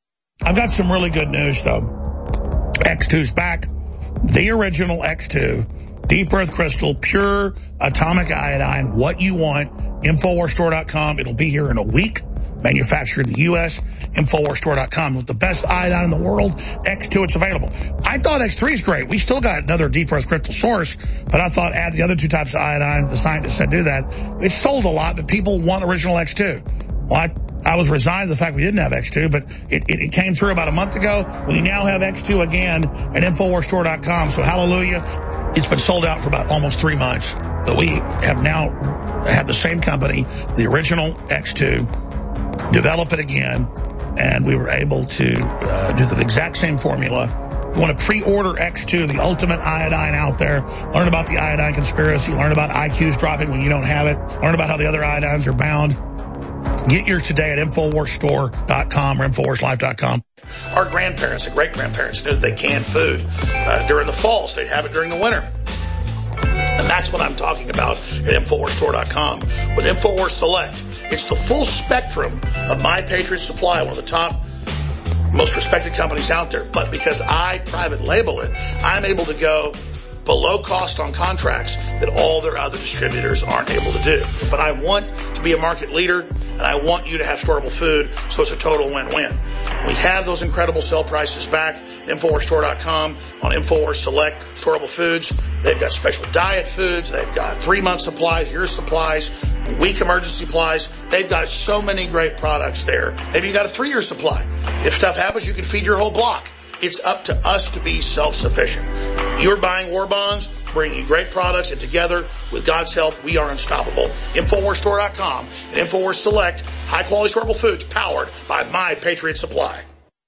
I've got some really good news, though. X2's back. The original X2. Deep Earth Crystal, pure atomic iodine, what you want. InfoWarsStore.com. It'll be here in a week. Manufactured in the U.S. InfoWarsStore.com. With the best iodine in the world, X2, it's available. I thought X3 is great. We still got another Deep Earth Crystal source, but I thought add the other two types of iodine. The scientists said do that. It's sold a lot, but people want original X2. Well, I was resigned to the fact we didn't have X2, but it came through about a month ago. We now have X2 again at InfoWarsStore.com. So hallelujah. It's been sold out for about almost 3 months. But we have now had the same company, the original X2, develop it again, and we were able to do the exact same formula. If you want to pre-order X2, the ultimate iodine out there, learn about the iodine conspiracy, learn about IQs dropping when you don't have it, learn about how the other iodines are bound. Get yours today at InfoWarsStore.com or InfoWarsLife.com. Our grandparents and great-grandparents knew that they canned food during the fall, so they'd have it during the winter. And that's what I'm talking about at InfoWarsStore.com. With InfoWars Select, it's the full spectrum of My Patriot Supply, one of the top, most respected companies out there. But because I private label it, I'm able to go below cost on contracts that all their other distributors aren't able to do. But I want to be a market leader, and I want you to have storable food, so it's a total win-win. We have those incredible sale prices back at InfoWarsStore.com on InfoWars Select storable foods. They've got special diet foods. They've got 3-month supplies, year supplies, week emergency supplies. They've got so many great products there. Maybe you got a 3-year supply. If stuff happens, you can feed your whole block. It's up to us to be self-sufficient. You're buying war bonds, bringing you great products, and together, with God's help, we are unstoppable. InfoWarsStore.com and InfoWars Select, high-quality storable foods powered by My Patriot Supply.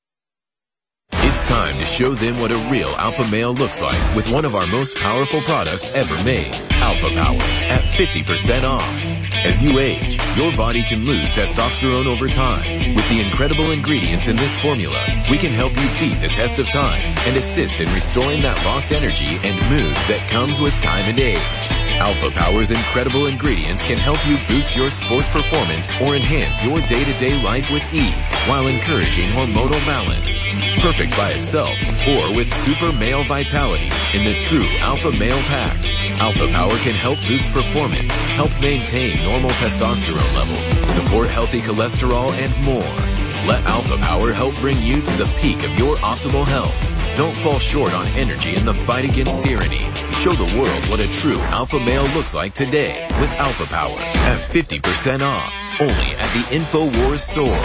It's time to show them what a real alpha male looks like with one of our most powerful products ever made, Alpha Power, at 50% off. As you age, your body can lose testosterone over time. With the incredible ingredients in this formula, we can help you beat the test of time and assist in restoring that lost energy and mood that comes with time and age. Alpha Power's incredible ingredients can help you boost your sports performance or enhance your day-to-day life with ease while encouraging hormonal balance. Perfect by itself or with super male vitality in the true Alpha Male Pack. Alpha Power can help boost performance, help maintain normal testosterone levels, support healthy cholesterol, and more. Let Alpha Power help bring you to the peak of your optimal health. Don't fall short on energy in the fight against tyranny. Show the world what a true alpha male looks like today with Alpha Power at 50% off. Only at the InfoWars store.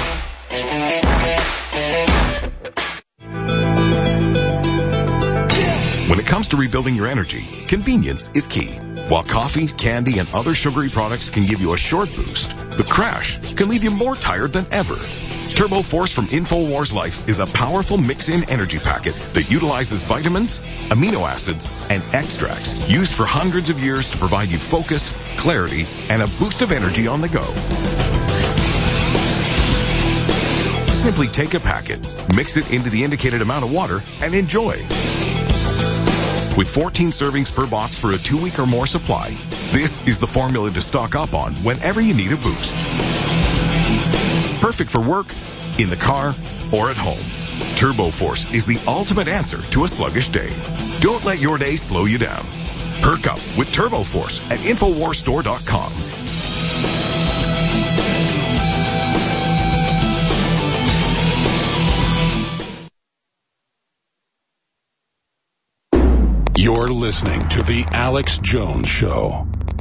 When it comes to rebuilding your energy, convenience is key. While coffee, candy, and other sugary products can give you a short boost, the crash can leave you more tired than ever. Turbo Force from InfoWars Life is a powerful mix-in energy packet that utilizes vitamins, amino acids, and extracts used for hundreds of years to provide you focus, clarity, and a boost of energy on the go. Simply take a packet, mix it into the indicated amount of water, and enjoy. With 14 servings per box for a 2-week or more supply, this is the formula to stock up on whenever you need a boost. Perfect for work, in the car, or at home. Turbo Force is the ultimate answer to a sluggish day. Don't let your day slow you down. Perk up with Turbo Force at InfoWarsStore.com. You're listening to The Alex Jones Show.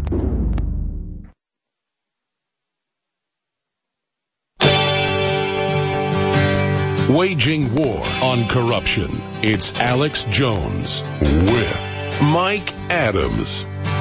Waging war on corruption. It's Alex Jones with Mike Adams.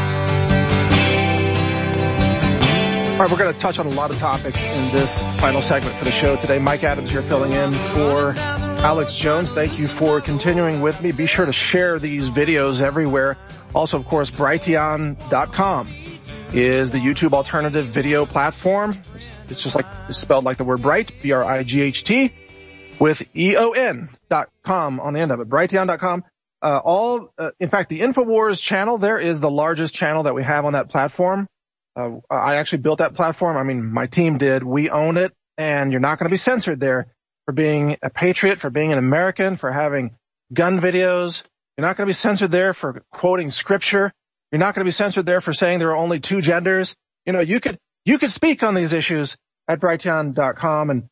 All right, we're going to touch on a lot of topics in this final segment for the show today. Mike Adams here filling in for Alex Jones. Thank you for continuing with me. Be sure to share these videos everywhere. Also, of course, Brighteon.com is the YouTube alternative video platform. It's just like, it's spelled like the word bright, B-R-I-G-H-T, with EON.com on the end of it. Brighteon.com. In fact, the InfoWars channel there is the largest channel that we have on that platform. I actually built that platform. I mean, my team did. We own it, and you're not going to be censored there. for being a patriot, for being an American, for having gun videos. You're not going to be censored there for quoting scripture. You're not going to be censored there for saying there are only two genders. You know, you could speak on these issues at Brighteon.com, and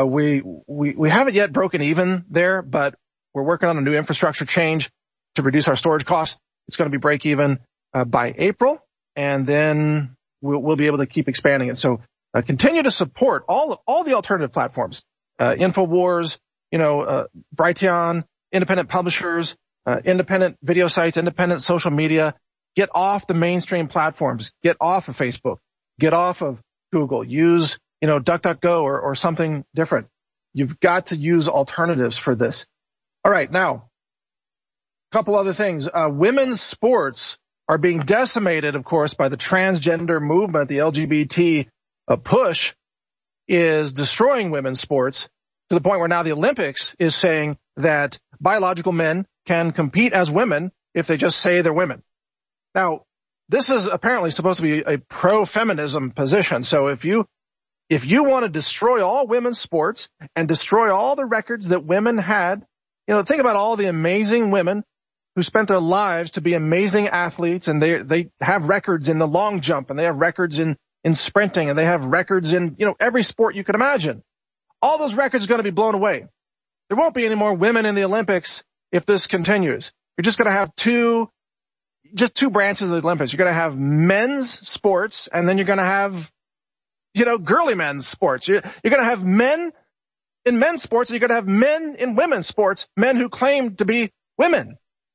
we haven't yet broken even there, but we're working on a new infrastructure change to reduce our storage costs. It's going to be break even by April, and then we'll be able to keep expanding it. So continue to support all the alternative platforms, InfoWars, Brighteon, independent publishers, independent video sites, independent social media. Get off the mainstream platforms. Get off of Facebook. Get off of Google. Use, DuckDuckGo or something different. You've got to use alternatives for this. All right. Now, a couple other things. Women's sports are being decimated, of course, by the transgender movement. The LGBT push is destroying women's sports to the point where now the Olympics is saying that biological men can compete as women if they just say they're women. Now, this is apparently supposed to be a pro-feminism position. So if you want to destroy all women's sports and destroy all the records that women had, think about all the amazing women who spent their lives to be amazing athletes, and they have records in the long jump, and they have records in sprinting, and they have records in, every sport you could imagine. All those records are going to be blown away. There won't be any more women in the Olympics if this continues. You're just going to have two branches of the Olympics. You're going to have men's sports, and then you're going to have, girly men's sports. You're going to have men in men's sports, and you're going to have men in women's sports, men who claim to be women.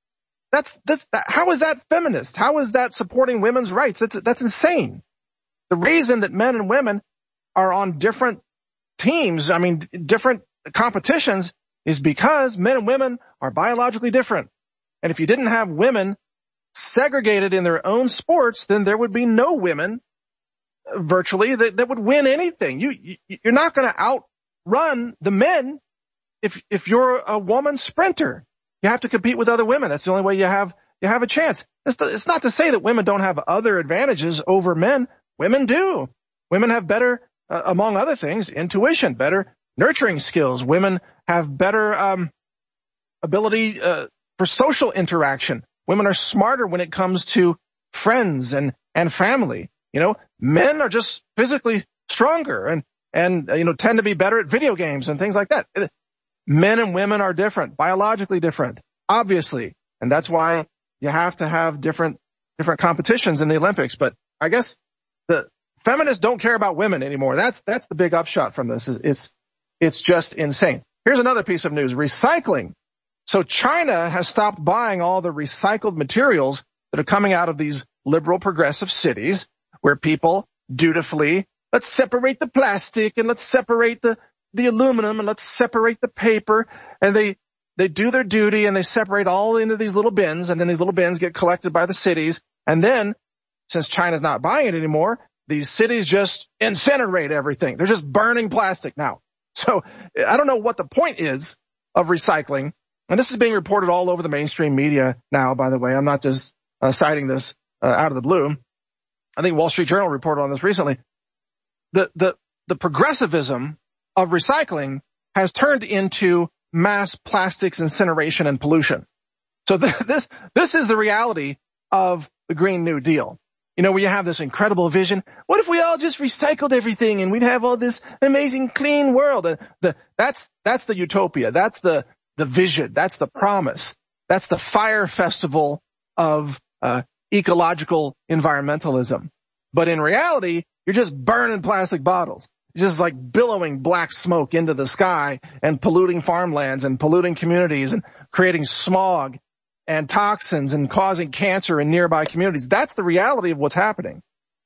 How is that feminist? How is that supporting women's rights? That's insane. The reason that men and women are on different teams, different competitions, is because men and women are biologically different. And if you didn't have women segregated in their own sports, then there would be no women virtually that would win anything. You're not going to outrun the men if you're a woman sprinter. You have to compete with other women. That's the only way you have a chance. It's not to say that women don't have other advantages over men. Women do. Women have better, among other things, intuition, better nurturing skills. Women have better ability for social interaction. Women are smarter when it comes to friends and family. Men are just physically stronger and tend to be better at video games and things like that. Men and women are different, biologically different, obviously. And that's why you have to have different competitions in the Olympics. But I guess the feminists don't care about women anymore. That's the big upshot from this. It's just insane. Here's another piece of news. Recycling. So China has stopped buying all the recycled materials that are coming out of these liberal progressive cities where people dutifully, let's separate the plastic and let's separate the aluminum and let's separate the paper. And they do their duty and they separate all into these little bins, and then these little bins get collected by the cities. And then, since China's not buying it anymore, these cities just incinerate everything. They're just burning plastic now. So I don't know what the point is of recycling. And this is being reported all over the mainstream media now, by the way. I'm not just citing this out of the blue. I think Wall Street Journal reported on this recently. The progressivism of recycling has turned into mass plastics incineration and pollution. So this is the reality of the Green New Deal. Where you have this incredible vision. What if we all just recycled everything and we'd have all this amazing clean world? That's the utopia. That's the vision. That's the promise. That's the fire festival of ecological environmentalism. But in reality, you're just burning plastic bottles. You're just like billowing black smoke into the sky and polluting farmlands and polluting communities and creating smog and toxins and causing cancer in nearby communities. That's the reality of what's happening.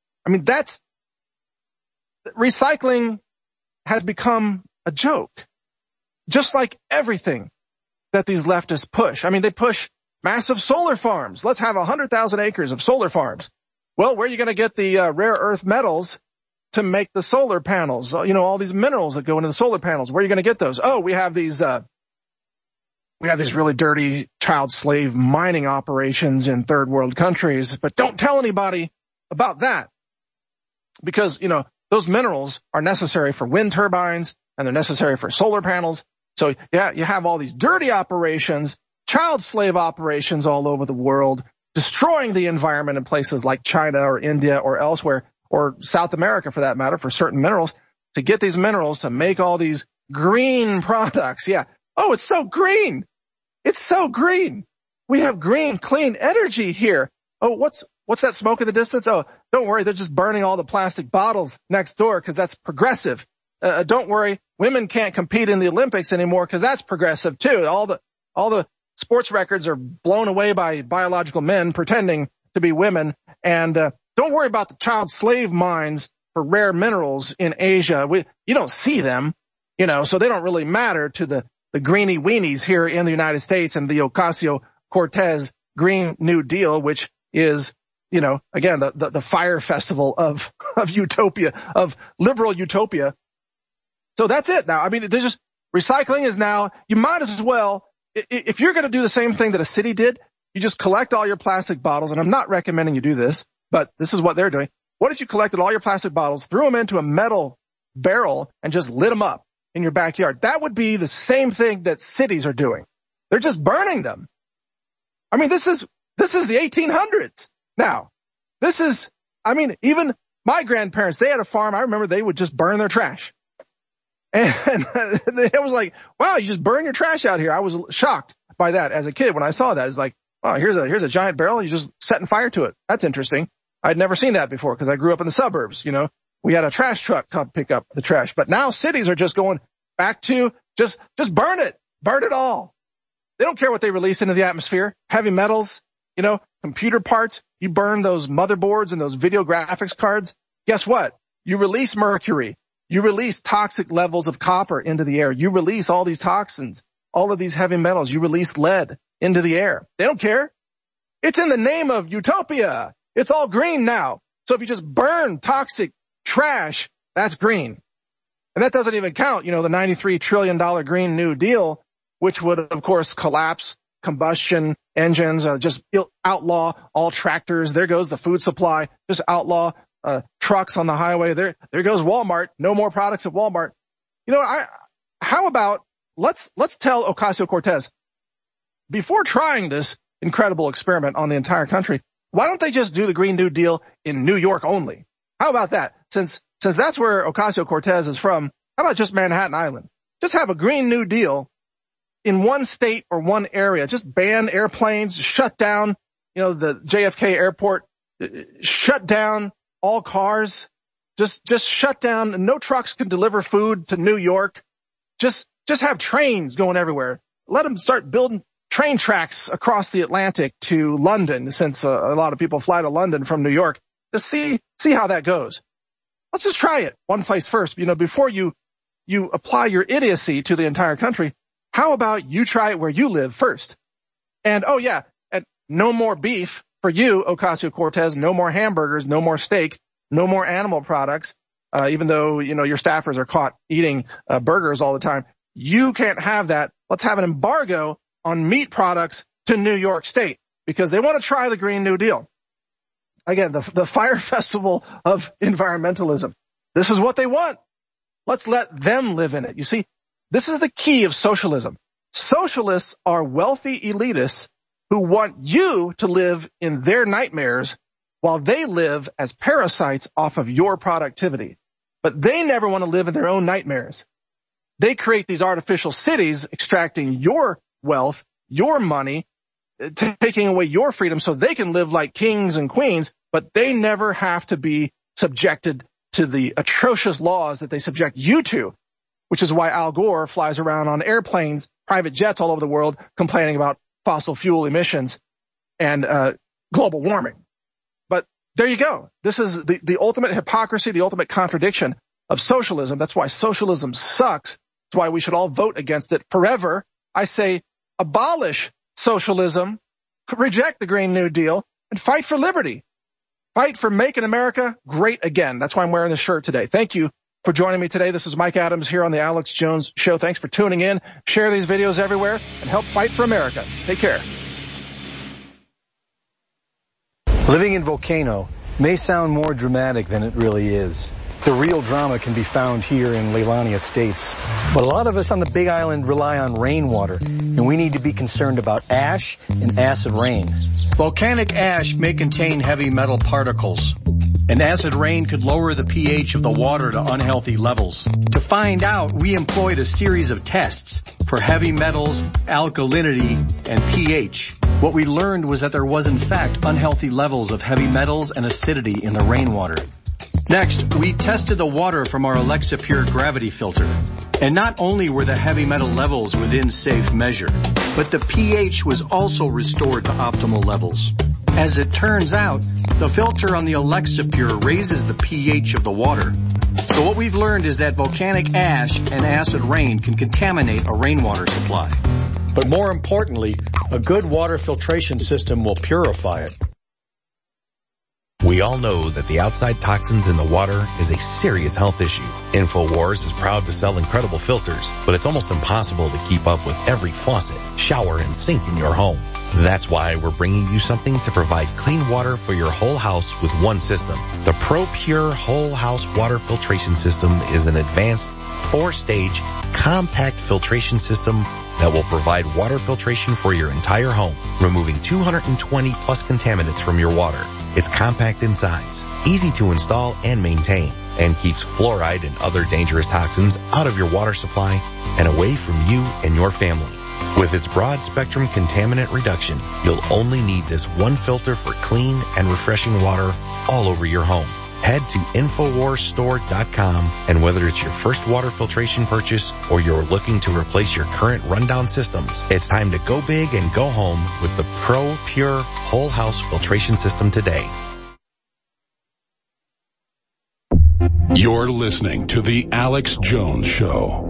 Recycling has become a joke. Just like everything that these leftists push. They push massive solar farms. Let's have 100,000 acres of solar farms. Well, where are you going to get the rare earth metals to make the solar panels? All these minerals that go into the solar panels. Where are you going to get those? Oh, we have these really dirty child slave mining operations in third world countries, but don't tell anybody about that because, those minerals are necessary for wind turbines and they're necessary for solar panels. So yeah, you have all these dirty operations, child slave operations all over the world, destroying the environment in places like China or India or elsewhere, or South America for that matter, for certain minerals, to get these minerals to make all these green products. Yeah. Oh, it's so green. It's so green. We have green, clean energy here. Oh, what's that smoke in the distance? Oh, don't worry. They're just burning all the plastic bottles next door because that's progressive. Don't worry. Women can't compete in the Olympics anymore because that's progressive too. All the sports records are blown away by biological men pretending to be women. And, don't worry about the child slave mines for rare minerals in Asia. You don't see them, so they don't really matter to the greeny weenies here in the United States and the Ocasio-Cortez Green New Deal, which is, again, the fire festival of utopia, of liberal utopia. So that's it now. I mean, there's just recycling is now, you might as well, if you're going to do the same thing that a city did, you just collect all your plastic bottles, and I'm not recommending you do this, but this is what they're doing. What if you collected all your plastic bottles, threw them into a metal barrel, and just lit them up in your backyard? That would be the same thing that cities are doing. They're just burning them. I mean, this is the 1800s. Now, even my grandparents, they had a farm. I remember they would just burn their trash. And it was like, wow, you just burn your trash out here. I was shocked by that as a kid when I saw that. It's like, wow, here's a giant barrel. You just setting fire to it. That's interesting. I'd never seen that before because I grew up in the suburbs. We had a trash truck come pick up the trash, but now cities are just going back to just burn it all. They don't care what they release into the atmosphere. Heavy metals, computer parts. You burn those motherboards and those video graphics cards. Guess what? You release mercury. You release toxic levels of copper into the air. You release all these toxins, all of these heavy metals. You release lead into the air. They don't care. It's in the name of utopia. It's all green now. So if you just burn toxic trash, that's green. And that doesn't even count, the $93 trillion Green New Deal, which would, of course, collapse combustion engines, just outlaw all tractors. There goes the food supply. Just outlaw trucks on the highway. There goes Walmart. No more products at Walmart. How about let's tell Ocasio-Cortez, before trying this incredible experiment on the entire country, why don't they just do the Green New Deal in New York only? How about that? Since that's where Ocasio-Cortez is from, how about just Manhattan Island? Just have a Green New Deal in one state or one area. Just ban airplanes, shut down, the JFK airport, shut down all cars, just shut down. No trucks can deliver food to New York. Just have trains going everywhere. Let them start building train tracks across the Atlantic to London, since a lot of people fly to London from New York. Just see how that goes. Let's just try it one place first. Before you apply your idiocy to the entire country, how about you try it where you live first? And oh yeah, and no more beef for you, Ocasio-Cortez. No more hamburgers, no more steak, no more animal products. Even though, your staffers are caught eating burgers all the time. You can't have that. Let's have an embargo on meat products to New York State because they want to try the Green New Deal. Again, the fire festival of environmentalism. This is what they want. Let's let them live in it. You see, this is the key of socialism. Socialists are wealthy elitists who want you to live in their nightmares while they live as parasites off of your productivity. But they never want to live in their own nightmares. They create these artificial cities extracting your wealth, your money, taking away your freedom so they can live like kings and queens, but they never have to be subjected to the atrocious laws that they subject you to, which is why Al Gore flies around on airplanes, private jets all over the world, complaining about fossil fuel emissions and global warming. But there you go. This is the ultimate hypocrisy, the ultimate contradiction of socialism. That's why socialism sucks. That's why we should all vote against it forever. I say abolish socialism, reject the Green New Deal, and fight for liberty. Fight for making America great again. That's why I'm wearing this shirt today. Thank you for joining me today. This is Mike Adams here on the Alex Jones Show. Thanks for tuning in. Share these videos everywhere and help fight for America. Take care. Living in Volcano may sound more dramatic than it really is. The real drama can be found here in Leilani Estates. But a lot of us on the Big Island rely on rainwater, and we need to be concerned about ash and acid rain. Volcanic ash may contain heavy metal particles, and acid rain could lower the pH of the water to unhealthy levels. To find out, we employed a series of tests for heavy metals, alkalinity, and pH. What we learned was that there was in fact unhealthy levels of heavy metals and acidity in the rainwater. Next, we tested the water from our Alexa Pure gravity filter. And not only were the heavy metal levels within safe measure, but the pH was also restored to optimal levels. As it turns out, the filter on the Alexa Pure raises the pH of the water. So what we've learned is that volcanic ash and acid rain can contaminate a rainwater supply. But more importantly, a good water filtration system will purify it. We all know that the outside toxins in the water is a serious health issue. InfoWars is proud to sell incredible filters, but it's almost impossible to keep up with every faucet, shower, and sink in your home. That's why we're bringing you something to provide clean water for your whole house with one system. The ProPure Whole House Water Filtration System is an advanced 4-stage compact filtration system that will provide water filtration for your entire home, removing 220 plus contaminants from your water. It's compact in size, easy to install and maintain, and keeps fluoride and other dangerous toxins out of your water supply and away from you and your family. With its broad spectrum contaminant reduction, you'll only need this one filter for clean and refreshing water all over your home. Head to InfoWarsStore.com, and whether it's your first water filtration purchase or you're looking to replace your current rundown systems, it's time to go big and go home with the ProPure Whole House Filtration System today. You're listening to The Alex Jones Show.